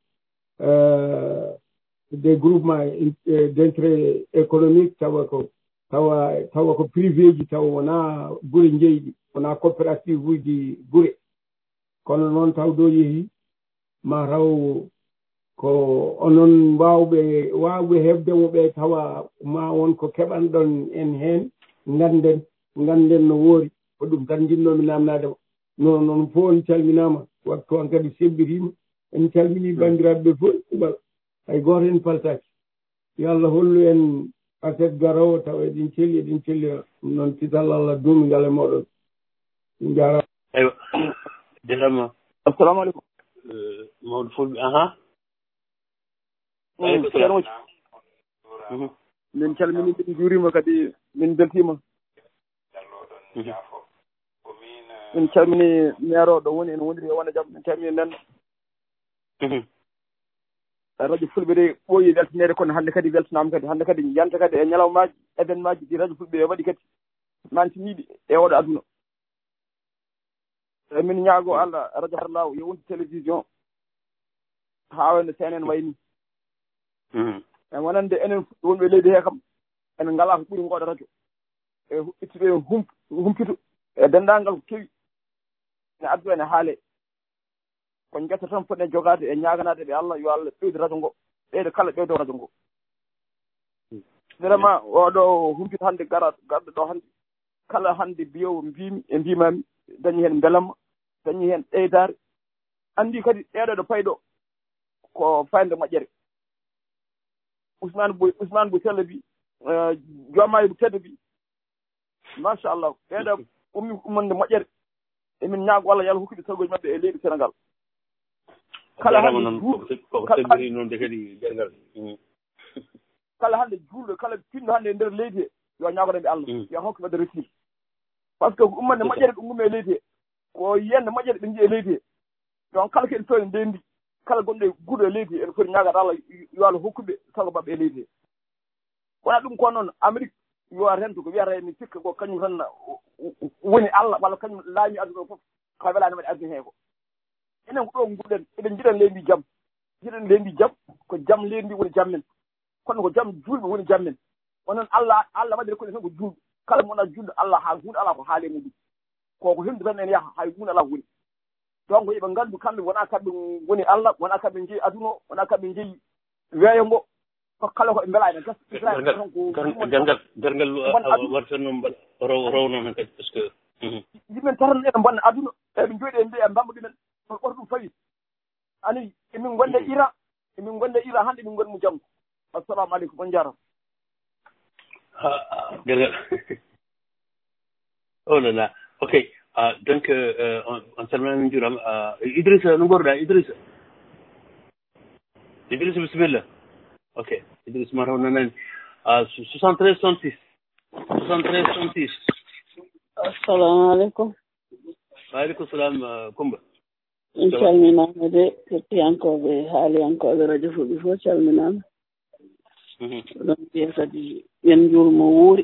des groupements d' intérêt économique tawa ko tawa tawa ko privé ji tawa wona gure jeyɗi wona coopérative uji gure kono noon taw ɗo yeehi ma taw ko onon wawɓe wawɓe hebdemo ɓe tawa ma won ko keɓanɗon en hen ganden ganden no woori ko ɗum tan jinnomi namnadema non noon fof on calminama waktu on kadi sebbirima en calmini bandiraɓeɓe fof ɗuɓal hay goto en faltaki yo Allah hollu en aset garowo tawa eɗin celli eɗin cellira ɗum noon tidal Allah duumigal e moɗon jara eywa jarama assalamu aleykum mawɗo fulɓe aha ceernoji min calmini min juurima kadi min beltima min calmini maire o ɗo woni en wondiri e wona jaam min calmini nen radio fulɓe de ɓooyi weltinede kono hannde kadi weltanama kadi hannde kadi janta kadi e ñalawmaji événement ji ɗi radio fulɓe waɗi kadi nantiniiɗi e oɗo aduna eyi min ñaago Allah radio harlaw yo wonde télévision haa wayno C N N way ni e wonande enen wonɓe leydi hee kam enen ngalaa ko ɓuri ngooɗo radio e ittude hum humpito e denndaangal ko kewi ne addu ene haalee ko ngetta tan poɗɗen jogaade e ñaaganaade ɓe Allah yo Allah ɓeydu radio ngo ɓeydo kala ɓeydo radio ngo vraiment oɗo humpito hannde gara garɗo ɗo hannde kala hannde biyowo mbimi e mbimami dañi heen mbelamma dañi heen ɗeydaare anndi kadi ɗeeɗo ɗo payi ɗo ko fayde moƴƴere Ousmane Boy Ousmane Boy Sello bi Diomaye bu teddo bi machallah ɓeeɗo ummi ummande moƴƴere emin ñaago Allah yo Allah hokkuɓe sargoji maɓɓe e leydi Sénégal kala hannde noon de kadi gergal kala hannde juulɗo kala pinɗo hannde e ndeer leydi he yo ñaagoɗen ɓe Allah yo hokku wadde resir par ce que ummande moƴƴere ɗum ummi e leydi he ko yiyande moƴƴere ɓe jii e leydi he donc kala keɗen toon ndendi kala gonɗo e guuɗo e leydi he ene foti ñaagata Allah yo Allah hokkuɓe sago maɓɓe e leydi he wona ɗum ko noon Amérique yo rento ko wiyata ni sikka ko kañum tan woni Allah walla kañum laami aduna fof ko welani waɗi aduna hee ko enen ko ɗo nguɗen eɗen jiɗen leydi jam jiɗen leydi jam ko jam leydi woni jam men kono ko jam julɓe woni jam men onon Allah Allah waɗi rekkude tan ko julɓe kala mo wona julɗo Allah haal hunde ala ko haale muɗum koko hemdi tan en yaha hay hunde ala woni donc yoɓe nganndu kamɓe wona kamɓe woni Allah wona kamɓe jeeyi aduna o wona kamɓe jeeyi weeyo ngo ko kala ko ɓe mbela ene gasa gargal gargal wartanno row noon hen kadi par ce que yimɓen tan ene bonna aduna eɓe jooɗi e mbi e mbamma ɗumen ko ɓoto ɗum fawi ani emin gonde ira emin gonde ira hannde emin gonmu janngo assalamu aleykum on jarama gargal oh là là ok donc on salminama min juurama Idrissa no gorɗa Idrissa Idrissa bisimilla ok Idrissa mataw nanani soixante treize soixante six soixante treize soixante six assalamu aleykum waaleykum salam Coumba in calminama de hettiyankoɓe haaliyankoɓe radio fuɓi fof calminama ɗon mbiya kadi yen juurmo wuuri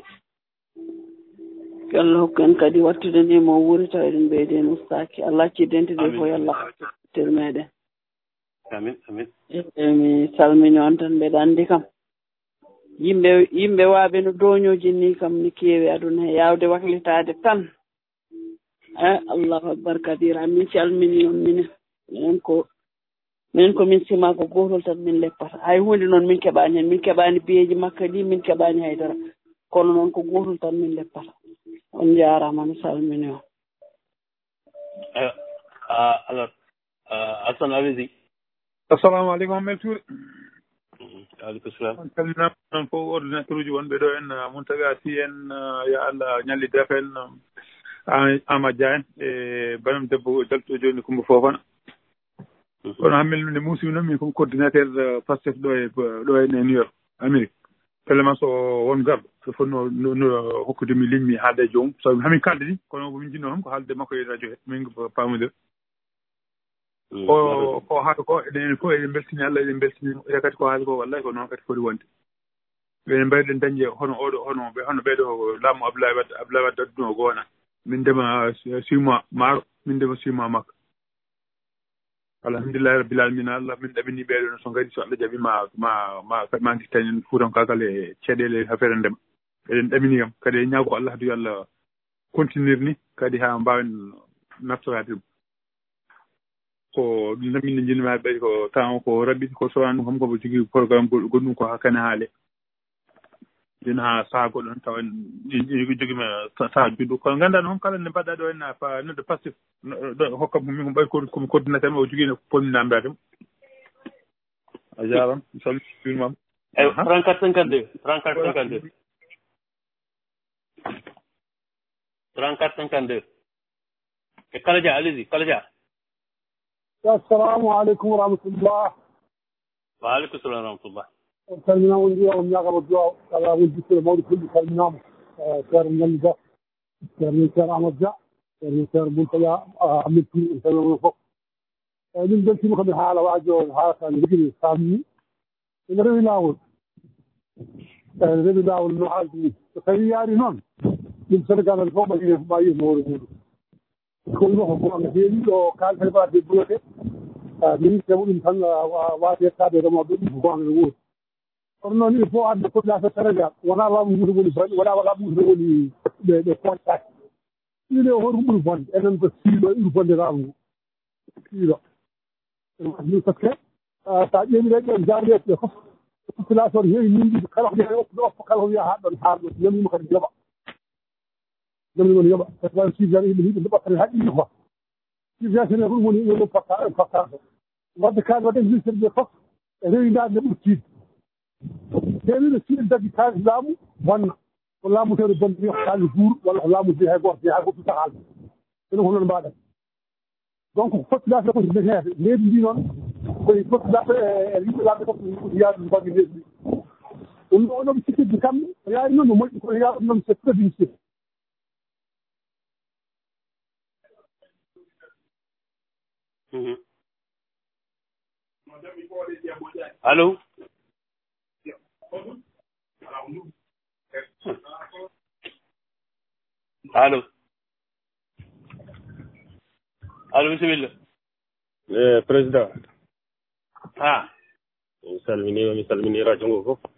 Allah hokku en kadi wattude ni mo wuuri taw eɗen ɓeydi en ustaki Allah accidente de fof yallah ter meɗen amin amin mi salmini on tan mbeɗa anndi kam yimɓe yimɓe waaɓe no dooñoji ni kam ni keewi aduna he yawde waklitade tan e allahu akbar kabira min calmini on minen minen ko minen komin sima ko gotol tan min leppata hay hunde noon min keɓani hen min keɓani biyeji makka ɗi min keɓani haydara kono noon ko gotol tan min leppata on jarama mi salmini on alors Assane allez-y assalamu aleykum Hamel Touré aleykum salam on calminama noon fof ordinateur uji wonɓe ɗo en Mountaga Sy en yo Allah ñalli def en Amadou Dia en e banam debbo jalto joni Coumba Fofana kono Hamel nde muusimi noon min comme coordinateur Pastef ɗo e ɗo e New York Amérique tellement so won garɗo so fonno no hokkude mi ligne mi haalde e joomum so hamin kalde ni kono min jinno ham ko haalde makko e radio he min pamodir o ko haala ko eɗen fof eɗen beltini Allah eɗen beltini e kadi ko haali ko wallahi ko noon kadi foti wonde eɗen mbayɗen dañde hono oɗo hono ɓe hono ɓeɗo laamu Abdoulaye Wade Abdoulaye Wade adduno goona min ndema six mois maaro min ndema six mois makka alhamdulillahi rabbil alamina Allah min ɗamini ɓeɗo no so gadi so Allah jaɓi ma ma ma ma gittanen fuutankakal e caɗele affaire ndema eɗen ɗamini kam kadi e ñaago Allah hadu yo Allah continuer ni kadi ha mbawen naftorade ɗum ko ɗum min jinmi ha ɓeɗi ko temps ko raɓɓiɗi ko sowani ɗum kam komo jogui programme goɗɗum ko hakkane haale joni ha saaha goɗɗo tan tawa joguima saaha juɗɗo kono ganduɗa hon kala nde mbaɗɗa ɗo henna fa nodde Pastef hokkam min ko ɓay komi coordinateur o joguino pomminamdadema a jaram mi salmi junimam eyi trente-quatre cinquante-deux trente-quatre cinquante-deux trente-quatre cinquante-deux e Kala Dia allez-y Kala Dia assalamu aleykum wa rahmatullah wa aleykum salam wa rahmatullah on calminama on mbiya on ñagama duwaw ala won jikkere mawɗo fulɓe calminama ceerno ñalli ba ceerno ceerno Amadou Dia ceerno ceerno Mountaga Hamel Touré on calminama fof eyyi min beltima komi haala waaji o haalata no rigini famni ene rewi lawol ene rewi lawol no haaldi ni so tawi yaari noon ɗum sénégal fof ɓaɗi ma yi mawɗo muɗum ko ɗum ko gonga heewi ɗo kalta heɓade bloqué min tewo ɗum tan wawi yettade remoɓe ɗum ko gonga ne wuuri kono noon il faut ande population sénégal wona laamu ngu woni bonde wona laamu ngu woni ɓe ɓe poñtaki ɗiɗo o hoto ɓuuri bonde enen ko siiɗo ɓuuri bonde laamu ngu siiɗo min par ce que sa ƴeewi ɓen jarlete ɓe fof population ne heewi mindiɓe kala ko jeehe oppuɗo oppo kala ko wiya ha ɗon haar ɗo ñamima kadi yoɓa ñamima ne yoɓa par ce que suivien yimɓe yimɓe ndeɓakkane haqqille quoi suivien sene ko ɗum woni ɗum porta importance wadde kaali wadde ministére ɓe fof e rewindade nde ɓuuri tiide heewiɓe siɗe daggi kalis laamu bonna ko laamu tewde bonde wiya ko kalis buuru walla ko laamu jeeyi hay goto jeeyi hay goto tuta haalde ene ko noon mbaɗen donc population koti metede leydi ndi noon koye population e yimɓe lamɓe fof koti yaade ɗum bagge leydi ndi ɗum ɗo oɗoɓe sikkidde kamɓe o yaari noon no moƴƴi kono yaɗum noon c'est très difficile allo allo allo bisimilla e président ha mi salminima mi salmini radio ngo fof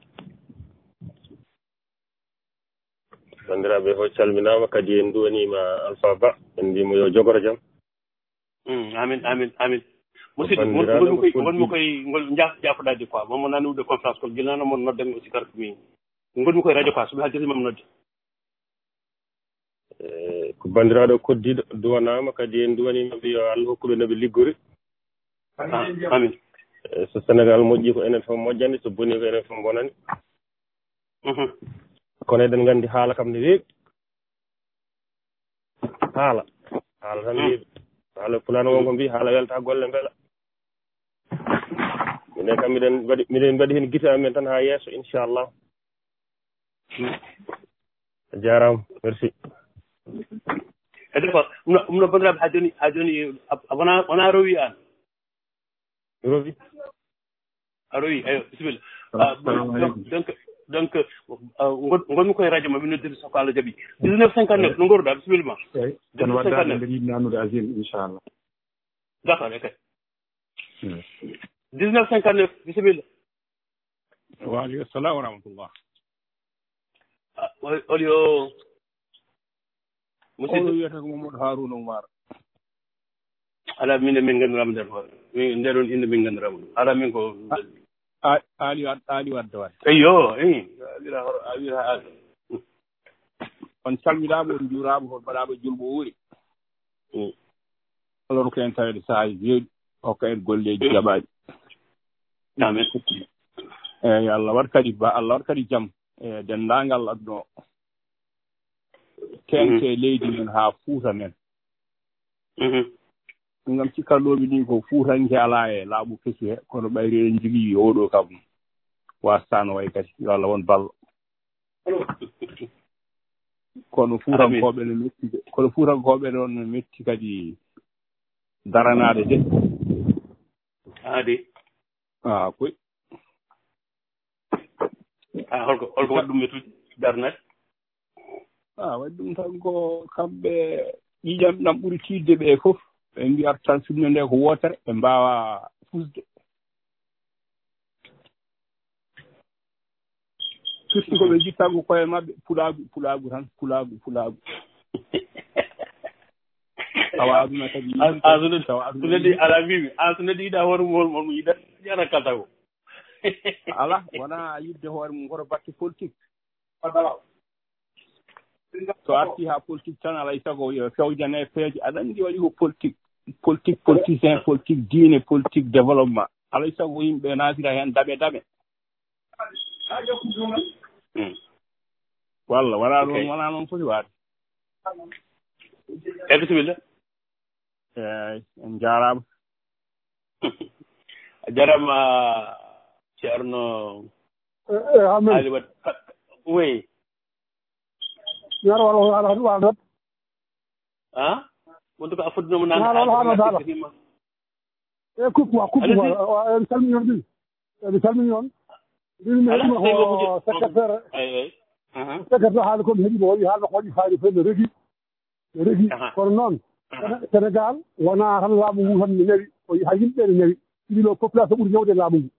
bandiraɓe fof calminama kadi en duwanima Alpha Ba en mbimo yo jogoro jaam amin amin amin musidɗo gonmi koy gonmi koye ngol jafoɗade quoi momo nani wude conférence ko guilano mon nodden aussi kar mi gonmi koye radio quoi somi haldirmami nodde e ko bandiraɗo koddiɗo duwanama kadi en duwanima mbiyo Allah hokkuɓe noɓe liggori amin so Sénégal moƴƴi ko enen fof moƴƴani so boni ko enen fof bonani kono eɗen gandi haala kam ne weeɓi haala haala tan weeɓi haala pulano wonko mbi haala welta golle beela minen kam miɗen mbaɗi miɗen mbaɗi hen guite amen tan ha yesso inchallah a jarama merci e d'accord ɗum no bandiraɓe ha joni ha joni wona wona rowi an rowi a rowi eyo bisimilla donc donc gonmi koye radio ma min noddiri soko Allah jaaɓi dix-neuf cinquante neuf no goroɗa bisimilla ma eyi kono waddade mbeɗa yiɗi nanude asile inchallah d' accord e kay dix-neuf cinquante neuf bisimilla waaleykum salam wa rahmatullah olio musidɗo wiyata ko Mamadou Harouna Oumar ala min min gandirama nder nder on inde min gandirama ɗum ala min ko ali ali wadde wadde eyo i awira awira a on calminaɓe on juuraɓe on mbaɗaɓe julɓo wuuri oɗon ko en tawede saaha jeeɗi hokka en golleji jaɓaɗi amen eyyi Allah waɗ kadi ba Allah waɗ kadi jaam e dendagal aduna o kenke leydi men ha Fuuta men ngam cikkanɗomi ni ko fuutanke ala e laaɓu kesi he kono ɓayri en jogii oɗo kam wasatano way kadi yo Allah won ballo kono fuutankoɓe no metti kono fuutankoɓe noon no metti kadi daranade de ade a koy a holko holko waɗi ɗum mettude darnade a waɗi ɗum tan ko kamɓe ƴiƴam ɗam ɓuuri tiidde ɓe fof ɓe mbiyata tan firnde nde ko wootere ɓe mbawa fusde firti ko ɓe jitta ko koye maɓɓe pulaagu pulaagu tan pulaagu pulaagu tawa aduna kadi sunedi ala mimi an so nedi yiɗa hoore mum mon yiɗa ƴana kalta ko ala wona yidde hoore mum koto batte politique so arti ha politique tan alay sago fewjane feeje aɗa andi waɗi ko politique politique politicien politique diine politique développement alay sago yimɓe naatira hen daɓe daɓe walla wona noon wona noon foti waade e bisimilla eyi en jarama a jarama ceerno ali wat oui yaro wala ala hadu wala ah wonto ko afudno mo nan ala ala ala e kuku wa kuku wa en salmi non bi en salmi non bi mi ko secrétaire ay ay tagato haala komi heeɗi mo waɗi haalno ko waɗi faayde fo no regi no regi kono noon sénégal wona tan laamu ngu tan ne nawi ha yimɓe ne nawi ɗiɗo population ɓuuri ñawde laamu ngu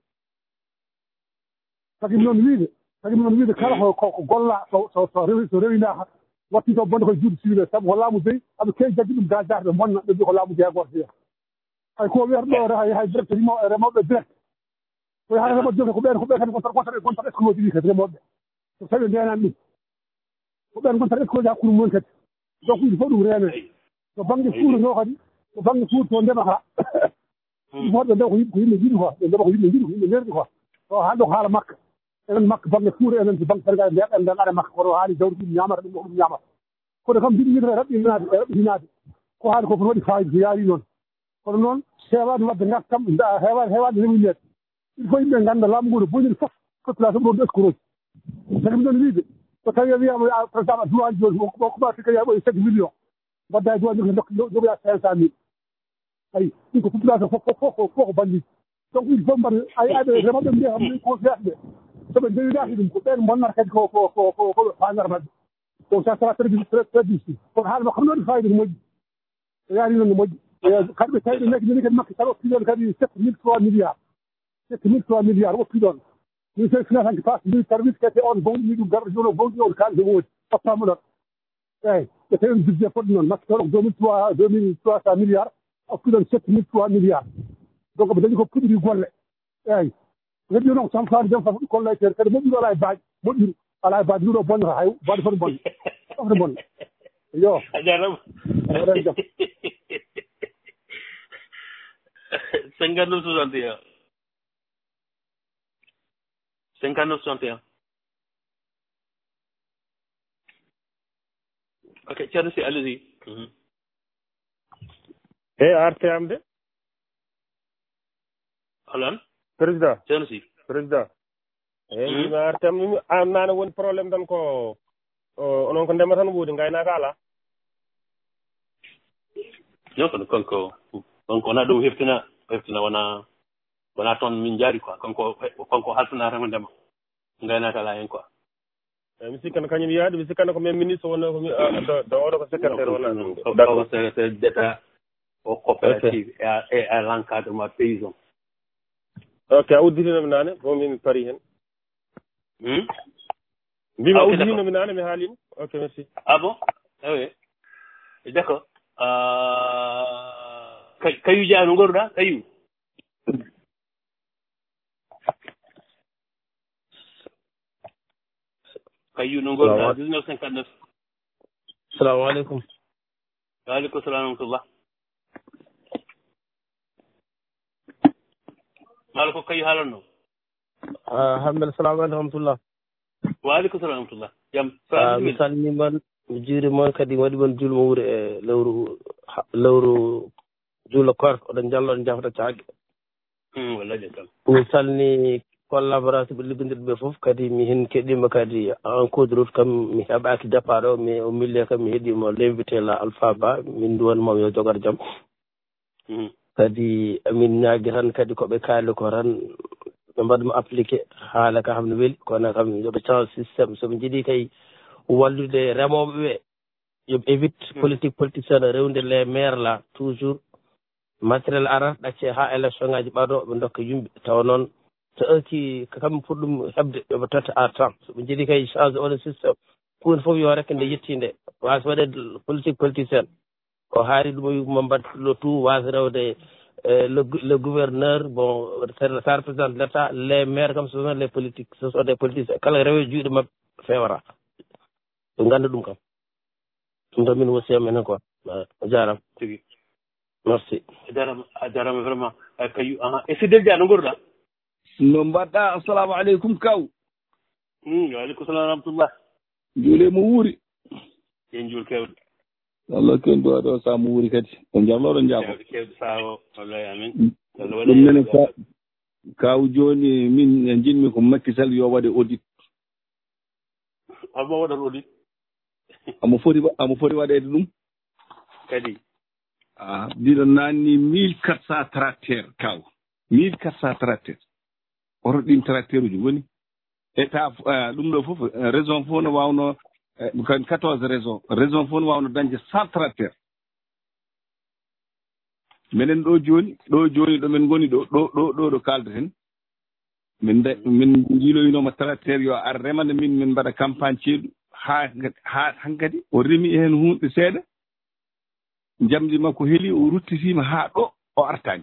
tagim noon wiide tagim noon wiide kala ko golla so so rewi so rewinaka wattito bonde koye juuɗe civil saabu ko laamu beyi aɓe kewi jaggi ɗum ga jarɓe bonna ɓe mbi ko laamu jeya goto jeeya hay ko wiyata ɗo hay hay direct rimo remoɓe direct ko yaha remoɓe direct ko ɓen ko ɓen kadi gontat gontat gontat exclude ɗi kadi remoɓe so tawi ndenani ɗum ko ɓen gontat exclude hakkude mumen kadi donc il faut ɗum remen to banggue fuuta to kadi to banggue fuuta to ndema ka il faut ɓe ndewa ko yimɓe ko yimɓe jiɗi quoi ɓe ndewa ko yimɓe jiɗi ko yimɓe nerdi quoi o haalɗo ko haala makka enen makka banggue fuuta enen to banggue sénégal ndeya ɓen nden aɗa makka koto haali jawdi ɗum ñamata ɗum ɗo ɗum ñamata kono kam mbiɗo wiide raɓɓi hinade e raɓɓi hinade ko haali ko fof waɗi fayida so yaari noon kono noon heewani wadde gartam heewani heewani rewinede il faut yimɓe ganda laamu ngu no boniri fof population ɗo ɗo escroji tagim ɗon wiide so tawi wiyama par exemple duwaji joni ko commencé kadi ɓoye sept millions mbadda e duwaji ko dokki jogoya cinq cent mille ayi ɗum ko population fof fof fof fof ko bandiji donc il faut mbaɗa ay aɓe remoɓe mbiya kam confiance ɓe soɓe jewidaki ɗum ko ɓen bonnata kadi ko ko ko koɓe fanara mabɓe donc ça sera très très difficile kono haala makko no waɗi fayida no moƴƴi so yaari noon no moƴƴi kadi ɓe tawi ɓe mekkidini kadi makko tan oppiɗon kadi sept mille trois milliards sept mille trois milliards oppiɗon ministére finance hanke passe mbi service kete on bowɗi ɗum garɗo joni o bowɗi on kaali no woodi hottama ɗon eyyi ɓe tawi on budget fodde noon makko tan deux mille trois deux mille trois cent milliards oppiɗon sept mille trois milliards donc ɓe dañi ko puɗɗori golle eyyi heddi noon ko samfani jam fa kollaytere kadi moƴƴuru ala e baaji moƴƴuru ala e baaji nduɗo bonnata hay baade foti bonne fofde bonne yo a jarama jam cinquante-neuf soixante et un cinquante-neuf soixante et un ok Thierno Sy allez-y e arte am de holan président Thierno Sy président eyi mimi arte am mimi an nane woni probléme tan ko onon ko ndema tan wuudi gaynaka ala non kono konko konko wona ɗum heftina heftina wona wona toon min jaari quoi konko konko haltana tan ko ndema gaynaka ala hen quoi eyi mi sikkano kañum yaade mi sikkano ko men ministre wonno ko do oɗo ko secrétaire wona ɗum d'accord secrétaire d'état au coopérative et à l'encadrement paysan ok a udditinomi nane bon min pari hen mbima udditinomi nane mi haalino ok merci ah bon oui d'accord kayu dia no gorɗa kayu kayu no gorɗa dix-neuf cinquante-neuf salamu aleykum waaleykum salam wa rahmatullah maalo ko kayu haalanno hamdal salamu aleykum rahmatullah waaleykum salam wa rahmatullah jam mi salmimon mi juurimon kadi waɗi mon julmo wuuro e lewru lewru juulo korko oɗon jalloɗo jafata caaggue wallahi tan mi salni collaborateur ɓe liggodirɓe ɓe fof kadi mi hen keɗima kadi en cours de route kam mi heɓaki départ o mi o mille kam mi heeɗimo l'invité la Alpha Ba min duwanmamo yo jogar jaam kadi min ñaagui tan kadi koɓe kaali ko tan ɓe mbaɗmo appliqué haala ka kam no weeli kono kam yoɓe change systéme soɓe jiiɗi kay wallude remoɓe ɓe yoɓe évite politique politicien rewde les maire là toujours matériel ara ɗacce ha élection ngaji ɓaɗo ɓe dokka yumɓe tawa noon so ëki kamɓe pour ɗum heɓde yoɓe totta à temps soɓe jiiɗi kay change oɗo systéme pour fof yo rekke nde yetti nde wasa waɗede politique politicien o haari ɗum wimo mbatlo tout wasa rewde le le gouverneur bon ça représente l' état les maires comme ce sont les politiques ce sont des politiciens kala rewe juuɗe mabɓe fewata ɓe ganda ɗum kam ɗum tan min wosiyam enen quoi a jarama tigi merci a jarama a jarama vraiment kayu aha e Sidel Dia no gorɗa no mbaɗɗa assalamu aleykum kaw waaleykum salam wa rahmatullah juule mo wuuri yen juul kewɗe Allah ken duwa ɗo sa mo wuuri kadi o jalloɗo jaabo kewɗe sa o wallahi amin ɗum nene kaw joni min e jinmi ko Macky Sall yo waɗe audit holmo waɗat audit amo foti amo foti waɗede ɗum kadi a mbiɗo nanni mille quatre cent tracteur kaw mille quatre cent tracteur oto ɗin tracteur uji woni état ɗum ɗo fof raison fof no wawno kan quatorze raison raison fof no wawno dañde cent tracteur minen ɗo joni ɗo joni ɗo min goni ɗo ɗo ɗo ɗo ɗo kaldeten min min jiiloyinoma tracteur yo ar remana min min mbaɗa campagne ceeɗu ha ha hankadi o remi hen hunde seeɗa jamdi makko heeli o ruttitima ha ɗo o artani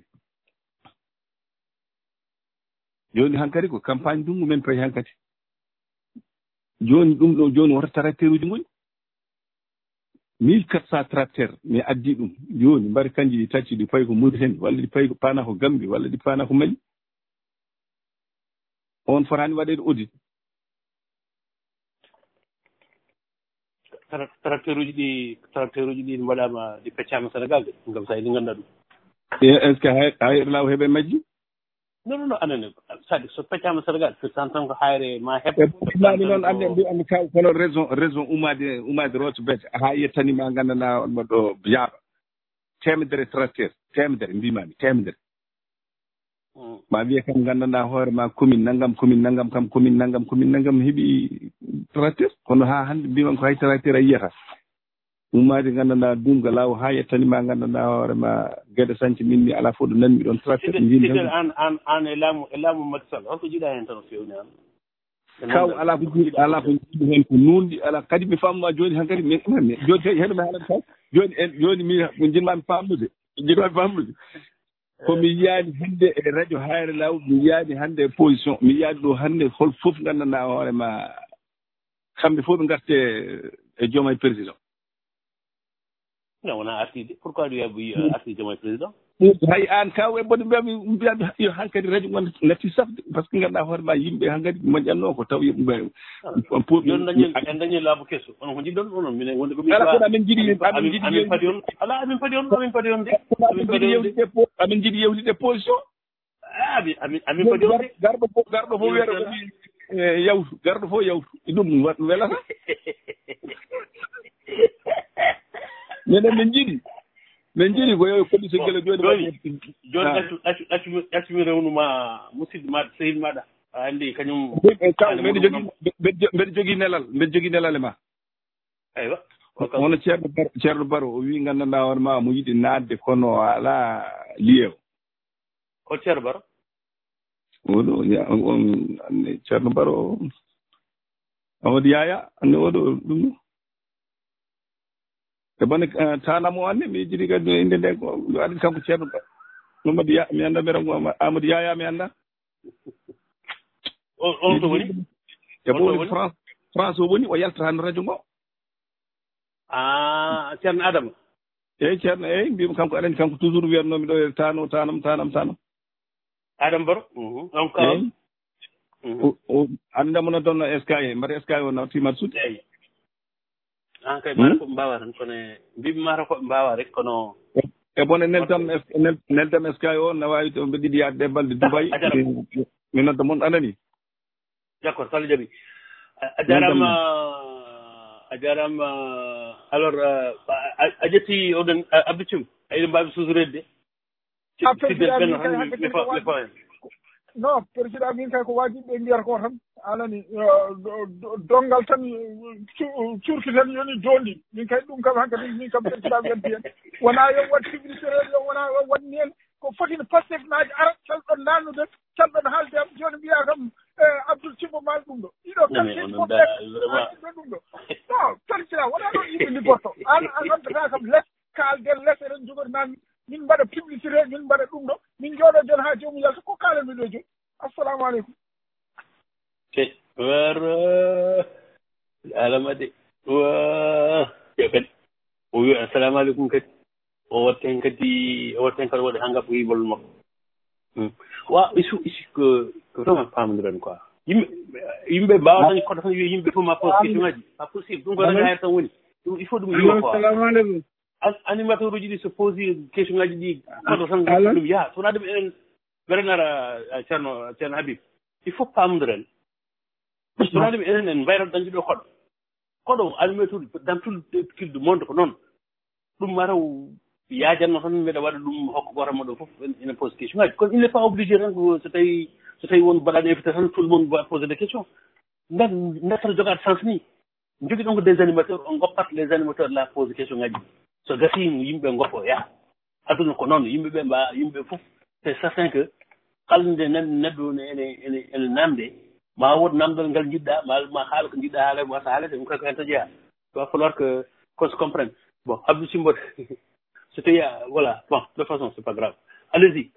joni hankkadi ko campagne ndungu men payi hankkadi joni ɗum ɗo joni woto tracteur uji ngoni mille quatre cent tracteur mi addi ɗum joni mbaɗa kanji ɗi tacci ɗi payi ko Mauritanie walla ɗi payi ko pana ko Gambie walla ɗi pana ko Mali on fotani waɗede audit tracteur uji ɗi tracteur uji ɗi mbaɗama ɗi peccama Sénégal de gam sa eɗi ganduɗa ɗum est ce que hay hayre law heeɓe majji non non non anane sadi so peccama Sénégal so tan tan ko hayre ma heɓ nani noon ande mbi andi kaw kono raison raison umade umade roto bete ha yettanima gandanɗa onmo ɗo yaaɓa temedere tracteur temedere mbimami temedere ma wiye kam gandanɗa hoore ma commune naggam commune naggam kam commune naggam commune naggam heeɓi tracteur kono ha hande mbiman ko hay tracteur a yiyata ummade gandanɗa dunga law ha yettanima gandanɗa hoore ma gueɗe sañce min mi ala fof ɗo nanmi ɗon tracteur mbimi an an an e laamu e laamu Macky Sall holko jiiɗa hen tan fewni an kaw ala ko jiiɗi ala ko jiiɗi hen ko nunɗi ala kadi mi famma joni hankkadi min joni tawi heɗumi haalata kaw joni en joni mi mi jinmami famnude jinmami famnude komi yiyani hande e radio hayre law mi yiyani hande e position mi yiyani ɗo hande hol foof gandanɗa hoorema kamɓe fof ɓe garte e jooma e président non wona artide pourquoi ɗu yaɓi artide jooma e président hay an kaw e mboɗo mbiyami mbiyami yo hankkadi radio gon natti safde par ce que ganduɗa hoorema yimɓe hankkadi moƴƴanno ko taw yimɓe joni dañi en dañi laamu kesso onon ko jiɗɗon onon minen wonde komi ala kono amin jiiɗi amin jiiɗi amin padi on ala amin padi on amin padi on de amin jiiɗi yewtide amin jiiɗi yewtide position amin amin amin padi on de garɗo fof garɗo fof wiyata komi yawtu garɗo fof yawtu ɗum welata minen min jiiɗi min jiiɗi ko yo koɗi so gele joni joni joni ɗaccu ɗaccu ɗaccu ɗaccumi rewnuma musidɗo maɗa sehil maɗa a anndi kañum kaw mbeɗa jogii mbeɗa jogii nelal mbeɗa jogii nelal e ma eywa hono ceerno baro ceerno baro o wii nganndanɗaa hoore ma mo yiɗi naatde kono alaa liyew hol ceerno baro oɗo on anne ceerno baro amadou yaya anne oɗo ɗum ɗo e bone tanamo anne mi jiɗi kadi inde nde ko adi kanko ceerno ba mamadou ya mi annda mbiyata ko amadou yaya mi annda on to woni e mo woni france france o woni o yaltata no radio ngo ah ceerno adama eyyi ceerno eyyi mbimi kanko aɗa andi kanko toujours wiyatnomi ɗo e tano tanam tanam tanam adama baro on ka o andamo no donno S K E mbaɗa S K E o no timat suude eyyi an kay mara koɓe mbawa tan kono mbimi mata koɓe mbawa rek kono e bone neltam neltam S K E o no wawi to ɓe ɗiɗi yaade ɗe balɗe Dubayi mi nodda moon anani d' accord sall jaɓi a jarama a jarama alors a ƴetti oɗon Abdou Thioum eɗen mbawi susurede de non président min kay ko wajiɓe mbiyata ko tan anani dongal tan curki tan yoni dondi min kay ɗum kam hankadi min kam président wiyante hen wona yo wat publicité yo wona yo waɗni hen ko fotino pastef naji ara calɗon nannude calɗon haalde am joni mbiya kam Abdoul Thimbo maal ɗum ɗo ɗiɗo kalɗe ɗum ɗo non président wona ɗon yimɓe liggoto an a andata kam less kalden less eɗen jogori nan min mbaɗa publicité min mbaɗa ɗum ɗo min jooɗo jon ha jomum yalta ko kalanmi ɗo joni assalamu aleykum te war alama de wa yo kadi o wi assalamu aleykum kadi o watten kadi o watten kadi waɗa hangga ko yibol makko wa isu isi ko ko vraiment famodiran quoi yimɓe yimɓe mbawa tan koto tan wiya yimɓe fof ma pose question ngaji pas possible ɗum ko tan hayr tan woni ɗum il faut ɗum yiwa quoi assalamu aleykum animateur uji ɗi so posi question ngaji ɗi koto tan ɗum yaha so wona ɗum enen berenara ceerno ceerno Habib il faut pamodiren so wona ɗum enen en mbayrat dañde ɗo koɗo koɗo animateur dans tout le kil du monde ko noon ɗum mataw yaajanno tan mbiɗa waɗa ɗum hokko gotanmo ɗo fof ene pose question ngaji kono il n'est pas obligé tan ko so tawi so tawi won mbaɗaɗo invité tan tout le monde va poser des questions nda ndata jogat sens ni jogi donc des animateurs on goppat les animateurs la pose question ngaji so gasi yimbe ngoppo ya aduna ko non yimbe be ba yimbe fof c'est certain que kalnde nan neddo ne ene ene ene namde ma wod namdal ngal jidda ma ma haal ko jidda haala ma haala de ko ko enta jeya il va falloir que qu'on se comprenne bon Abdou Simbot c'était voilà bon de toute façon c'est pas grave allez-y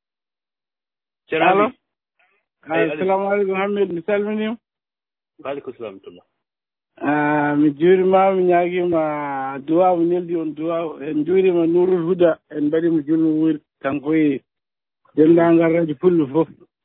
allo assalamu alaikum Hamid mi salminima wa alaikum salam tullah ah mi juurima mi ñaaguima duwa mo neldi on duwa en juurima Nourul Huda en mbaɗimo julmo wuuri kanko e denndaangal radio Pullo fof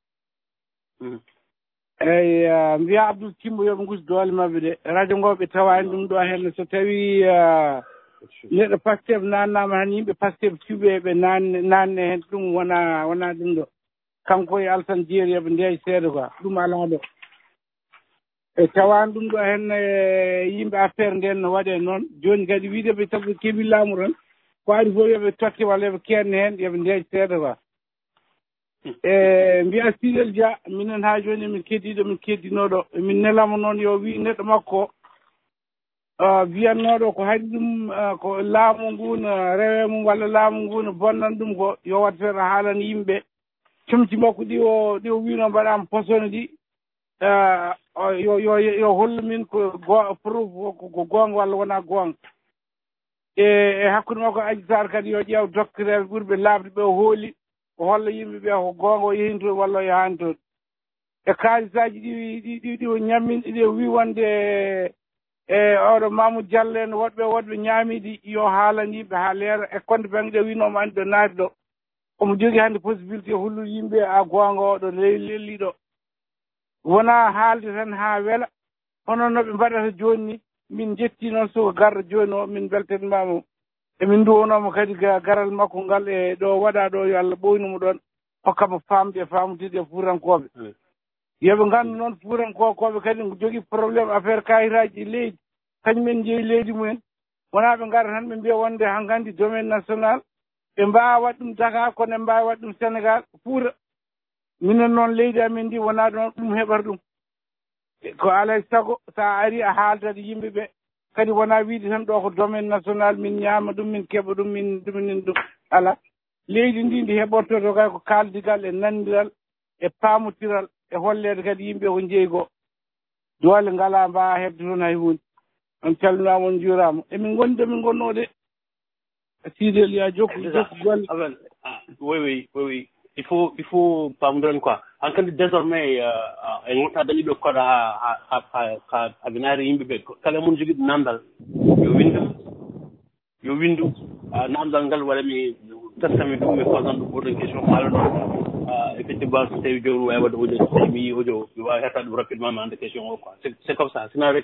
eyi mbiya Abdoul Timbo yoɓe ngusi doole maɓɓe de radio ngo ɓe tawani ɗum ɗo henne so tawi neɗɗo Pastef nannama han yimɓe Pastef cuɓe ɓe nanne nanne hen ɗum wona wona ɗum ɗo kanko e Alassane Diéry yoɓe ndeeja seeɗa quoi ɗum ala ɗo e tawani ɗum ɗo henne yimɓe affaire nden no waɗe noon joni kadi wiide ɓe tawi keeɓi laamu tan ko ari fof yoɓe totte walla yoɓe kenne hen yoɓe ndeeja seeɗa quoi e mbiya Sidel Dia minen ha joni emin keddiɗo min keddinoɗo min nelamo noon yo wi neɗɗo makko wiyannoɗo ko haɗi ɗum ko laamu ngu no rewe mum walla laamu ngu no bonnan ɗum ko yo wat feere haalana yimɓe comci makko ɗi o ɗi o wino mbaɗama posone ɗi yo yo yo hollu min ko go preuve ko gonga walla wona gonga e e hakkude makko Adji Sarr kadi yo ƴeew doctereɓe ɓurɓe laabde ɓe o hooli o holla yimɓe ɓe ko gonga o yehin toon walla o yahani toon e kaalisaji ɗi ɗi ɗi ɗi o ñamminɗi ɗi o wi wonde e oɗo Mamoudou Diallo en woɗɓe woɗɓe ñaamiɗi yo haalan yimɓe ha leera e konde bangue ɗe winoma andi ɗo naati ɗo omo jogui hannde possibilité hollude yimɓe a gonga oɗo lelli ɗo wona haalde tan ha weela hono no ɓe mbaɗata joni ni min jetti noon soko garda joni o min beltanimamo emin duwonoma kadi garal makko ngal e ɗo waɗa ɗo yo Allah ɓoynimo ɗon hokkamo famde e famtude e fuurankoɓe yoɓe gandu noon fuurankokoɓe kadi jogui probléme affaire kayitaji leydi kañumen jeeyi leydi mumen wona ɓe gara tan ɓe mbiya wonde han gandi domaine national ɓe mbawa waɗ ɗum Dakar kono ɓe mbawi waɗ ɗum Sénégal Fuuta minen noon leydi amen ndi wona ɗon ɗum heɓata ɗum ko alay saago sa ari a haaldat yimɓe ɓe kadi wona wiide tan ɗo ko domaine national min ñaama ɗum min keɓa ɗum min ɗuminin ɗum ala leydi ndi ndi heɓortoto kay ko kaldigal e nandiral e paamotiral e hollede kadi yimɓe ko jeeyi ko doole ngala mbawa heɓde toon hay hunde on calminama on juurama emin gondi domin gonnoɗe Sidel ya jokku jokku golle oui oui oui oui il faut il faut pamodiren quoi han kandi désormais e gonta dañi ɗo koɗa ha ha ha ha abinaari yimɓe ɓe kala mon joguiɗo namdal yo windu yo windu namdal ngal waɗami testami ɗum mi posan ɗum oɗon question haala ɗon effectivement so tawi jomum wawi wadde audio so tawi mi yi audio mi wawi hettade ɗum rapidement mi anda question o quoi c'est comme ça sinon rek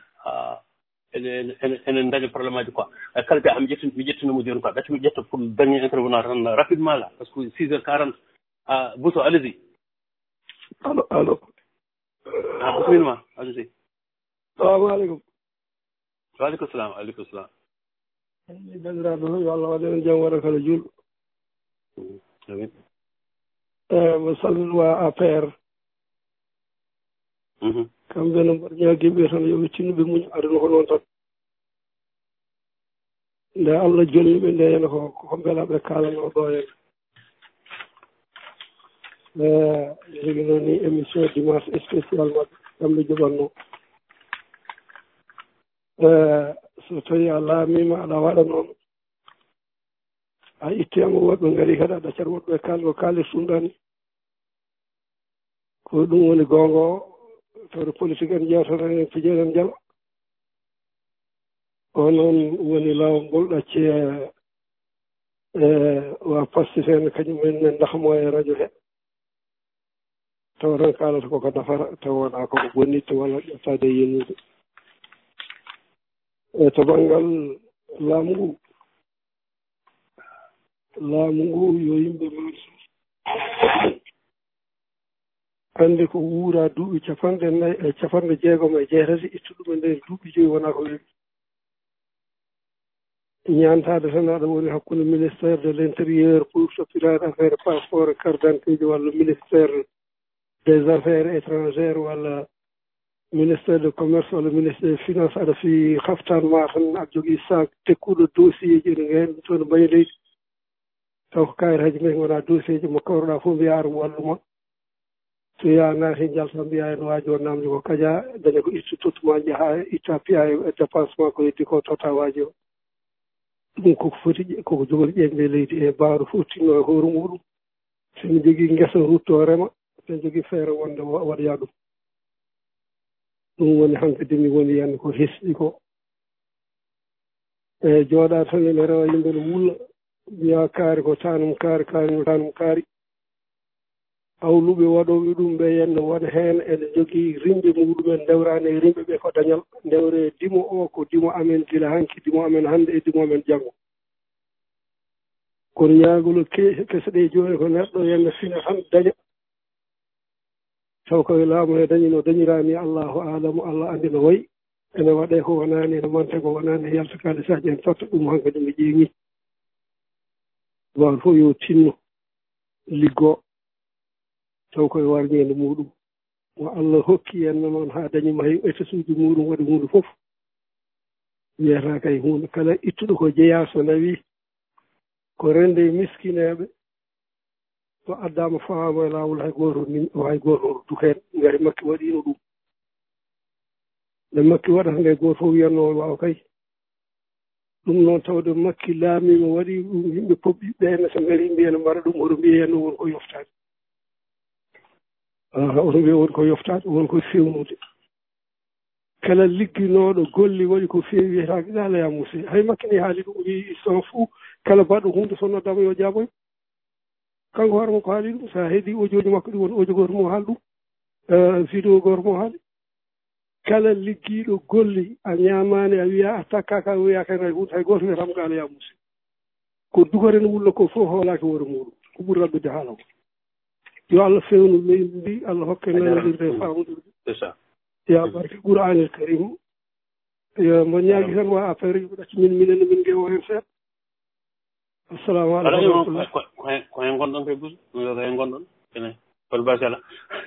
ene ene daña probléme aji quoi kala ga mi ƴetti mi ƴettinomo joni quoi ɗatti mi ƴetta pour dernier intervenant tan rapidement là parce que six heures quarante Bousso allez-y allo allo ah bismillah allez-y salamu aleykum waaleykum salam aleykum salam mi bandiraɓe fof yo Allah waɗen jaam waɗa kala julɗo amin eyi mo salminwa A P R kamɓe no mbaɗa ñaaguiɓe tan yo wiccinnuɓe muñ aduna ko noon tan nde Allah jolniɓe nde hene ko ko beelaɓe kalano ɗo henne e jogui noon ni émission dimanche spécial maɓɓe kamɓe joɓanno e so tawi a laamima aɗa waɗa noon a ittiyama woɗɓe gaari kadi a ɗaccat woɗɓe kalde ko kaali sumɗani ko ɗum woni gonga o tawde politique en jewtata en pijeɗen jala o noon woni lawol ngol ɗacce e wa Pastef en kañumen ne dahmo e radio he taw tan kalata koko nafata taw wona koko bonnitto walla ƴettade e yennude e to banggal laamu ngu laamu ngu yo yimɓe marsi ande ko wuura duuɓi capanɗe nayi e capanɗe jeegom e jeetati ittu ɗum e nder duuɓi joyi wona ko weɓi ñantade tan aɗa woni hakkude ministére de l' intérieur pour toppitade affaire passeport e carte d' identité ji walla ministére des affaires étrangére walla ministére de commerce walla ministére des finance aɗa fi haftan ma tan aɗa jogii sac tekkuɗo dossier ji ene heen toon mbayi leydi taw ko kayitaji men wona dossier ji mo kawruɗa fof mbiya aɗa walluma so yaha naati jalta mbiya en waaji o namdi ko kaja daña ko ittu tottumaji haa itta piya e dépensement ko heddi ko tota waaji o ɗum koko foti koko jogori ƴeñde leydi e mbawɗo fof tinno e hoore muɗum somi jogii ngesa rutto rema somi jogii feere wonde waɗoya ɗum ɗum woni hankkadi mi woni yanne ko hesɗi ko eyi jooɗa tan ene rewa yimɓe no wulla mbiya kaari ko tanum kaari kaari no tanum kaari hawluɓe waɗoɓe ɗum ɓe yenne wona heen ene jogii rimɓe muɗumen ndewrani e rimɓe ɓe ko dañal ndewre dimo o ko dimo amen gila hanki dimo amen hannde e dimo amen janngo kono ñaagolo kese ɗe jooni ko neɗɗo yenne fina tan daña taw koye laamu he dañi no dañirani allahu alamu allah anndi no wayi ene waɗe ko wonani ene mante ko wonani e yalta kalisaji en totta ɗum hankkadi mi ƴeeŋi wawan fof yo tinno liggoo taw koye warñede muɗum mo allah hokki en noon haa dañima hay étasuji muɗum waɗi hunde fof wiyata kay hunde kala ittuɗo ko jeeya so nawi ko rende miskineɓe so addama fawama e lawol hay goto ni hay goto duk hen ngari makki waɗino ɗum nde makki waɗata nde goto fof wiyanno wawa kay ɗum noon tawde makki laamima waɗi ɗum yimɓe poɓɓiɓe ene so ngari mbiyene mbaɗa ɗum oto mbiye henno woni ko yoftade oto mbiya woni ko yoftade woni ko fewnude kala ligginoɗo golli waɗi ko feewi wiyetake ɗala ya musse hay makkine haali ɗum wi son fou kala mbaɗɗo hunde so noddama yo jaaboy kanko hoore makko haali ɗum sa heedi audio ji makko ɗi woni audio goto mo haali ɗum vidéo goto mo haali kala liggiɗo golli a ñamani a wiya a takkaka wiya kene hay hunde hay goto wiyatama ko ala ya musse ko dugore no wulla ko fof hoolaki hoore muɗum ko ɓuri rabɓide haala ko yo allah fewnu leydi ndi allah hokke nanaɗirde famɗude c'est ça ya barke qouranil karim yo mo ñaagui tan wa affaire yi ko ɗacci min minenne min gewo hen seeɗa assalamu aleykum ko hen gonɗon koye gus ko hen gonɗon kene hol basala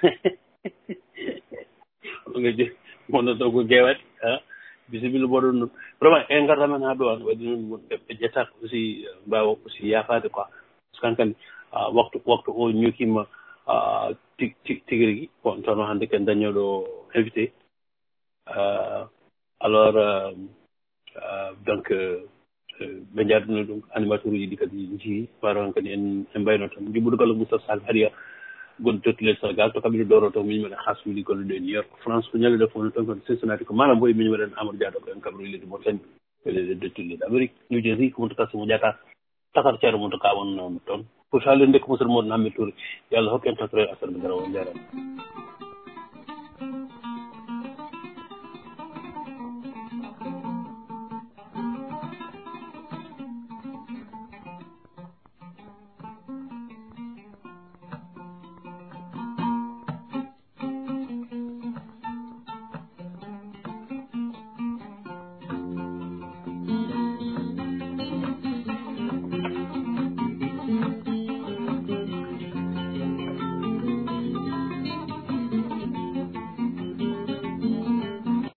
oɗoge gonɗon ɗo ko guewaɗe a bisimilla mboɗon ɗum vraiment en garta men ha ɗo an waɗi noon ɓe ƴettata aussi mbawa aussi yafade quoi par ce que hankadi waktu waktu o ñokima tig tig tigi rigui bon tono hannde ken dañoɗo invité alors donc ɓe jardino ɗum animateur uji ɗi kadi jeeyi waro han kadi en en mbayno tan jibbuɗo galle moustapha sall hariya gonɗo tottilel sénégal to kamɓe ɗoro to min mbaɗen hasmidi golluɗo e new york france ko ñallude fof no ton kon cincinnati ko mana boye min mbaɗen amadou diaɗo ko en kam relide mo tañi relide dottilleɗe amérique new jersey ko monto kasi mo ƴata takata ceero monto ka wonno toon pour salde ndekko musidɗo moɗon hammi touri yo allah hokke en tottore asar mo jara o jarama